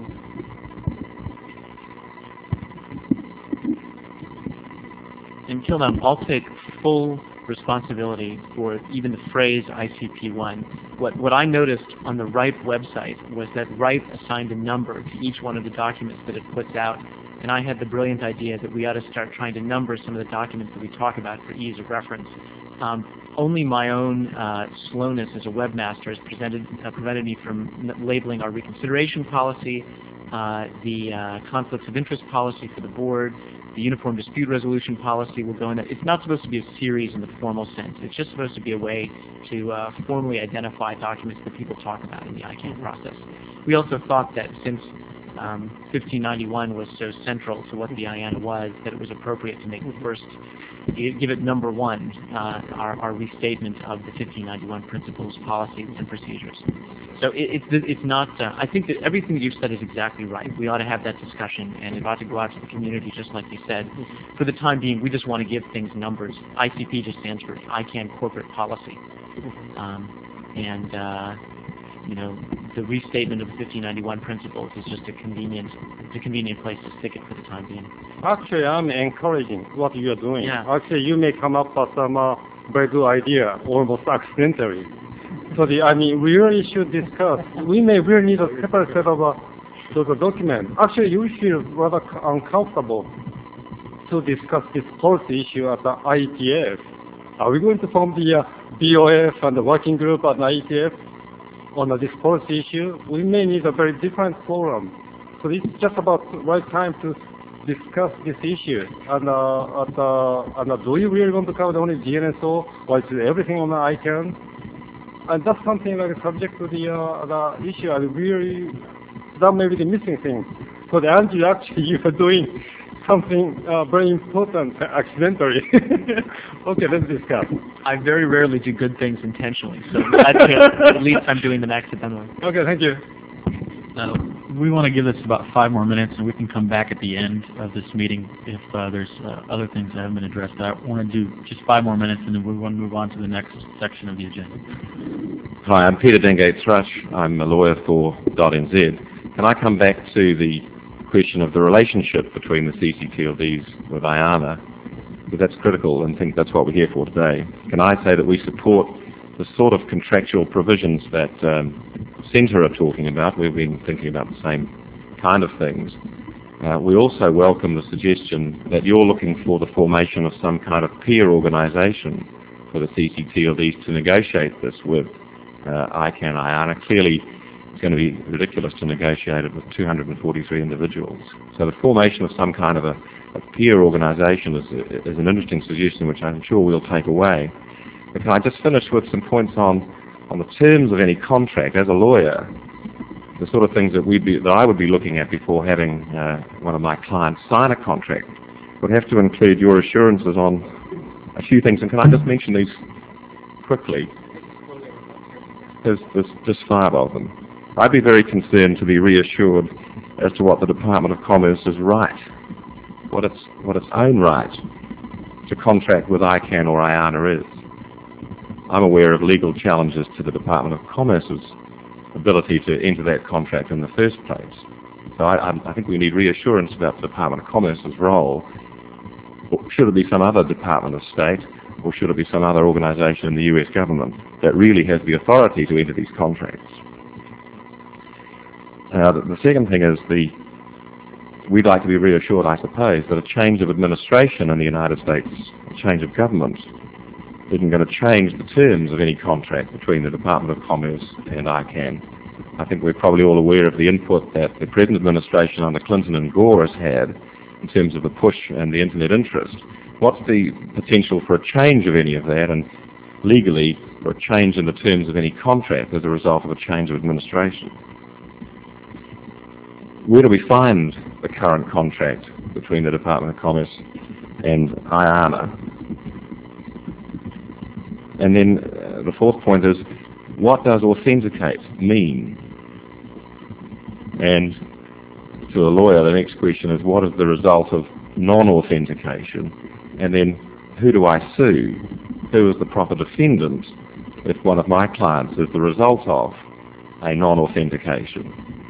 E: And Kilnam, I'll take full responsibility for even the phrase I C P one. What, what I noticed on the RIPE website was that RIPE assigned a number to each one of the documents that it puts out, and I had the brilliant idea that we ought to start trying to number some of the documents that we talk about for ease of reference. Um, only my own uh, slowness as a webmaster has presented, uh, prevented me from n labeling our reconsideration policy, uh, the uh, conflicts of interest policy for the board, the uniform dispute resolution policy will go in. It's not supposed to be a series in the formal sense. It's just supposed to be a way to uh, formally identify documents that people talk about in the I CANN process. We also thought that since um, fifteen ninety-one was so central to what the I A N A was, that it was appropriate to make the first, give it number one, uh, our, our restatement of the fifteen ninety-one principles, policies, and procedures. So it, it's it's not, uh, I think that everything that you've said is exactly right. We ought to have that discussion, and it ought to go out to the community, just like you said. For the time being, we just want to give things numbers. I C P just stands for I CANN Corporate Policy. Um, and, uh, you know, the restatement of the fifteen ninety-one principles is just a convenient, it's a convenient place to stick it for the time being.
T: Actually, I'm encouraging what you are doing.
E: Yeah.
T: Actually, you may come up with some uh, very good idea, almost accidentally. So the, I mean, we really should discuss. We may really need a separate set of uh, those documents. Actually, you feel rather uncomfortable to discuss this policy issue at the I E T F. Are we going to form the uh, B O F and the working group at the I E T F on uh, this policy issue? We may need a very different forum. So it's just about the right time to discuss this issue. And, uh, at, uh, and uh, do we really want to cover only D N S O, or is it everything on the I CANN? And that's something like subject to the, uh, the issue. I really, that may be the missing thing. So the Angie, actually, you are doing something uh, very important accidentally. Okay, let's discuss.
E: I very rarely do good things intentionally, so that's it. At least I'm doing them accidentally.
T: Okay, thank you.
F: Uh, we want to give this about five more minutes, and we can come back at the end of this meeting if uh, there's uh, other things that haven't been addressed. I want to do just five more minutes, and then we want to move on to the next section of the agenda.
U: Hi, I'm Peter Dengate-Thrush. I'm a lawyer for .N Z. Can I come back to the question of the relationship between the C C T L Ds with I A N A? Because that's critical, and I think that's what we're here for today. Can I say that we support the sort of contractual provisions that um, Centre are talking about? We've been thinking about the same kind of things. Uh, we also welcome the suggestion that you're looking for the formation of some kind of peer organisation for the C C T L Ds to negotiate this with uh, I CANN, I A N A. Clearly, it's going to be ridiculous to negotiate it with two hundred forty-three individuals. So the formation of some kind of a, a peer organisation is, is an interesting suggestion, which I'm sure we'll take away. But can I just finish with some points on, on the terms of any contract? As a lawyer, the sort of things that we'd be, that I would be looking at before having uh, one of my clients sign a contract would have to include your assurances on a few things. And can I just mention these quickly? There's, there's just five of them. I'd be very concerned to be reassured as to what the Department of Commerce's right, what its, what its own right to contract with I CANN or I A N A is. I'm aware of legal challenges to the Department of Commerce's ability to enter that contract in the first place. So I, I think we need reassurance about the Department of Commerce's role. Should it be some other Department of State, or should it be some other organisation in the U S government that really has the authority to enter these contracts? Uh, the, the second thing is the we'd like to be reassured, I suppose, that a change of administration in the United States, a change of government, isn't going to change the terms of any contract between the Department of Commerce and I CANN. I think we're probably all aware of the input that the present administration under Clinton and Gore has had in terms of the push and the internet interest. What's the potential for a change of any of that? And legally, or a change in the terms of any contract as a result of a change of administration. Where do we find the current contract between the Department of Commerce and I A N A? And then uh, the fourth point is, what does authenticate mean? And to a lawyer, the next question is, what is the result of non-authentication? And then, who do I sue? Who is the proper defendant if one of my clients is the result of a non-authentication?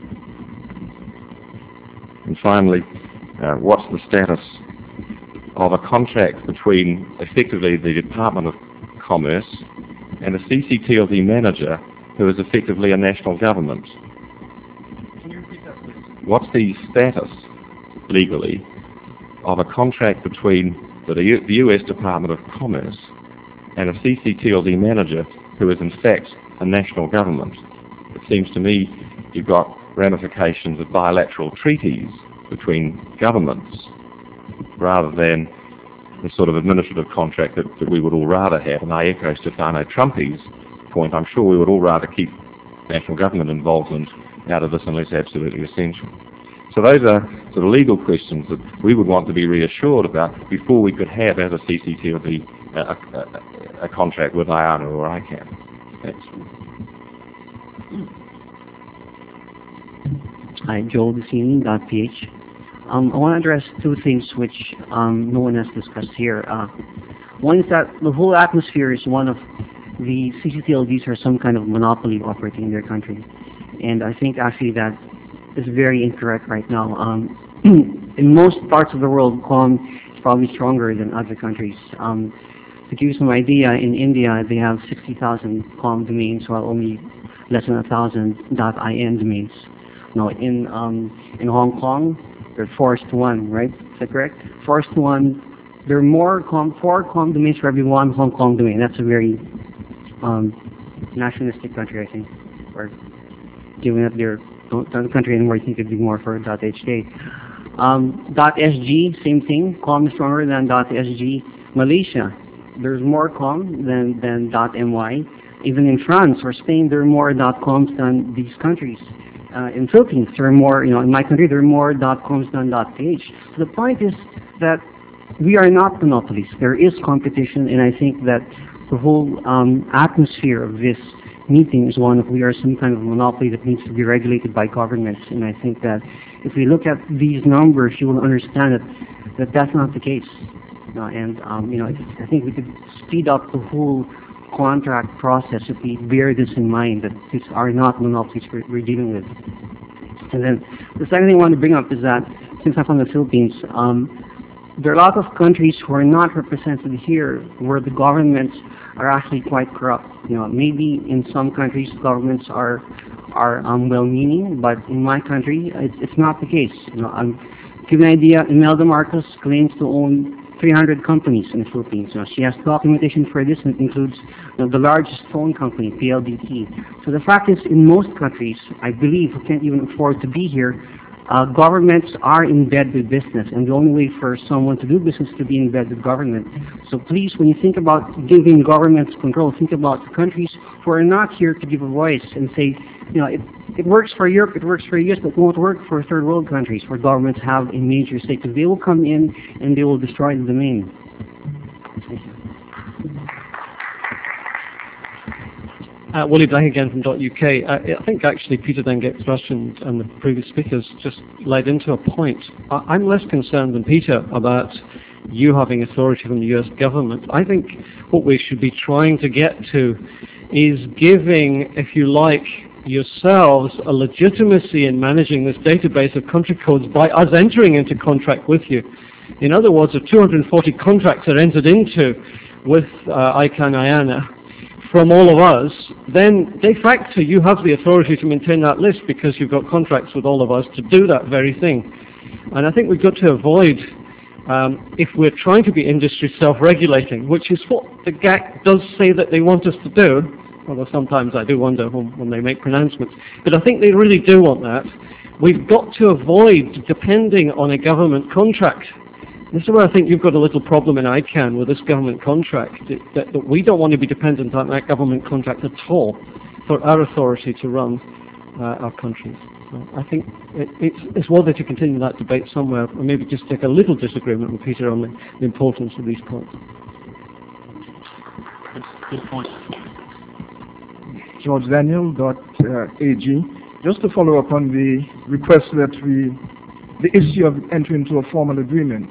U: And finally, uh, what's the status of a contract between effectively the Department of Commerce and a C C T L D manager who is effectively a national government? What's the status legally of a contract between the U S Department of Commerce and a C C T L D manager who is in fact a national government? It seems to me you've got ramifications of bilateral treaties between governments rather than the sort of administrative contract that, that we would all rather have. And I echo Stefano Trumpi's point. I'm sure we would all rather keep national government involvement out of this unless absolutely essential. So those are sort of legal questions that we would want to be reassured about before we could have, as a C C T L D, a, a, a contract with I A N A or I CAN. Thanks.
D: Hi, Joel Dicini.ph. Um, I want to address two things which um, no one has discussed here. Uh, one is that the whole atmosphere is one of the C C T L Ds are some kind of monopoly operating in their country. And I think actually that is very incorrect right now. Um, in most parts of the world, COM is probably stronger than other countries. Um, to give you some idea, in India they have sixty thousand COM domains, while only less than one thousand .in domains. No, in um, in Hong Kong, they're four to one, right? Is that correct? Four to one. There are more COM, four COM domains for every one Hong Kong domain. That's a very um, nationalistic country, I think. Or given that they're not the country anymore, I think it'd be more for .hk. Um, .sg, same thing. COM is stronger than .sg. Malaysia, there's more COM than than .my. Even in France or Spain, there are more .coms than these countries. Uh, in Philippines, there are more, you know, in my country, there are more .coms than .ph. So the point is that we are not monopolies. There is competition, and I think that the whole um, atmosphere of this meeting is one of we are some kind of monopoly that needs to be regulated by governments. And I think that if we look at these numbers, you will understand that, that that's not the case. Uh, and, um, you know, I think we could speed up the whole contract process if we bear this in mind, that these are not monopolies we're, we're dealing with. And then the second thing I want to bring up is that since I'm from the Philippines, um, there are a lot of countries who are not represented here where the governments are actually quite corrupt. You know, maybe in some countries governments are are um, well-meaning, but in my country it's, it's not the case. You know, I'm give you an idea. Imelda Marcos claims to own three hundred companies in the Philippines. You know, she has documentation for this, and it includes you know, the largest phone company, P L D T. So the fact is, in most countries, I believe, who can't even afford to be here, uh, governments are in bed with business, and the only way for someone to do business is to be in bed with government. So please, when you think about giving governments control, think about the countries who are not here to give a voice and say, you know, it, it works for Europe, it works for the U S, but it won't work for third world countries where governments have a major stake, because they will come in and they will destroy the domain. Thank you.
H: Uh, Willie Black again from .uk. Uh, I think actually Peter Dengate's question and the previous speakers just led into a point. I, I'm less concerned than Peter about you having authority from the U S government. I think what we should be trying to get to is giving, if you like, yourselves a legitimacy in managing this database of country codes by us entering into contract with you. In other words, if two hundred forty contracts are entered into with uh, I CAN I A N A from all of us, then de facto you have the authority to maintain that list because you've got contracts with all of us to do that very thing. And I think we've got to avoid, um, if we're trying to be industry self-regulating, which is what the G A C does say that they want us to do, although sometimes I do wonder when, when they make pronouncements, but I think they really do want that. We've got to avoid depending on a government contract This is where I think you've got a little problem in ICANN with this government contract, it, that, that we don't want to be dependent on that government contract at all for our authority to run uh, our countries. So I think it, it's, it's worthy to continue that debate somewhere, or maybe just take a little disagreement with Peter on the, the importance of these points.
F: Good, good point.
A: George Daniel dot A G. Just to follow up on the request that we, the issue of entering into a formal agreement.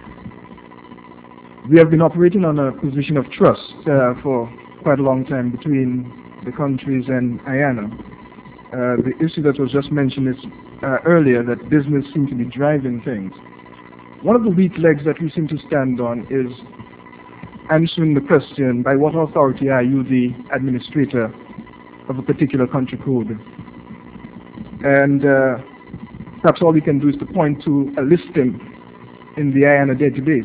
A: We have been operating on a position of trust uh, for quite a long time between the countries and I A N A. Uh, the issue that was just mentioned is uh, earlier, that business seems to be driving things. One of the weak legs that we seem to stand on is answering the question, by what authority are you the administrator of a particular country code? And uh, perhaps all we can do is to point to a listing in the I A N A database.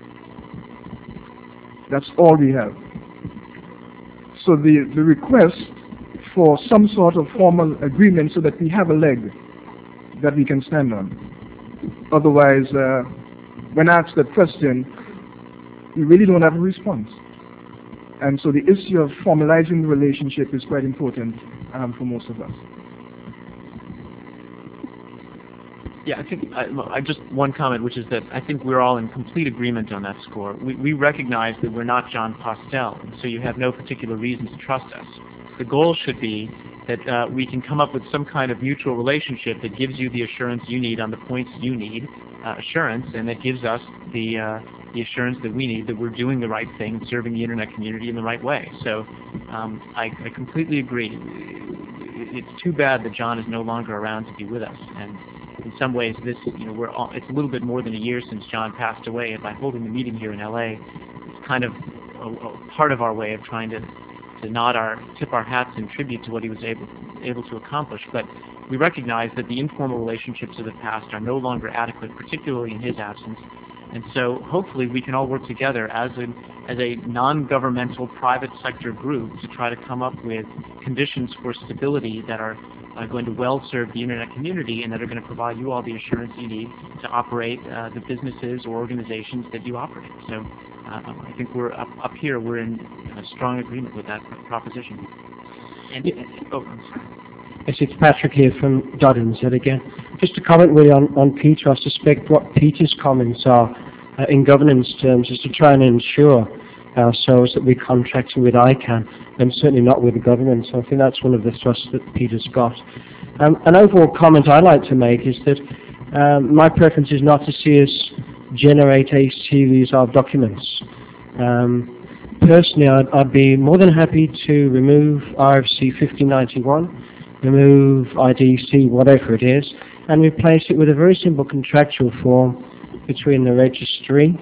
A: That's all we have. So the, the request for some sort of formal agreement so that we have a leg that we can stand on. Otherwise, uh, when asked that question, we really don't have a response. And so the issue of formalizing the relationship is quite important um, for most of us.
E: Yeah, I think I, I just one comment, which is that I think we're all in complete agreement on that score. We, we recognize that we're not John Postel, so you have no particular reason to trust us. The goal should be that uh, we can come up with some kind of mutual relationship that gives you the assurance you need on the points you need, uh, assurance, and that gives us the uh, the assurance that we need that we're doing the right thing, serving the internet community in the right way. So um, I, I completely agree. It's too bad that John is no longer around to be with us, and in some ways, this, you know, we're all, it's a little bit more than a year since John passed away, and by holding the meeting here in L A, it's kind of a, a part of our way of trying to, to nod our, tip our hats in tribute to what he was able, able to accomplish. But we recognize that the informal relationships of the past are no longer adequate, particularly in his absence. And so hopefully we can all work together as a, as a non-governmental private sector group to try to come up with conditions for stability that are are going to well serve the internet community and that are going to provide you all the assurance you need to operate uh, the businesses or organizations that you operate. So uh, I think we're up, up here, we're in a strong agreement with that proposition. And, and oh, I'm sorry.
K: Yes, it's Patrick here from Dot N Z again. Just to comment really on, on Peter, I suspect what Peter's comments are uh, in governance terms is to try and ensure ourselves that we're contracting with ICANN and certainly not with the government. So I think that's one of the thrusts that Peter's got. Um, an overall comment I'd like to make is that um, my preference is not to see us generate a series of documents. Um, personally, I'd, I'd be more than happy to remove R F C fifteen ninety-one, remove I D C, whatever it is, and replace it with a very simple contractual form between the registry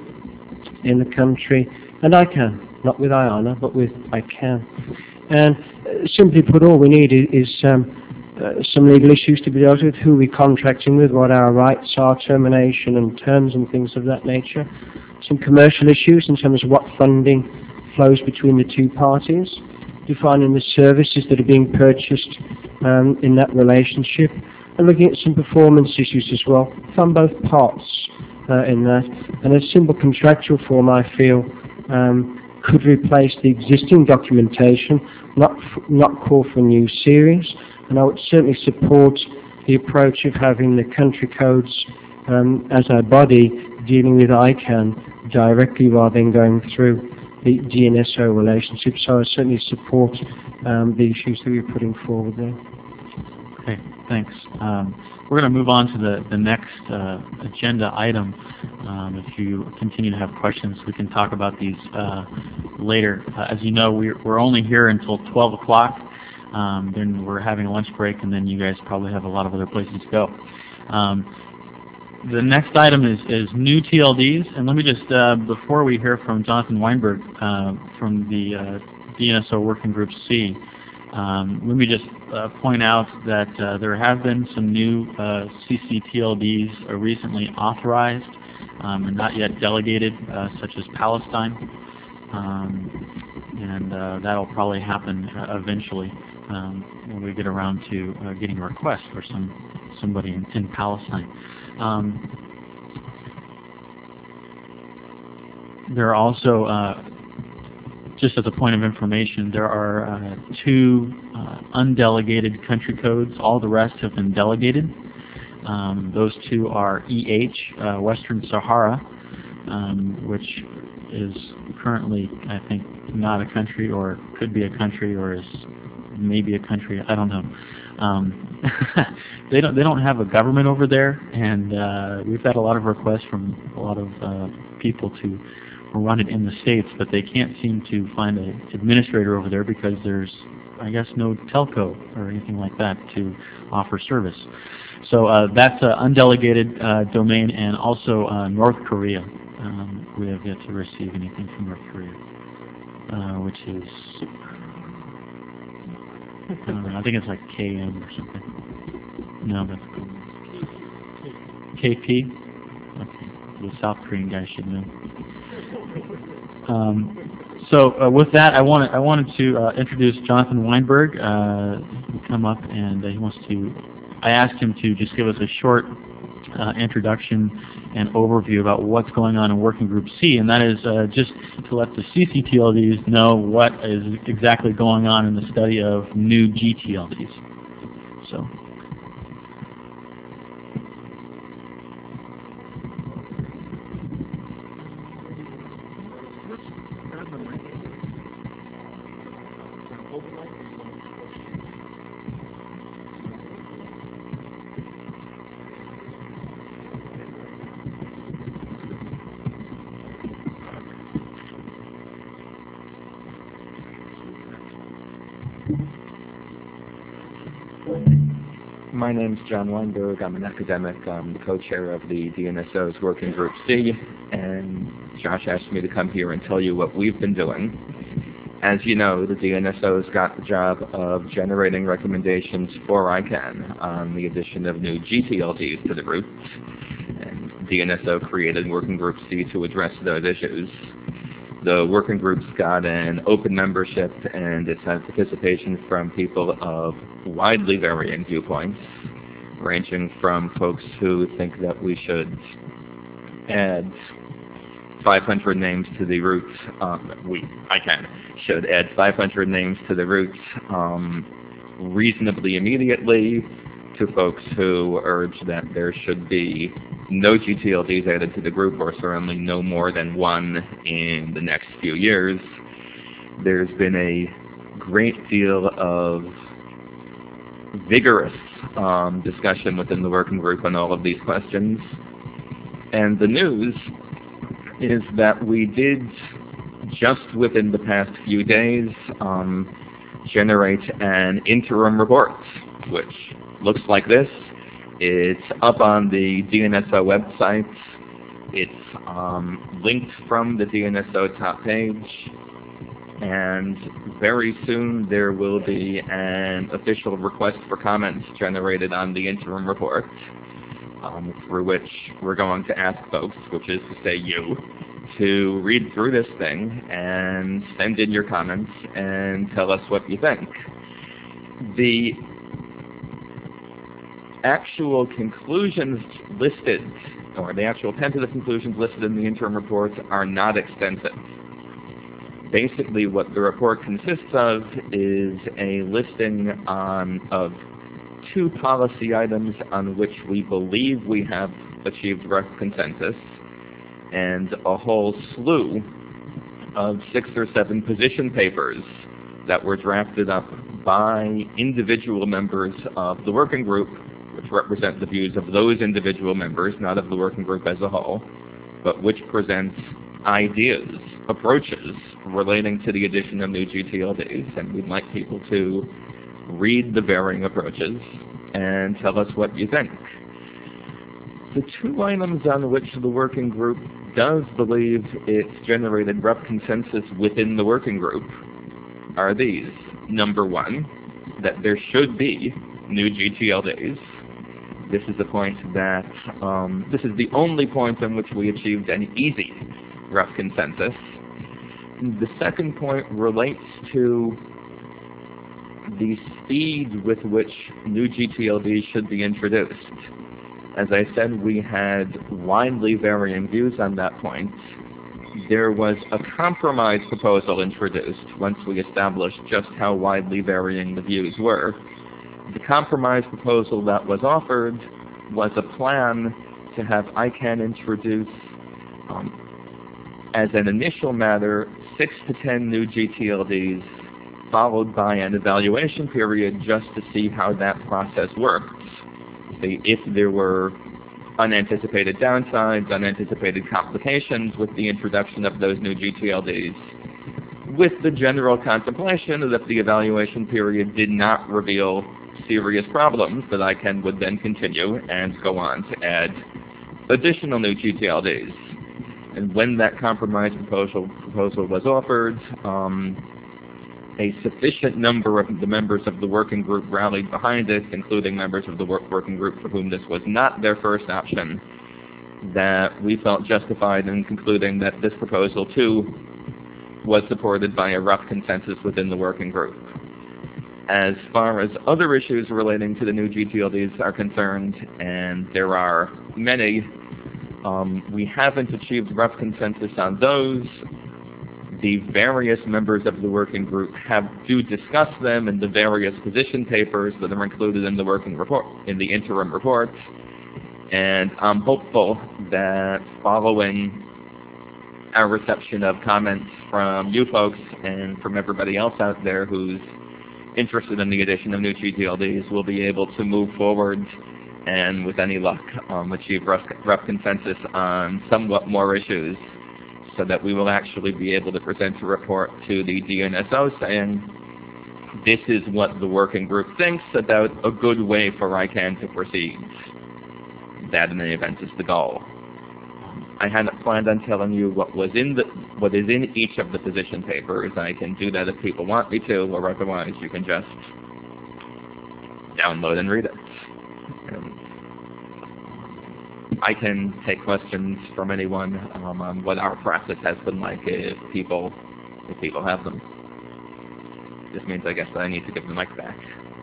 K: in the country and ICANN, not with I A N A, but with ICANN. And uh, simply put, all we need is, is um, uh, some legal issues to be dealt with, who we're contracting with, what our rights are, termination and terms and things of that nature. Some commercial issues in terms of what funding flows between the two parties, defining the services that are being purchased um, in that relationship, and looking at some performance issues as well from both parts uh, in that. And a simple contractual form, I feel, Um, could replace the existing documentation, not not call for a new series, and I would certainly support the approach of having the country codes um, as our body dealing with ICANN directly rather than going through the D N S O relationship. So I certainly support um, the issues that we're putting forward there.
F: Okay, thanks. Um, we're going to move on to the, the next uh, agenda item. Um, if you continue to have questions, we can talk about these uh, later. Uh, as you know, we're, we're only here until twelve o'clock. Um, then we're having a lunch break, and then you guys probably have a lot of other places to go. Um, the next item is, is new T L Ds. And let me just, uh, before we hear from Jonathan Weinberg uh, from the uh, D N S O Working Group C, Um, let me just uh, point out that uh, there have been some new uh, C C T L Ds uh, recently authorized um, and not yet delegated, uh, such as Palestine, um, and uh, that'll probably happen uh, eventually um, when we get around to uh, getting a request for some somebody in, in Palestine. Um, there are also, uh, just as a point of information, there are uh, two uh, undelegated country codes. All the rest have been delegated. Um, those two are E H, uh, Western Sahara, um, which is currently, I think, not a country, or could be a country, or is maybe a country. I don't know. Um, they don't. They don't have a government over there, and uh, we've had a lot of requests from a lot of uh, people to run it in the States, but they can't seem to find an administrator over there because there's, I guess, no telco or anything like that to offer service. So uh, that's an undelegated uh, domain, and also uh, North Korea. Um, we have yet to receive anything from North Korea, uh, which is, I don't know, I think it's like K M or something. No, that's K P? Okay. The South Korean guy should know. Um, so uh, with that, I wanted I wanted to uh, introduce Jonathan Weinberg. Uh, he come up and uh, he wants to. I asked him to just give us a short uh, introduction and overview about what's going on in Working Group C, and that is uh, just to let the C C T L Ds know what is exactly going on in the study of new G T L Ds. So.
C: My name's John Weinberg. I'm an academic. I'm the co-chair of the D N S O's Working Group C, and Josh asked me to come here and tell you what we've been doing. As you know, the D N S O's got the job of generating recommendations for I CANN on the addition of new G T L Ds to the group, and D N S O created Working Group C to address those issues. The working group's got an open membership, and it's had participation from people of widely varying viewpoints, ranging from folks who think that we should add five hundred names to the root. Um, we, I can, should add five hundred names to the root um, reasonably immediately, to folks who urge that there should be no G T L Ds added to the group, or certainly no more than one in the next few years. There's been a great deal of vigorous um, discussion within the working group on all of these questions. And the news is that we did, just within the past few days, um, generate an interim report, which looks like this. It's up on the D N S O website. It's um, linked from the D N S O top page. And very soon there will be an official request for comments generated on the interim report, um, through which we're going to ask folks, which is to say you, to read through this thing and send in your comments and tell us what you think. The actual conclusions listed, or the actual tentative conclusions listed in the interim report, are not extensive. Basically, what the report consists of is a listing on, of two policy items on which we believe we have achieved rough consensus, and a whole slew of six or seven position papers that were drafted up by individual members of the working group, which represent the views of those individual members, not of the working group as a whole, but which presents ideas, approaches relating to the addition of new G T L Ds, and we'd like people to read the varying approaches and tell us what you think. The two items on which the working group does believe it's generated rough consensus within the working group are these. Number one, that there should be new G T L Ds. This is the point that, um, this is the only point on which we achieved an easy rough consensus. The second point relates to the speed with which new G T L Ds should be introduced. As I said, we had widely varying views on that point. there was a compromise proposal introduced once we established just how widely varying the views were. The compromise proposal that was offered was a plan to have I CANN introduce, um, as an initial matter, six to ten new G T L Ds, followed by an evaluation period just to see how that process worked. See if there were unanticipated downsides, unanticipated complications with the introduction of those new G T L Ds, with the general contemplation that the evaluation period did not reveal serious problems, that I CANN would then continue and go on to add additional new G T L Ds. And when that compromise proposal, proposal was offered, um, a sufficient number of the members of the working group rallied behind it, including members of the work working group for whom this was not their first option, that we felt justified in concluding that this proposal too was supported by a rough consensus within the working group. As far as other issues relating to the new G T L Ds are concerned, and there are many, um, we haven't achieved rough consensus on those. The various members of the working group have do discuss them in the various position papers that are included in the working report, in the interim report, and I'm hopeful that following our reception of comments from you folks and from everybody else out there who's interested in the addition of new G T L Ds, we'll be able to move forward and, with any luck, um, achieve rough, rough consensus on somewhat more issues, so that we will actually be able to present a report to the D N S O saying, this is what the working group thinks about a good way for I CANN to proceed. That, in any event, is the goal. I hadn't planned on telling you what was in the what is in each of the position papers. I can do that if people want me to, or otherwise you can just download and read it. And I can take questions from anyone um, on what our process has been like if people if people have them. This means, I guess, that I need to give the mic back.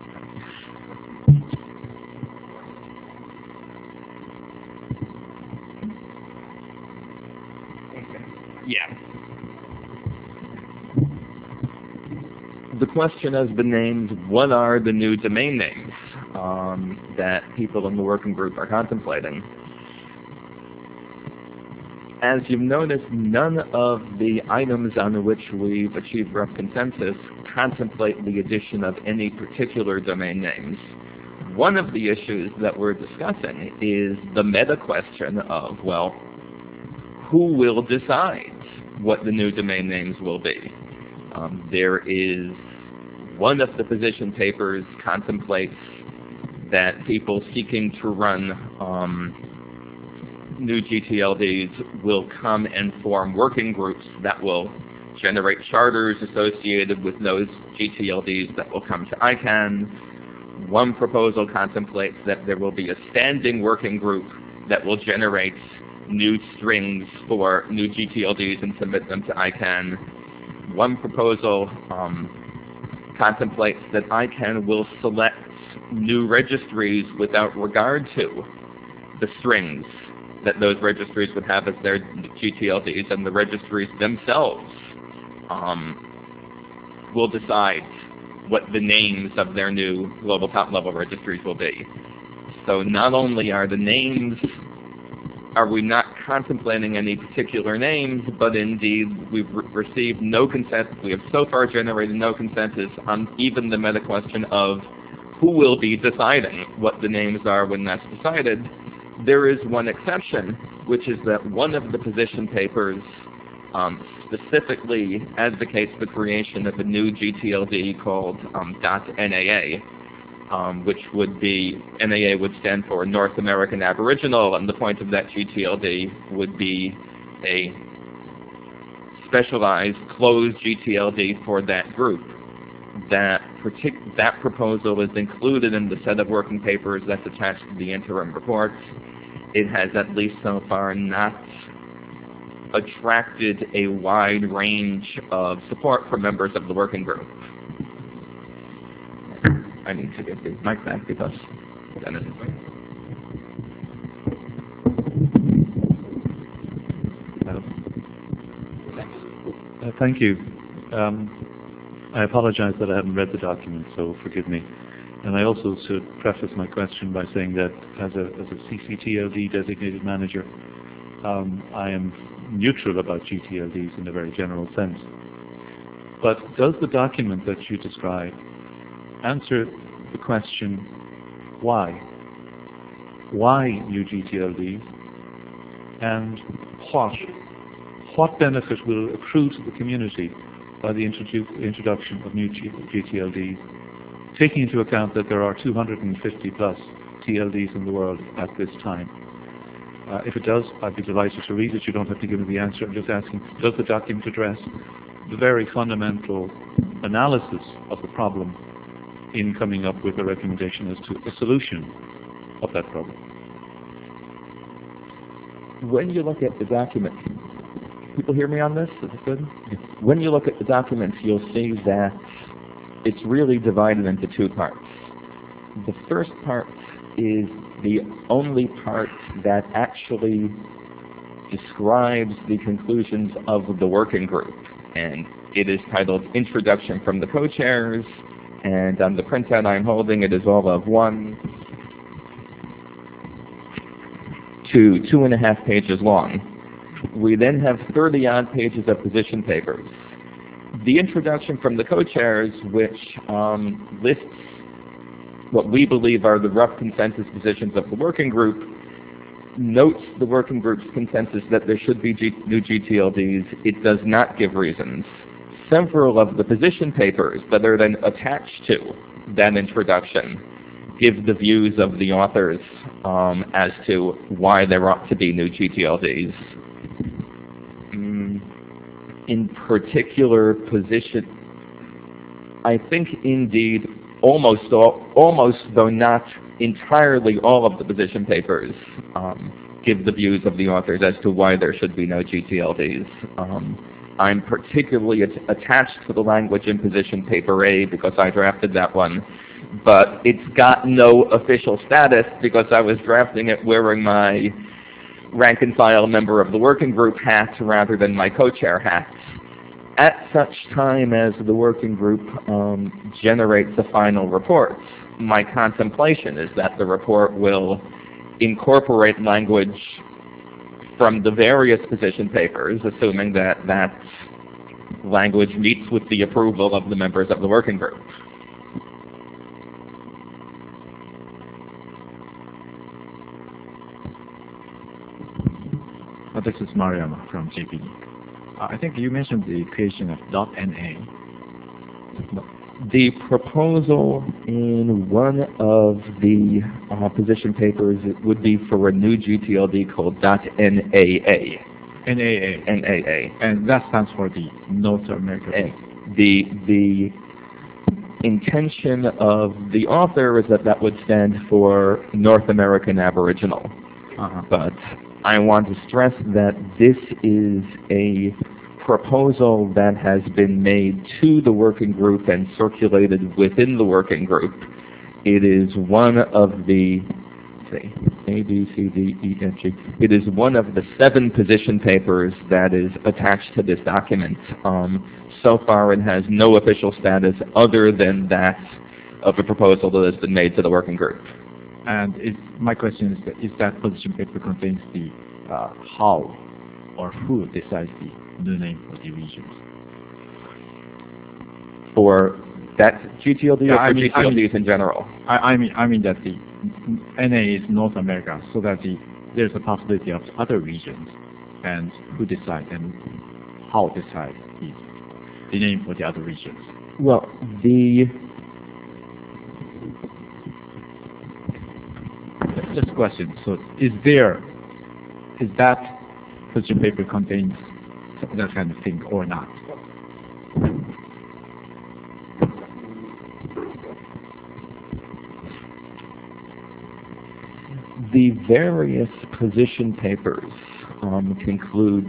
C: Yeah. The question has been named, what are the new domain names um, that people in the working group are contemplating? As you've noticed, none of the items on which we've achieved rough consensus contemplate the addition of any particular domain names. One of the issues that we're discussing is the meta question of, well, who will decide what the new domain names will be? Um, there is one of the position papers contemplates that people seeking to run um, new G T L Ds will come and form working groups that will generate charters associated with those G T L Ds that will come to I CANN. One proposal contemplates that there will be a standing working group that will generate new strings for new G T L Ds and submit them to I CANN. One proposal um, contemplates that I CANN will select new registries without regard to the strings that those registries would have as their G T L Ds, and the registries themselves um, will decide what the names of their new global top-level registries will be. So not only are the names Are we not contemplating any particular names, but indeed we've re received no consensus. We have so far generated no consensus on even the meta question of who will be deciding what the names are when that's decided. There is one exception, which is that one of the position papers um, specifically advocates the creation of a new G T L D called um, .NAA. Um, which would be, N A A would stand for North American Aboriginal, and the point of that G T L D would be a specialized closed G T L D for that group. That, partic that proposal is included in the set of working papers that's attached to the interim report. It has, at least so far, not attracted a wide range of support from members of the working group. I need to get the mic back because Dennis is waiting.
L: thank you. Um, I apologize that I haven't read the document, so forgive me. And I also should preface my question by saying that as a, as a C C T L D designated manager, um, I am neutral about G T L Ds in a very general sense. But does the document that you describe answer the question, why? Why new G T L Ds? And what? What benefit will accrue to the community by the introdu introduction of new G T L Ds, taking into account that there are two hundred fifty plus T L Ds in the world at this time? Uh, if it does, I'd be delighted to read it. You don't have to give me the answer. I'm just asking, does the document address the very fundamental analysis of the problem in coming up with a recommendation as to a solution of that problem?
C: When you look at the document, people hear me on this? Is it good? Yeah. When you look at the document, you'll see that it's really divided into two parts. The first part is the only part that actually describes the conclusions of the working group, and it is titled Introduction from the Co-Chairs, and on the printout I'm holding it is all of one to two and a half pages long. We then have thirty odd pages of position papers. The introduction from the co-chairs, which um, lists what we believe are the rough consensus positions of the working group, notes the working group's consensus that there should be G new G T L Ds. It does not give reasons. Several of the position papers that are then attached to that introduction give the views of the authors um, as to why there ought to be new G T L Ds. Mm, in particular position, I think indeed almost all, almost though not entirely all of the position papers um, give the views of the authors as to why there should be no G T L Ds. Um, I'm particularly at attached to the language in position paper A because I drafted that one, but it's got no official status because I was drafting it wearing my rank and file member of the working group hat rather than my co-chair hat. At such time as the working group um, generates a final report, my contemplation is that the report will incorporate language from the various position papers, assuming that that language meets with the approval of the members of the working group.
I: Uh, this is Mariama from J P. Uh, I think you mentioned the creation of .na.
C: The proposal in one of the uh, position papers would be for a new G T L D called .N A A.
I: N A A.
C: N A A.
I: And that stands for the North America.
C: The, the intention of the author is that that would stand for North American Aboriginal.
I: Uh-huh.
C: But I want to stress that this is a proposal that has been made to the working group and circulated within the working group. It is one of the, say, A, B, C, D, E, F, G. It is one of the seven position papers that is attached to this document. Um, so far it has no official status other than that of a proposal that has been made to the working group.
I: And is, my question is, that, is that position paper contains the uh, how or who decides the new name for the regions?
C: For that G T L D
I: yeah,
C: or for
I: I mean,
C: G T L Ds
I: I mean,
C: in general?
I: I, I mean, I mean that the N A is North America, so that the there's a possibility of other regions, and who decides and how decide the, the name for the other regions.
C: Well, the
I: just a question. So, is there is that position paper contains that kind of thing or not?
C: The various position papers um, conclude,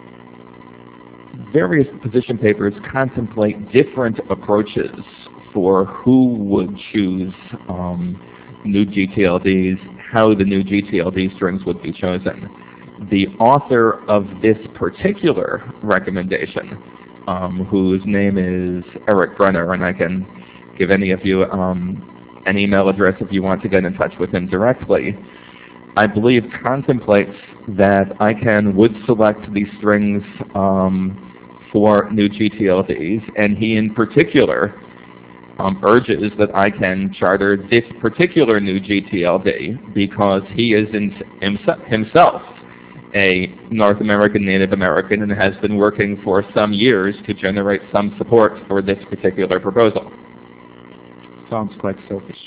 C: various position papers contemplate different approaches for who would choose um, new G T L Ds, how the new G T L D strings would be chosen. The author of this particular recommendation um, whose name is Eric Brenner, and I can give any of you um, an email address if you want to get in touch with him directly, I believe contemplates that ICANN would select these strings um, for new G T L Ds, and he in particular um, urges that ICANN charter this particular new G T L D because he is in, himself a North American Native American and has been working for some years to generate some support for this particular proposal.
I: Sounds quite selfish.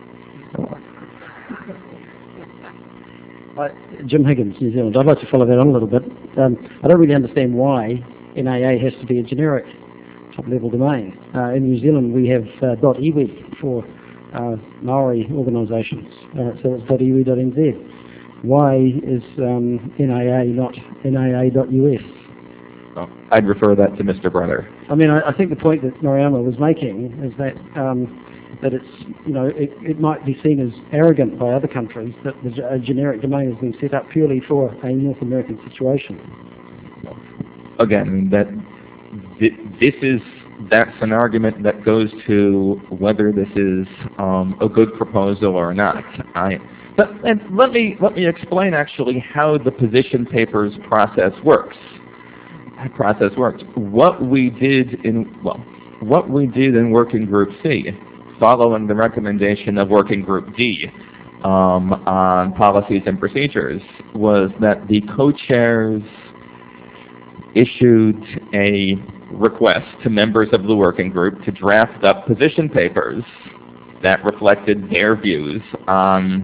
G: Uh, Jim Higgins, New Zealand. I'd like to follow that on a little bit. Um, I don't really understand why N A A has to be a generic top-level domain. Uh, in New Zealand, we have uh, .iwi for uh, Maori organisations, uh, so it's .iwi dot n z. Why is um, N A A not N A A dot U S?
C: Well, I'd refer that to Mister Brenner.
G: I mean, I, I think the point that Noriyama was making is that um, that it's, you know, it, it might be seen as arrogant by other countries that the, a generic domain has been set up purely for a North American situation.
C: Again, that th this is that's an argument that goes to whether this is um, a good proposal or not. I, but and let me let me explain actually how the position papers process works. Process works. What we did in well, what we did in Working Group C, following the recommendation of Working Group D um, on policies and procedures, was that the co-chairs issued a request to members of the working group to draft up position papers that reflected their views on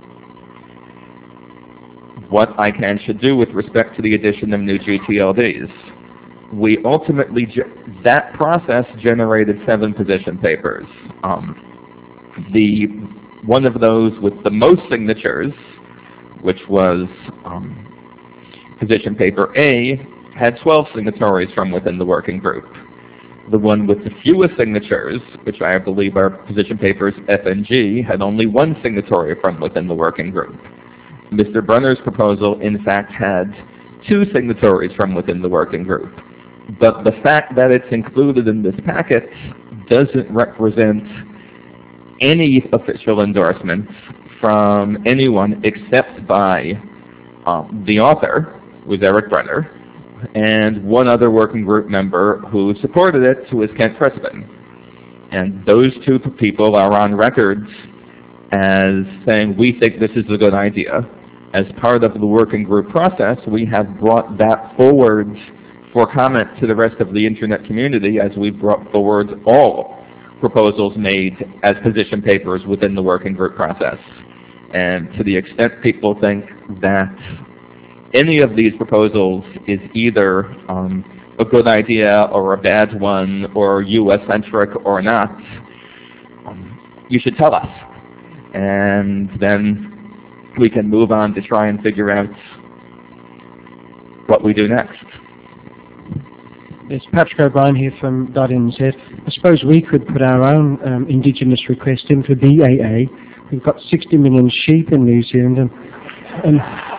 C: what ICANN should do with respect to the addition of new G T L Ds. We ultimately, that process generated seven position papers. Um, the one of those with the most signatures, which was um, position paper A, had twelve signatories from within the working group. The one with the fewest signatures, which I believe are position papers F and G, had only one signatory from within the working group. Mister Brenner's proposal, in fact, had two signatories from within the working group. But the fact that it's included in this packet doesn't represent any official endorsements from anyone except by um, the author, who is Eric Brenner, and one other working group member who supported it, who is Kent Crispin. And those two people are on record as saying, we think this is a good idea. As part of the working group process, we have brought that forward for comment to the rest of the Internet community as we brought forward all proposals made as position papers within the working group process. And to the extent people think that any of these proposals is either um, a good idea or a bad one or U S-centric or not, um, you should tell us. And then we can move on to try and figure out what we do next.
K: It's Patrick O'Brien here from .N Z. I suppose we could put our own um, Indigenous request in for B A A. We've got sixty million sheep in New Zealand, and, and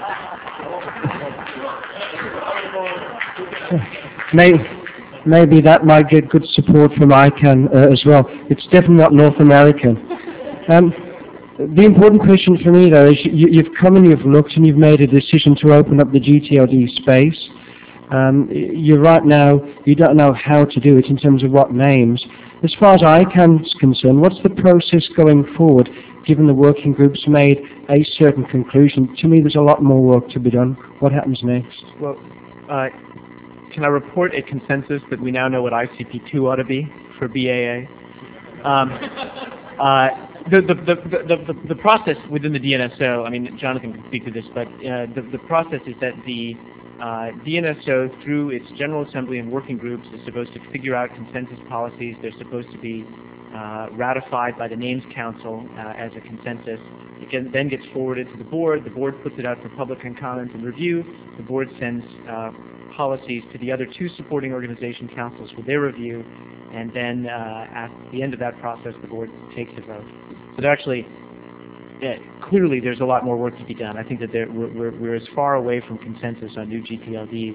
K: maybe, maybe that might get good support from ICANN uh, as well. It's definitely not North American. Um, the important question for me, though, is you, you've come and you've looked and you've made a decision to open up the G T L D space. Um, you're right now, you don't know how to do it in terms of what names. As far as ICANN's concerned, what's the process going forward, given the working group's made a certain conclusion? To me, there's a lot more work to be done. What happens next?
E: Well, uh, can I report a consensus that we now know what I C P two ought to be for B A A? Um, uh, the, the, the, the, the, the process within the D N S O, I mean, Jonathan can speak to this, but uh, the, the process is that the Uh, D N S O, through its General Assembly and working groups, is supposed to figure out consensus policies. They're supposed to be uh, ratified by the Names Council uh, as a consensus. It can, then gets forwarded to the board. The board puts it out for public and comment and review. The board sends uh, policies to the other two supporting organization councils for their review. And then uh, at the end of that process, the board takes a vote. So they're actually Yeah, clearly there's a lot more work to be done. I think that there, we're, we're, we're as far away from consensus on new G T L Ds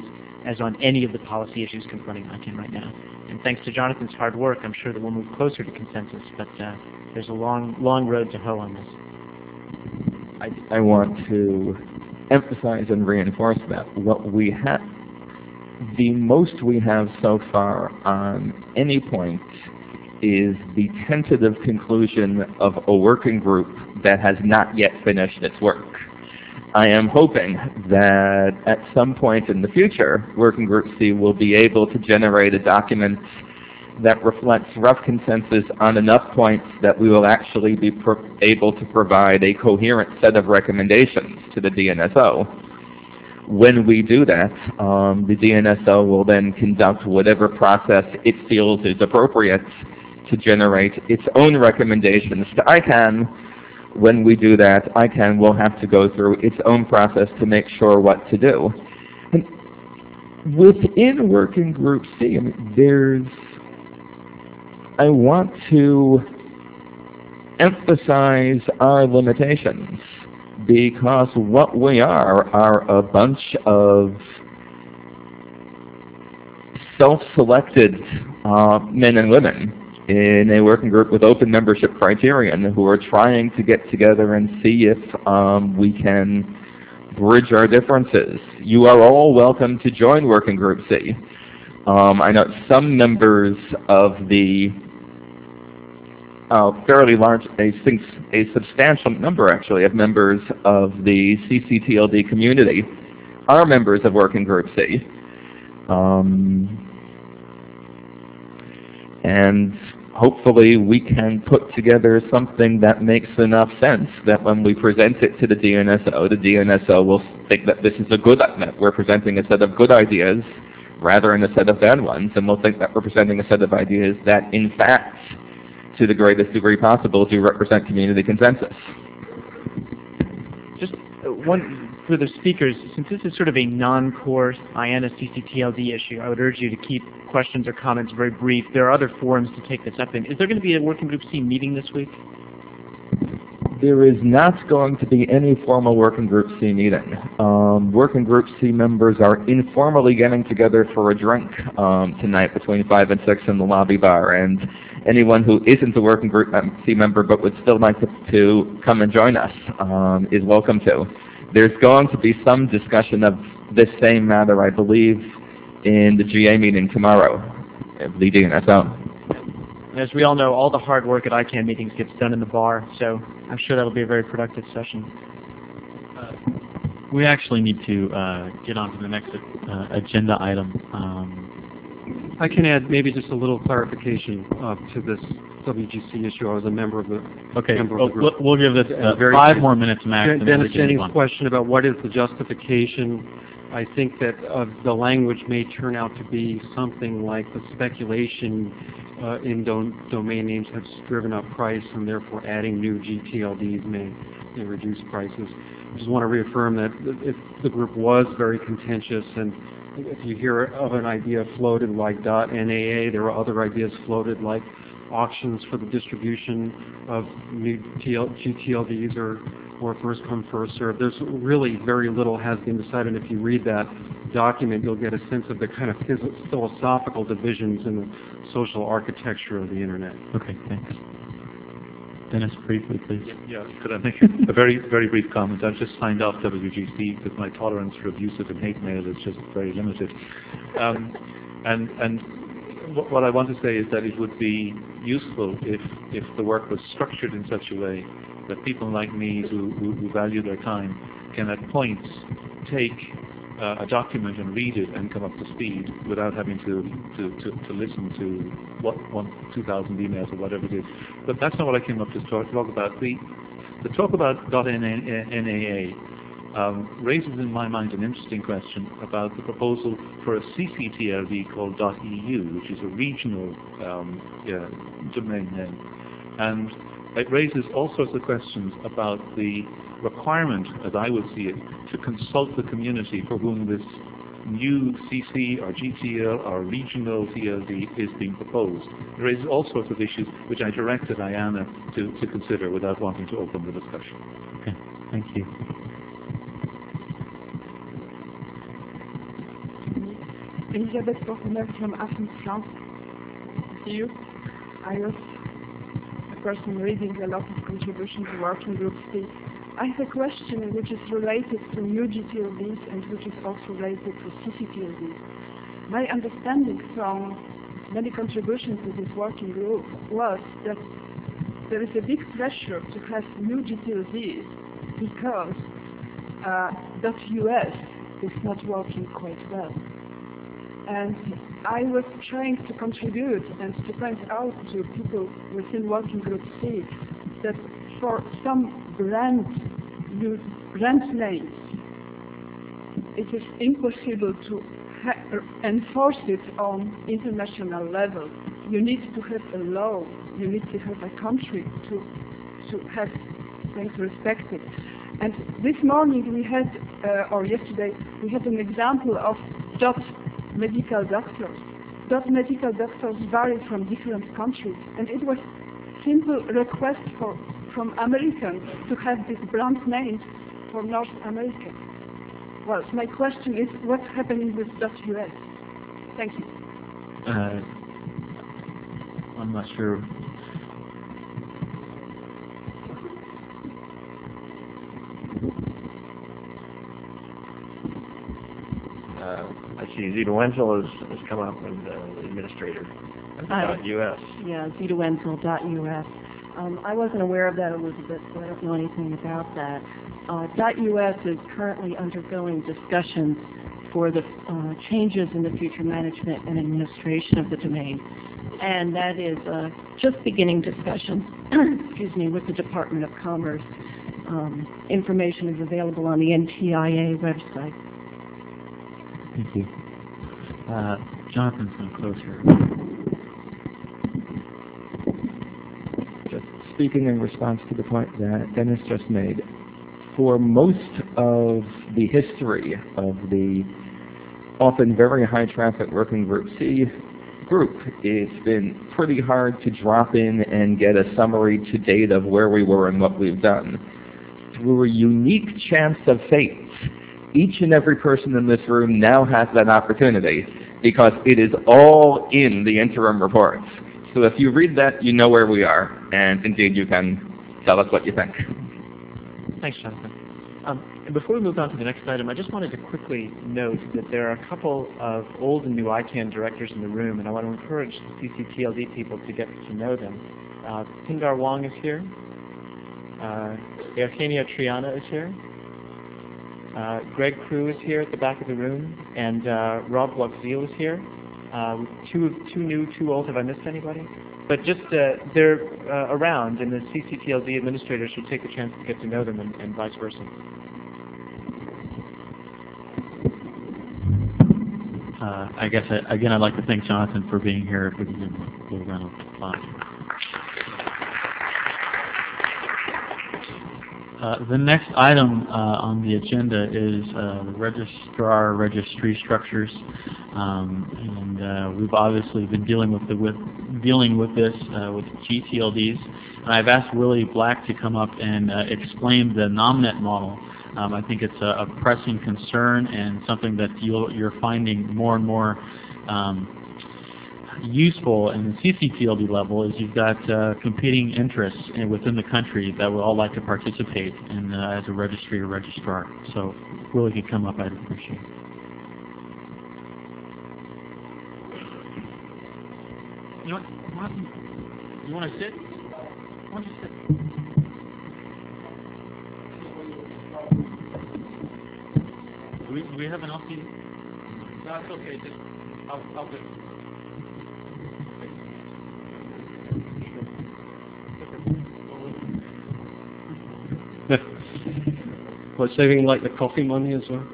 E: as on any of the policy issues confronting ICANN right now. And thanks to Jonathan's hard work, I'm sure that we'll move closer to consensus, but uh, there's a long, long road to hoe on this.
C: I, I want to emphasize and reinforce that what we have, the most we have so far on any point is the tentative conclusion of a working group that has not yet finished its work. I am hoping that at some point in the future, Working Group C will be able to generate a document that reflects rough consensus on enough points that we will actually be pro- able to provide a coherent set of recommendations to the D N S O. When we do that, um, the D N S O will then conduct whatever process it feels is appropriate to generate its own recommendations to ICANN. When we do that, ICANN will have to go through its own process to make sure what to do. And within Working Group C, I mean, there's, I want to emphasize our limitations, because what we are are a bunch of self-selected uh, men and women in a working group with open membership criterion who are trying to get together and see if um, we can bridge our differences. You are all welcome to join Working Group C. Um, I know some members of the uh, fairly large, a, a substantial number actually of members of the C C T L D community are members of Working Group C. Um, and hopefully we can put together something that makes enough sense that when we present it to the D N S O, the D N S O will think that this is a good, that we're presenting a set of good ideas rather than a set of bad ones, and we'll think that we're presenting a set of ideas that in fact, to the greatest degree possible, do represent community consensus.
E: Just one for the speakers, since this is sort of a non-core I A N A C C T L D issue, I would urge you to keep questions or comments very brief. There are other forums to take this up in. Is there going to be a Working Group C meeting this week?
C: There is not going to be any formal Working Group C meeting. Um, Working Group C members are informally getting together for a drink um, tonight between five and six in the lobby bar, and anyone who isn't a Working Group C member but would still like to, to come and join us um, is welcome to. There's going to be some discussion of this same matter, I believe, in the G A meeting tomorrow, the D N S O.
E: As we all know, all the hard work at ICANN meetings gets done in the bar, so I'm sure that'll be a very productive session.
F: Uh, we actually need to uh, get on to the next uh, agenda item. Um,
L: I can add maybe just a little clarification uh, to this W G C issue. I was a member of the
F: okay.
L: member
F: Well,
L: of the group.
F: we'll give this uh,
L: very
F: five
L: brief.
F: more minutes max.
L: Den-
F: and then we
L: Dennis
F: can move
L: Jennings'
F: on.
L: question about what is the justification. I think that uh, the language may turn out to be something like the speculation uh, in do- domain names has driven up price, and therefore adding new G T L Ds may, may reduce prices. I just want to reaffirm that if the group was very contentious, and if you hear of an idea floated like .N A A, there are other ideas floated like auctions for the distribution of new G T L Ds or, or first come, first serve. There's really very little has been decided. If you read that document, you'll get a sense of the kind of phys- philosophical divisions in the social architecture of the Internet.
F: Okay, thanks. Dennis, briefly, please.
J: Yeah, could I make a very, very brief comment? I've just signed off W G C because my tolerance for abusive and hate mail is just very limited. Um, and and what, what I want to say is that it would be useful if if the work was structured in such a way that people like me who, who, who value their time can at points take uh, a document and read it and come up to speed without having to, to, to, to listen to what one, two thousand emails or whatever it is. But that's not what I came up to talk, talk about. The, the talk about .N A A um, raises in my mind an interesting question about the proposal for a C C T L D called .E U, which is a regional um, yeah, domain name. And it raises all sorts of questions about the requirement, as I would see it, to consult the community for whom this new C C or G T L or regional T L D is being proposed. It raises all sorts of issues which I directed I A N A to, to consider without wanting to open the discussion.
F: Okay, thank you.
M: Elisabeth Boffelmer from Athens, France. See you. I was a person reading a lot of contributions to working groups. I have a question which is related to new G T L Ds and which is also related to C C T L Ds. My understanding from many contributions to this working group was that there is a big pressure to have new G T L Ds because uh, .us is not working quite well. And I was trying to contribute and to point out to people within working group C that for some brand use brand names, it is impossible to enforce it on international level. You need to have a law, you need to have a country to to have things respected. And this morning we had, uh, or yesterday, we had an example of dot medical doctors. Dot medical doctors vary from different countries, and it was simple request for from Americans to have these brand names for North America. Well, my question is, what's happening with .us? Thank you.
F: Uh, I'm not sure.
B: Uh, I see Zita Wenzel has, has come up as uh, the administrator.
V: Hi.
B: .us.
V: Yeah, Zita Wenzel dot U S. Um, I wasn't aware of that, Elizabeth, so I don't know anything about that. Uh, .us is currently undergoing discussions for the uh, changes in the future management and administration of the domain. And that is uh, just beginning discussions, excuse me, with the Department of Commerce. Um, information is available on the N T I A website.
F: Thank you. Uh, Jonathan's going to close here.
C: Just speaking in response to the point that Dennis just made, for most of the history of the often very high traffic working group C group, it's been pretty hard to drop in and get a summary to date of where we were and what we've done. Through a unique chance of fate, each and every person in this room now has that opportunity because it is all in the interim reports. So if you read that, you know where we are, and indeed you can tell us what you think.
E: Thanks, Jonathan. Um, and before we move on to the next item, I just wanted to quickly note that there are a couple of old and new I CANN directors in the room, and I want to encourage the C C T L D people to get to know them. Uh, Pindar Wong is here. Uh, Eugenia Triana is here. Uh, Greg Crew is here at the back of the room, and uh, Rob Luxzeel is here. Uh, two, two new, two old. Have I missed anybody? But just uh, they're uh, around, and the C C T L D administrators should take the chance to get to know them, and, and vice versa.
F: Uh, I guess, I, again, I'd like to thank Jonathan for being here. If we can give him a little round of applause. Uh, the next item uh, on the agenda is uh, the registrar registry structures, um, and uh, we've obviously been dealing with the, with dealing with this uh, with G T L Ds. And I've asked Willie Black to come up and uh, explain the NOMNet model. Um, I think it's a, a pressing concern and something that you'll, you're finding more and more um, useful in the C C T L D level. Is you've got uh, competing interests in, within the country that would all like to participate in uh, as a registry or registrar. So Willie could come up, I'd appreciate it. You know what? You want to sit? Why don't you sit? Do we, do we have an L C D? No, it's okay. Just, I'll, I'll just.
H: Well, saving like the coffee money as well.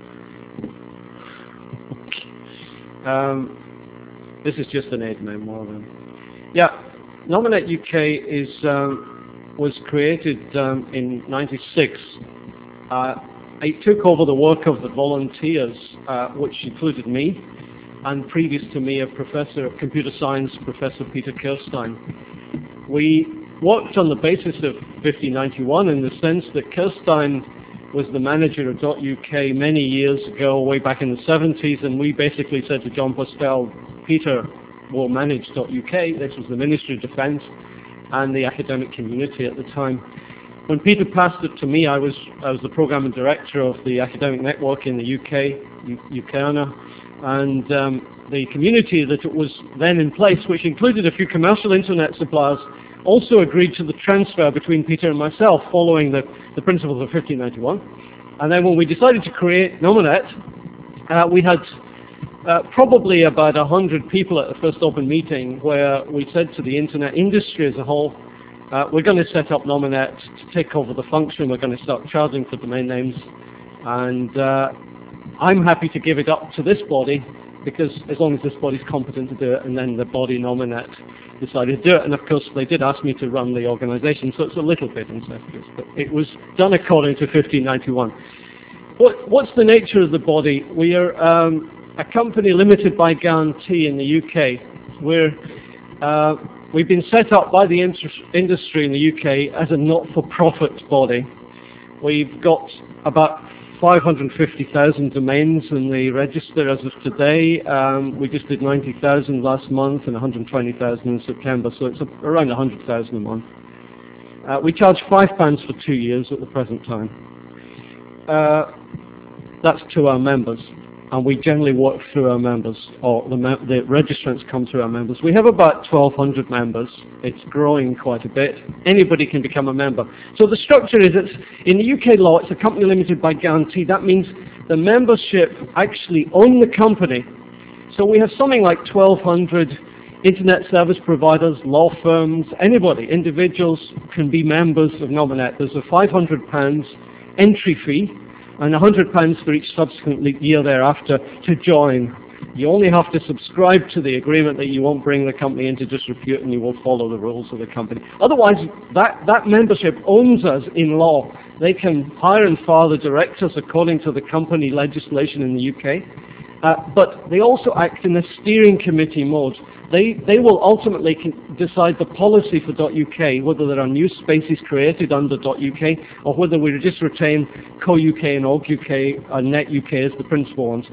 H: um, this is just an aid memorandum. Yeah, Nominate U K is um, was created um, in ninety-six. Uh, it took over the work of the volunteers, uh, which included me, and previous to me, a professor of computer science, Professor Peter Kirstein. We worked on the basis of fifteen ninety-one in the sense that Kirstein was the manager of .uk many years ago, way back in the seventies, and we basically said to John Postel, Peter will manage .uk. This was the Ministry of Defence and the academic community at the time. When Peter passed it to me, I was I was the programming director of the academic network in the U K, UKANA, and um, the community that was then in place, which included a few commercial internet suppliers, also agreed to the transfer between Peter and myself following the, the principles of fifteen ninety-one. And then when we decided to create Nominet, uh, we had uh, probably about one hundred people at the first open meeting where we said to the internet industry as a whole, uh, we're going to set up Nominet to take over the function, we're going to start charging for domain names, and uh, I'm happy to give it up to this body, because as long as this body's competent to do it, and then the body Nominet decided to do it. And of course they did ask me to run the organization, so it's a little bit incestuous, but it was done according to fifteen ninety-one. What, what's the nature of the body? We are um, a company limited by guarantee in the U K. We're, uh, we've been set up by the industry in the U K as a not-for-profit body. We've got about five hundred fifty thousand domains in the register as of today. Um, we just did ninety thousand last month and one hundred twenty thousand in September, so it's around one hundred thousand a month. Uh, we charge five pounds for two years at the present time. Uh, that's to our members, and we generally work through our members, or the, me the registrants come through our members. We have about twelve hundred members. It's growing quite a bit. Anybody can become a member. So the structure is, it's, in the U K law, it's a company limited by guarantee. That means the membership actually own the company. So we have something like twelve hundred internet service providers, law firms, anybody, individuals can be members of Nominet. There's a five hundred pounds entry fee and one hundred pounds for each subsequent year thereafter to join. You only have to subscribe to the agreement that you won't bring the company into disrepute and you will follow the rules of the company. Otherwise, that, that membership owns us in law. They can hire and fire the directors according to the company legislation in the U K, uh, but they also act in a steering committee mode. They, they will ultimately decide the policy for .uk, whether there are new spaces created under .uk, or whether we just retain co-U K and org U K and net U K as the principal ones.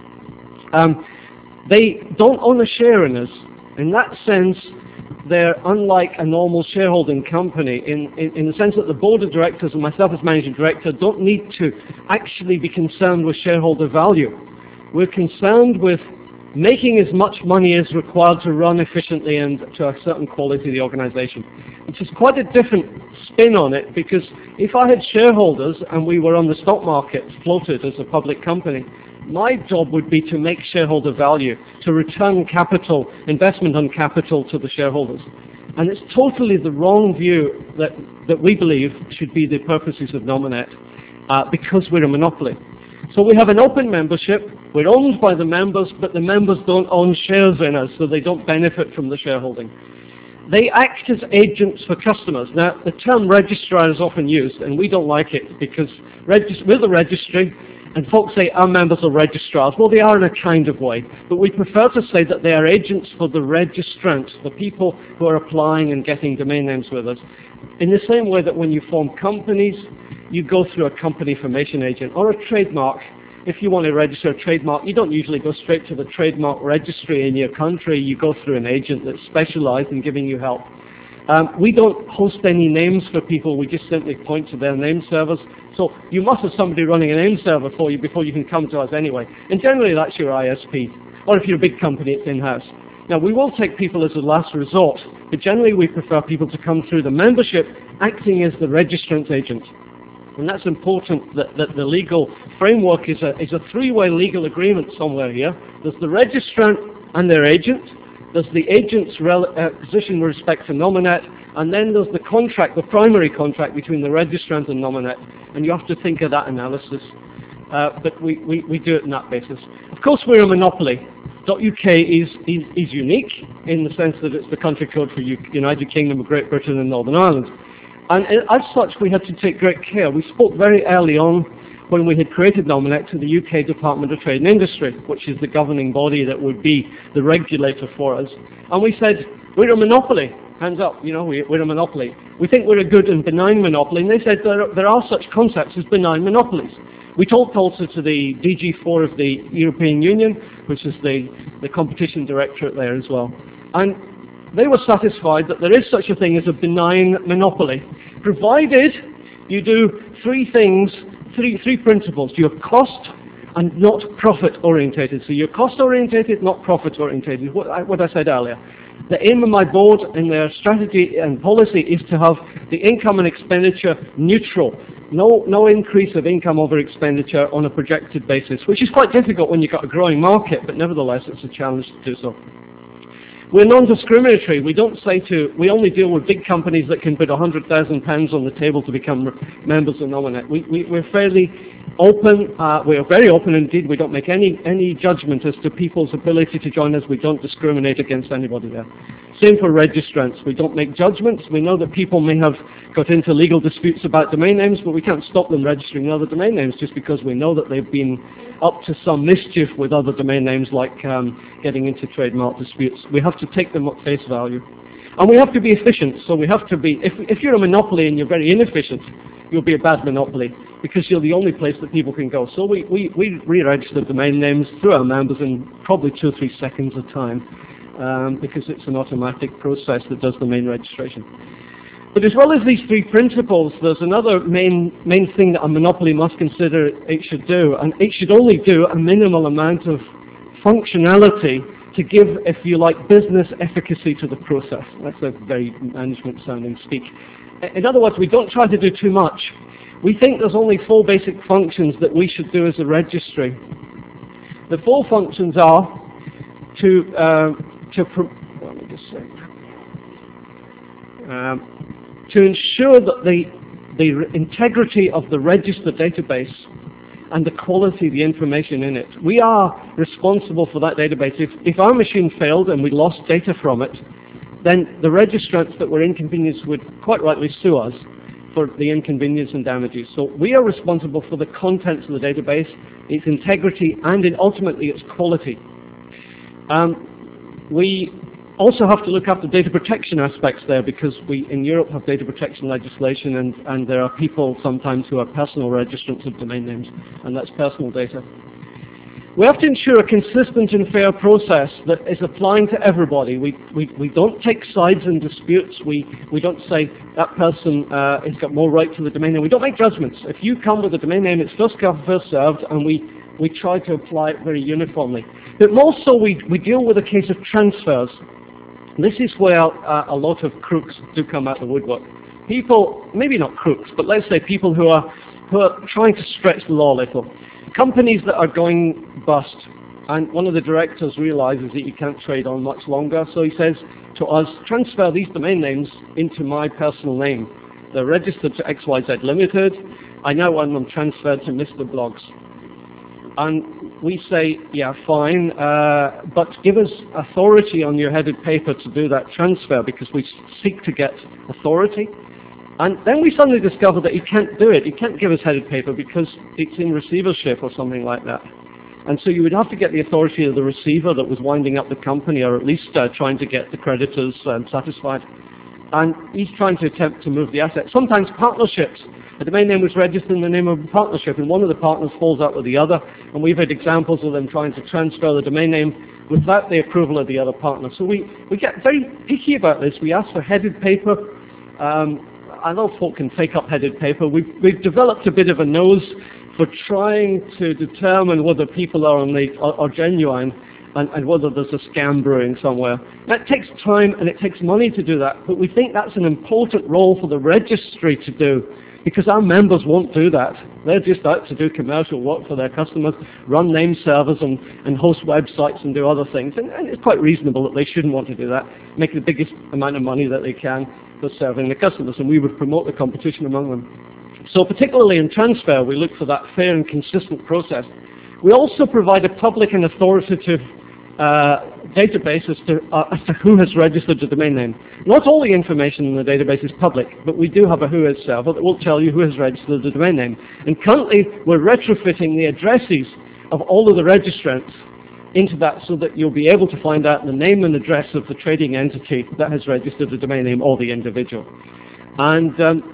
H: Um, they don't own a share in us. In that sense, they're unlike a normal shareholding company in, in, in the sense that the board of directors and myself as managing director don't need to actually be concerned with shareholder value. We're concerned with making as much money as required to run efficiently and to a certain quality of the organization, which is quite a different spin on it, because if I had shareholders and we were on the stock market floated as a public company, my job would be to make shareholder value, to return capital, investment on capital to the shareholders. And it's totally the wrong view that, that we believe should be the purposes of Nominet, uh, because we're a monopoly. So we have an open membership, we're owned by the members, but the members don't own shares in us, so they don't benefit from the shareholding. They act as agents for customers. Now, the term registrar is often used, and we don't like it, because we're the registry, and folks say our members are registrars. Well, they are in a kind of way, but we prefer to say that they are agents for the registrants, the people who are applying and getting domain names with us. In the same way that when you form companies, you go through a company formation agent, or a trademark. If you want to register a trademark, you don't usually go straight to the trademark registry in your country. You go through an agent that's specialized in giving you help. Um, we don't host any names for people. We just simply point to their name servers. So you must have somebody running a name server for you before you can come to us anyway. And generally that's your I S P. Or if you're a big company, it's in-house. Now, we will take people as a last resort, but generally we prefer people to come through the membership acting as the registrant agent. And that's important, that, that the legal framework is a, is a three-way legal agreement somewhere here. There's the registrant and their agent. There's the agent's rel uh, position with respect to Nominet. And then there's the contract, the primary contract between the registrant and Nominet. And you have to think of that analysis. Uh, but we, we, we do it on that basis. Of course, we're a monopoly. .uk is, is, is unique in the sense that it's the country code for U United Kingdom of Great Britain and Northern Ireland. And as such, we had to take great care. We spoke very early on when we had created Nominet to the U K Department of Trade and Industry, which is the governing body that would be the regulator for us. And we said, we're a monopoly. Hands up, you know, we, we're a monopoly. We think we're a good and benign monopoly. And they said there, there are such concepts as benign monopolies. We talked also to the D G four of the European Union, which is the, the competition directorate there as well. And they were satisfied that there is such a thing as a benign monopoly, provided you do three things, three, three principles. You're cost and not profit orientated. So you're cost orientated, not profit orientated, what I, what I said earlier. The aim of my board in their strategy and policy is to have the income and expenditure neutral. No, no increase of income over expenditure on a projected basis, which is quite difficult when you've got a growing market, but nevertheless it's a challenge to do so. We're non-discriminatory. We don't say to, we only deal with big companies that can put one hundred thousand pounds on the table to become members or nominate. We, we, we're fairly open. Uh, we're very open indeed. We don't make any, any judgment as to people's ability to join us. We don't discriminate against anybody there. Same for registrants. We don't make judgments. We know that people may have got into legal disputes about domain names, but we can't stop them registering other domain names just because we know that they've been up to some mischief with other domain names, like um, getting into trademark disputes. We have to take them at face value. And we have to be efficient, so we have to be, if, if you're a monopoly and you're very inefficient, you'll be a bad monopoly, because you're the only place that people can go. So we, we, we re-register domain names through our members in probably two or three seconds a time, um, because it's an automatic process that does the main registration. But as well as these three principles, there's another main, main thing that a monopoly must consider it should do, and it should only do a minimal amount of functionality to give, if you like, business efficacy to the process. That's a very management-sounding speak. In other words, we don't try to do too much. We think there's only four basic functions that we should do as a registry. The four functions are to, uh, to pro let me just say, um, to ensure that the, the integrity of the register database and the quality of the information in it. We are responsible for that database. If, if our machine failed and we lost data from it, then the registrants that were inconvenienced would quite rightly sue us for the inconvenience and damages. So we are responsible for the contents of the database, its integrity, and in ultimately its quality. Um, we also have to look after data protection aspects there, because we in Europe have data protection legislation, and, and there are people sometimes who are personal registrants of domain names, and that's personal data. We have to ensure a consistent and fair process that is applying to everybody. We, we, we don't take sides in disputes. We, we don't say that person uh, has got more right to the domain name. We don't make judgments. If you come with a domain name, it's first come, first served, and we, we try to apply it very uniformly. But more so, we, we deal with a case of transfers. This is where uh, a lot of crooks do come out the woodwork. People, maybe not crooks, but let's say people who are, who are trying to stretch the law a little. Companies that are going bust, and one of the directors realizes that you can't trade on much longer, so he says to us, transfer these domain names into my personal name. They're registered to X Y Z Limited. I now want them transferred to Mister Blogs. And we say, yeah, fine, uh, but give us authority on your headed paper to do that transfer, because we seek to get authority. And then we suddenly discover that you can't do it. You can't give us headed paper because it's in receivership or something like that. And so you would have to get the authority of the receiver that was winding up the company, or at least uh, trying to get the creditors um, satisfied. And he's trying to attempt to move the asset. Sometimes partnerships. A domain name was registered in the name of a partnership, and one of the partners falls out with the other. And we've had examples of them trying to transfer the domain name without the approval of the other partner. So we, we get very picky about this. We ask for headed paper. Um, I know folk can take up headed paper. We've, we've developed a bit of a nose for trying to determine whether people are, on the, are, are genuine and, and whether there's a scam brewing somewhere. That takes time and it takes money to do that, but we think that's an important role for the registry to do, because our members won't do that. They're just out to do commercial work for their customers, run name servers and, and host websites and do other things. And, and it's quite reasonable that they shouldn't want to do that, make the biggest amount of money that they can for serving the customers, and we would promote the competition among them. So particularly in transfer, we look for that fair and consistent process. We also provide a public and authoritative uh, database as to, uh, as to who has registered the domain name. Not all the information in the database is public, but we do have a Who Is server that will tell you who has registered the domain name. And currently, we're retrofitting the addresses of all of the registrants into that, so that you'll be able to find out the name and address of the trading entity that has registered the domain name, or the individual. And um,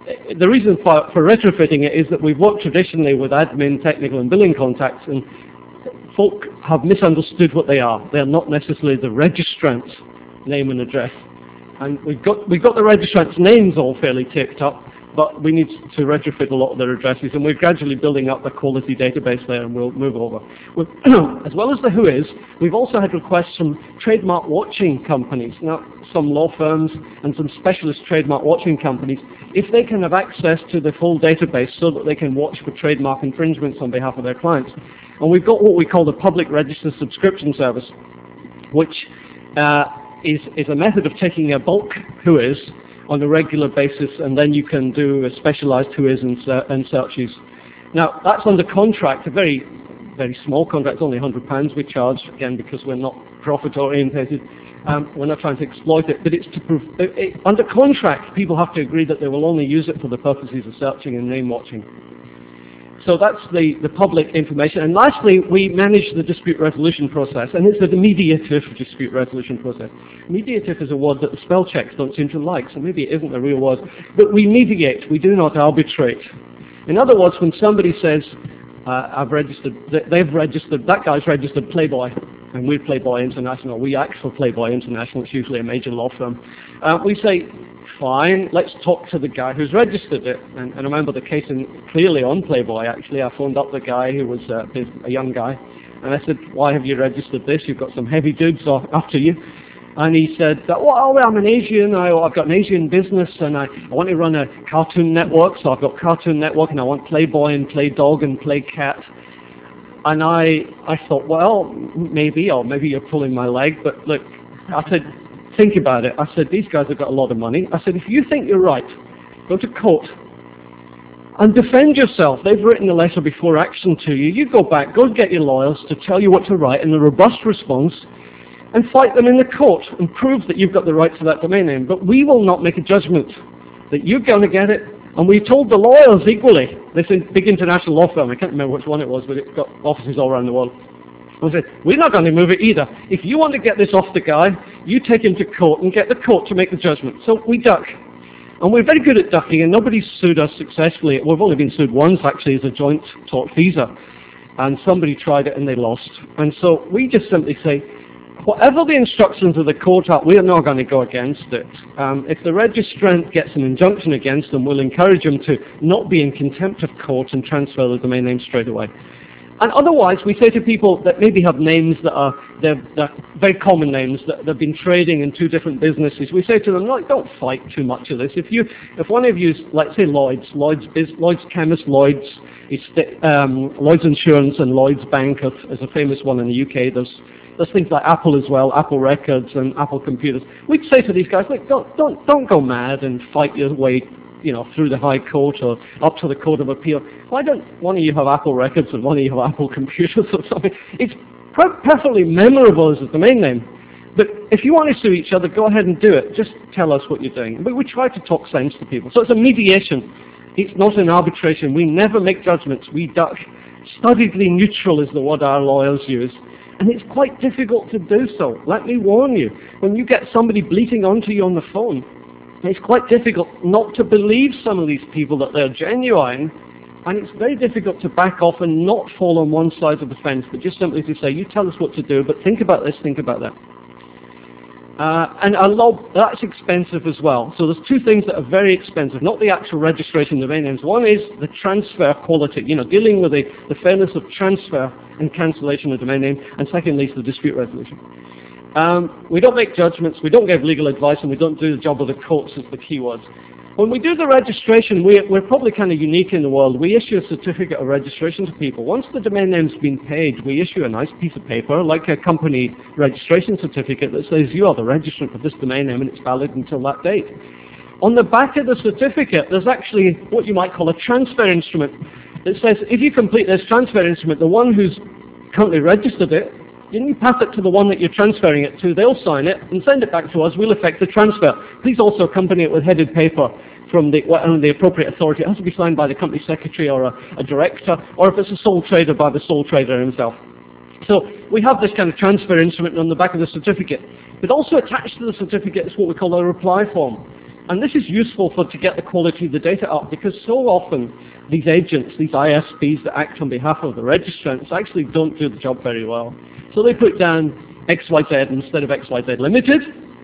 H: the reason for, for retrofitting it is that we've worked traditionally with admin, technical, and billing contacts, and folk have misunderstood what they are. They're not necessarily the registrant's name and address. And we've got, we've got the registrant's names all fairly ticked up, but we need to retrofit a lot of their addresses, and we're gradually building up a quality database there, and we'll move over. As well as the W H O is, we've also had requests from trademark watching companies, now some law firms and some specialist trademark watching companies, if they can have access to the full database so that they can watch for trademark infringements on behalf of their clients. And we've got what we call the public register subscription service, which uh, is, is a method of taking a bulk W H O is on a regular basis, and then you can do a specialized W H O is and, and searches. Now, that's under contract, a very, very small contract, only one hundred pounds we charge, again, because we're not profit-orientated. Um, we're not trying to exploit it, but it's to prove, it, it, under contract, people have to agree that they will only use it for the purposes of searching and name watching. So that's the, the public information. And lastly, we manage the dispute resolution process, and it's the mediative dispute resolution process. Mediative is a word that the spell checks don't seem to like, so maybe it isn't a real word. But we mediate, we do not arbitrate. In other words, when somebody says, uh, I've registered, they've registered, that guy's registered Playboy, and we're Playboy International, we act for Playboy International, it's usually a major law firm. Uh, we say, fine, let's talk to the guy who's registered it. And, and I remember the case in, clearly on Playboy, actually. I phoned up the guy who was uh, a young guy, and I said, why have you registered this? You've got some heavy dudes after you. And he said, well, I'm an Asian, I, I've got an Asian business, and I, I want to run a Cartoon Network, so I've got Cartoon Network, and I want Playboy and Play Dog and Play Cat. And I, I thought, well, maybe, or maybe you're pulling my leg, but look, I said, think about it. I said, these guys have got a lot of money. I said, if you think you're right, go to court and defend yourself. They've written a letter before action to you. You go back, go get your lawyers to tell you what to write in a robust response and fight them in the court and prove that you've got the right to that domain name. But we will not make a judgment that you're going to get it. And we told the lawyers equally, this big international law firm, I can't remember which one it was, but it's got offices all around the world. I said, we're not going to move it either. If you want to get this off the guy, you take him to court and get the court to make the judgment. So we duck. And we're very good at ducking, and nobody's sued us successfully. We've only been sued once, actually, as a joint tortfeasor. And somebody tried it and they lost. And so we just simply say, whatever the instructions of the court are, we are not going to go against it. Um, if the registrant gets an injunction against them, we'll encourage them to not be in contempt of court and transfer the domain name straight away. And otherwise, we say to people that maybe have names that are they're, they're very common names, that they've been trading in two different businesses, we say to them, like, don't fight too much of this. If you, if one of you, let's say Lloyd's, Lloyd's, Lloyd's Chemist, Lloyd's, um, Lloyd's Insurance and Lloyd's Bank is a famous one in the U K. There's, there's things like Apple as well, Apple Records and Apple Computers. We'd say to these guys, look, don't, don't, don't go mad and fight your way, you know, through the High Court or up to the Court of Appeal. Why don't one of you have Apple Records and one of you have Apple Computers or something? It's per perfectly memorable as a domain name. But if you want to sue each other, go ahead and do it. Just tell us what you're doing. But we try to talk sense to people. So it's a mediation. It's not an arbitration. We never make judgments. We duck. Studiedly neutral is the word our lawyers use. And it's quite difficult to do so. Let me warn you. When you get somebody bleating onto you on the phone, it's quite difficult not to believe some of these people that they're genuine, and it's very difficult to back off and not fall on one side of the fence, but just simply to say, you tell us what to do, but think about this, think about that. Uh, and a lot, that's expensive as well. So there's two things that are very expensive, not the actual registration of domain names. One is the transfer quality, you know, dealing with the, the fairness of transfer and cancellation of domain name, and secondly is the dispute resolution. Um, we don't make judgments, we don't give legal advice, and we don't do the job of the courts as the key words. When we do the registration, we're, we're probably kind of unique in the world. We issue a certificate of registration to people. Once the domain name's been paid, we issue a nice piece of paper, like a company registration certificate that says you are the registrant for this domain name and it's valid until that date. On the back of the certificate, there's actually what you might call a transfer instrument. It says if you complete this transfer instrument, the one who's currently registered it, you pass it to the one that you're transferring it to, they'll sign it and send it back to us, we'll effect the transfer. Please also accompany it with headed paper from the, well, the appropriate authority. It has to be signed by the company secretary or a, a director, or if it's a sole trader, by the sole trader himself. So we have this kind of transfer instrument on the back of the certificate. But also attached to the certificate is what we call a reply form. And this is useful for to get the quality of the data up, because so often these agents, these I S Ps that act on behalf of the registrants, actually don't do the job very well. So they put down X Y Z instead of X Y Z Limited,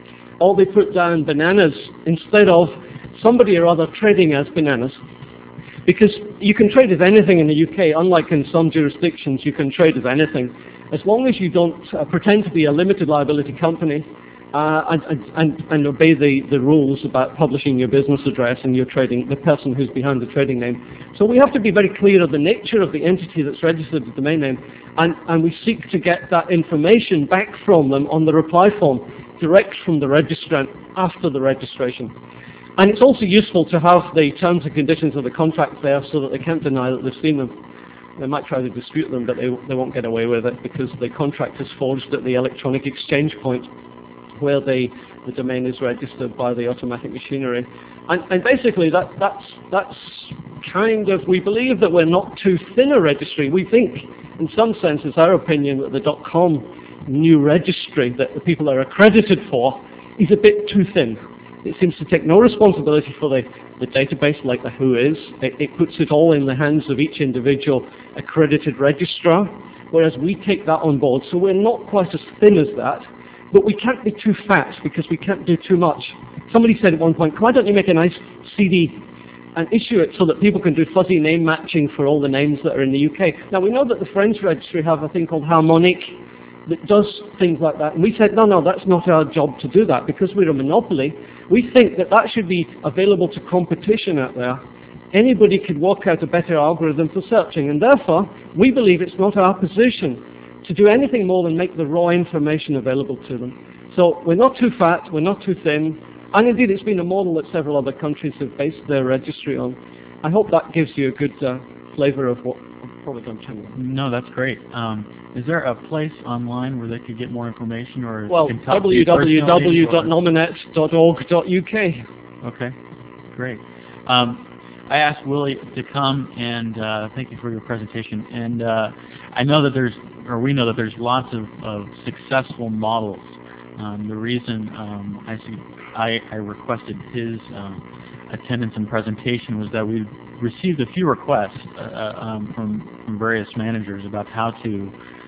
H: or they put down bananas instead of somebody or other trading as bananas. Because you can trade as anything in the U K, unlike in some jurisdictions, you can trade as anything. As long as you don't uh, pretend to be a limited liability company uh, and, and, and obey the, the rules about publishing your business address and your trading, the person who's behind the trading name. So we have to be very clear of the nature of the entity that's registered the domain name, and, and we seek to get that information back from them on the reply form, direct from the registrant after the registration. And it's also useful to have the terms and conditions of the contract there so that they can't deny that they've seen them. They might try to dispute them, but they, they won't get away with it because the contract is forged at the electronic exchange point where the, the domain is registered by the automatic machinery. And, and basically that, that's, that's kind of, we believe that we're not too thin a registry. We think, in some sense, it's our opinion that the .com new registry that the people are accredited for is a bit too thin. It seems to take no responsibility for the, the database like the W H O is. It, it puts it all in the hands of each individual accredited registrar, whereas we take that on board. So we're not quite as thin as that, but we can't be too fat because we can't do too much. Somebody said at one point, why don't you make a nice C D and issue it so that people can do fuzzy name matching for all the names that are in the U K? Now we know that the French registry have a thing called Harmonic that does things like that. And we said, no, no, that's not our job to do that because we're a monopoly. We think that that should be available to competition out there. Anybody could work out a better algorithm for searching, and therefore, we believe it's not our position to do anything more than make the raw information available to them. So we're not too fat, we're not too thin, and indeed it's been a model that several other countries have based their registry on. I hope that gives you a good uh, flavor of what I've probably done channel.
F: No, that's great. Um, is there a place online where they could get more information, or
H: well, w w w dot nominet dot org dot u k.
F: Okay, great. Um, I asked Willie to come, and uh, thank you for your presentation. And uh, I know that there's, or we know that there's lots of, of successful models. Um, the reason um, I, see, I, I requested his uh, attendance and presentation was that we received a few requests uh, um, from, from various managers about how to,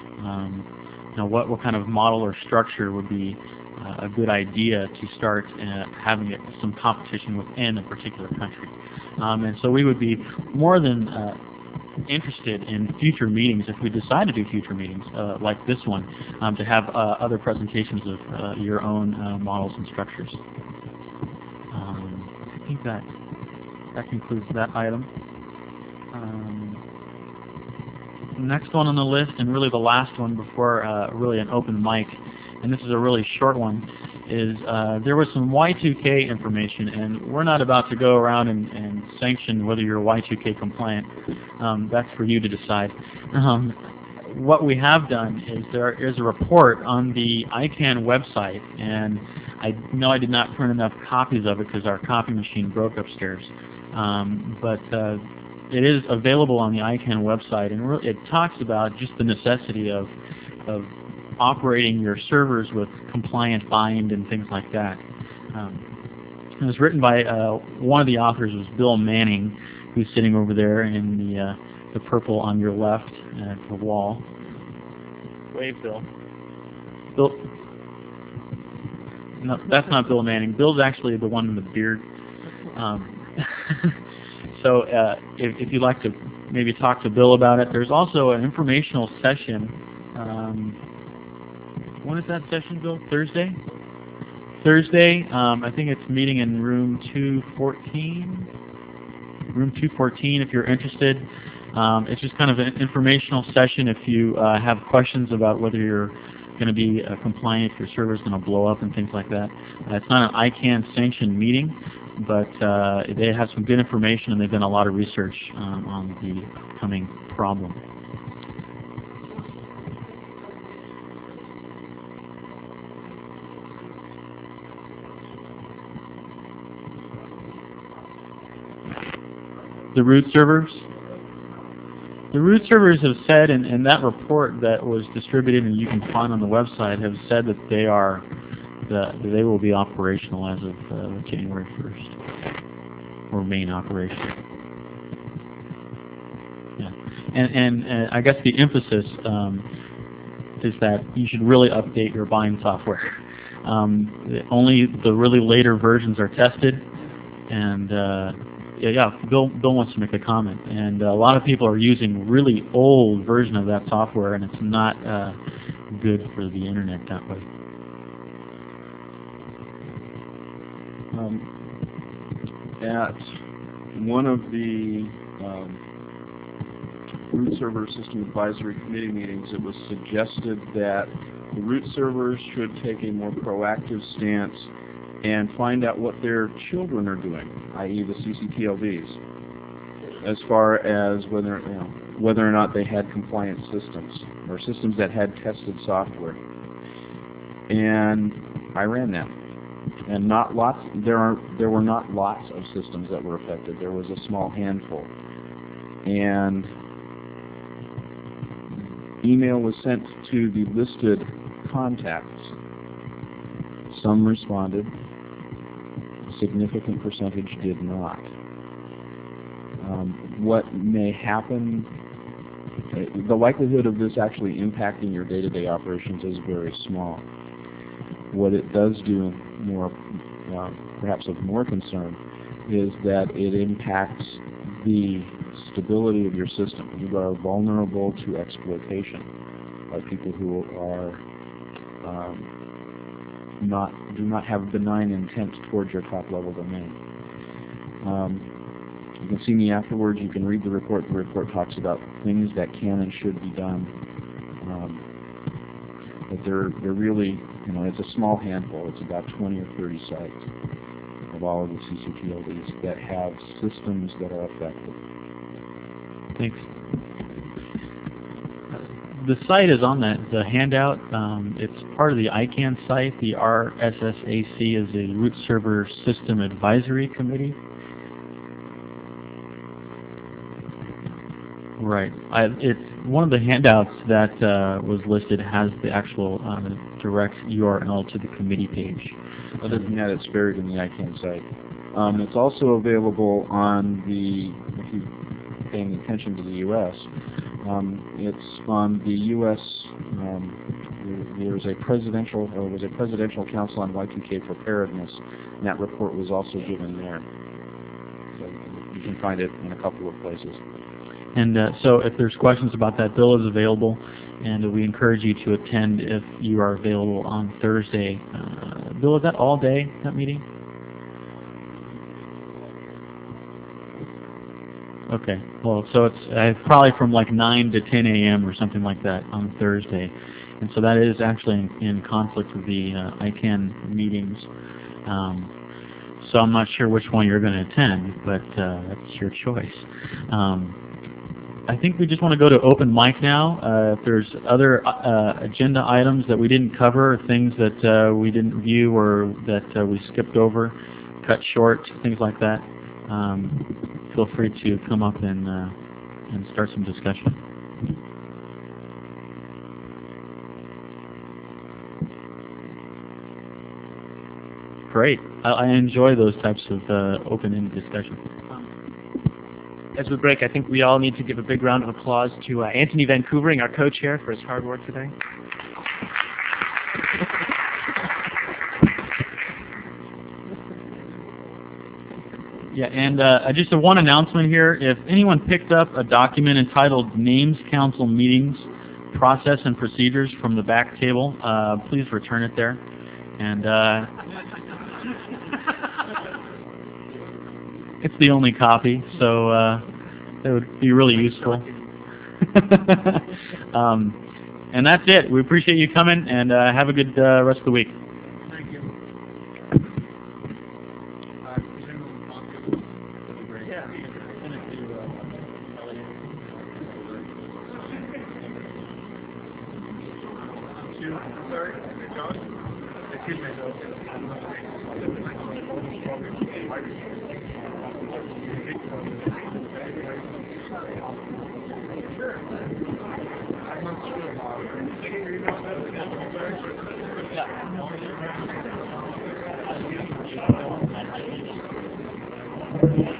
F: um, you know, what, what kind of model or structure would be uh, a good idea to start uh, having it, some competition within a particular country. Um, and so we would be more than uh, interested in future meetings, if we decide to do future meetings uh, like this one, um, to have uh, other presentations of uh, your own uh, models and structures. Um, I think that that concludes that item. Um, the next one on the list, and really the last one before uh, really an open mic, and this is a really short one, is uh, there was some Y two K information, and we're not about to go around and, and sanction whether you're Y two K compliant. Um, that's for you to decide. Um, what we have done is there is a report on the I CANN website, and I know I did not print enough copies of it because our copy machine broke upstairs. Um, but uh, it is available on the I CANN website, and re it talks about just the necessity of, of operating your servers with compliant bind and things like that. Um, it was written by uh, one of the authors was Bill Manning, who's sitting over there in the uh, the purple on your left at the wall. Wave, Bill. Bill. No, that's not Bill Manning. Bill's actually the one in the beard. Um, so uh, if, if you'd like to maybe talk to Bill about it, there's also an informational session. Um, when is that session, Bill? Thursday? Thursday. Um, I think it's meeting in room two fourteen. Room two fourteen if you're interested. Um, it's just kind of an informational session if you uh, have questions about whether you're going to be uh, compliant, if your server's going to blow up and things like that. Uh, it's not an I CANN sanctioned meeting, but uh, they have some good information and they've done a lot of research um, on the coming problem. The root servers? The root servers have said, and, and that report that was distributed and you can find on the website, have said that they are the, they will be operational as of uh, January first, or remain operational. Yeah, and and uh, I guess the emphasis um, is that you should really update your buying software. Um, only the really later versions are tested, and uh, yeah, yeah. Bill Bill wants to make a comment, and a lot of people are using really old version of that software, and it's not uh, good for the internet that way.
Q: Um, at one of the um, root server system advisory committee meetings, it was suggested that the root servers should take a more proactive stance and find out what their children are doing, that is the C C T L Ds, as far as whether, you know, whether or not they had compliant systems or systems that had tested software. And I ran that. And not lots, there are, there were not lots of systems that were affected. There was a small handful. And email was sent to the listed contacts. Some responded. A significant percentage did not. Um, what may happen, the likelihood of this actually impacting your day-to-day operations is very small. What it does do, more, uh, perhaps of more concern, is that it impacts the stability of your system. You are vulnerable to exploitation by people who are um, not do not have benign intent towards your top-level domain. Um, you can see me afterwards. You can read the report. The report talks about things that can and should be done. Um, but they're they're really, you know, it's a small handful. It's about twenty or thirty sites of all of the C C T L Ds that have systems that are affected.
F: Thanks. The site is on that, the handout. Um, it's part of the I CANN site. The R S S A C is a Root Server System Advisory Committee. Right. I, it's one of the handouts that uh, was listed has the actual um, direct U R L to the committee page.
Q: Other than that, it's buried in the I CANN site. Um, it's also available on the, if you're paying attention to the U S, um, it's on the U S, um, there, there's a presidential, or was a presidential council on Y two K preparedness, and that report was also given there. So you can find it in a couple of places.
F: And uh, so if there's questions about that, Bill is available, and we encourage you to attend if you are available on Thursday. Uh, Bill, is that all day, that meeting? Okay. Well, so it's uh, probably from like nine to ten A M or something like that on Thursday. And so that is actually in, in conflict with the uh, I CANN meetings. Um, so I'm not sure which one you're going to attend, but uh, that's your choice. Um, I think we just want to go to open mic now. Uh, if there's other uh, agenda items that we didn't cover, or things that uh, we didn't view or that uh, we skipped over, cut short, things like that, um, feel free to come up and, uh, and start some discussion. Great. I, I enjoy those types of uh, open-ended discussions.
E: As we break, I think we all need to give a big round of applause to uh, Anthony Van Koevering, our co-chair, for his hard work today.
F: Yeah, and uh, just a one announcement here. If anyone picked up a document entitled Names Council Meetings, Process and Procedures from the back table, uh, please return it there. And uh, it's the only copy, so uh, that would be really useful. um, and that's it. We appreciate you coming, and uh, have a good uh, rest of the week.
J: Thank you. Sorry, Josh? Excuse me. Sure. I'm not sure.
O: Thank you.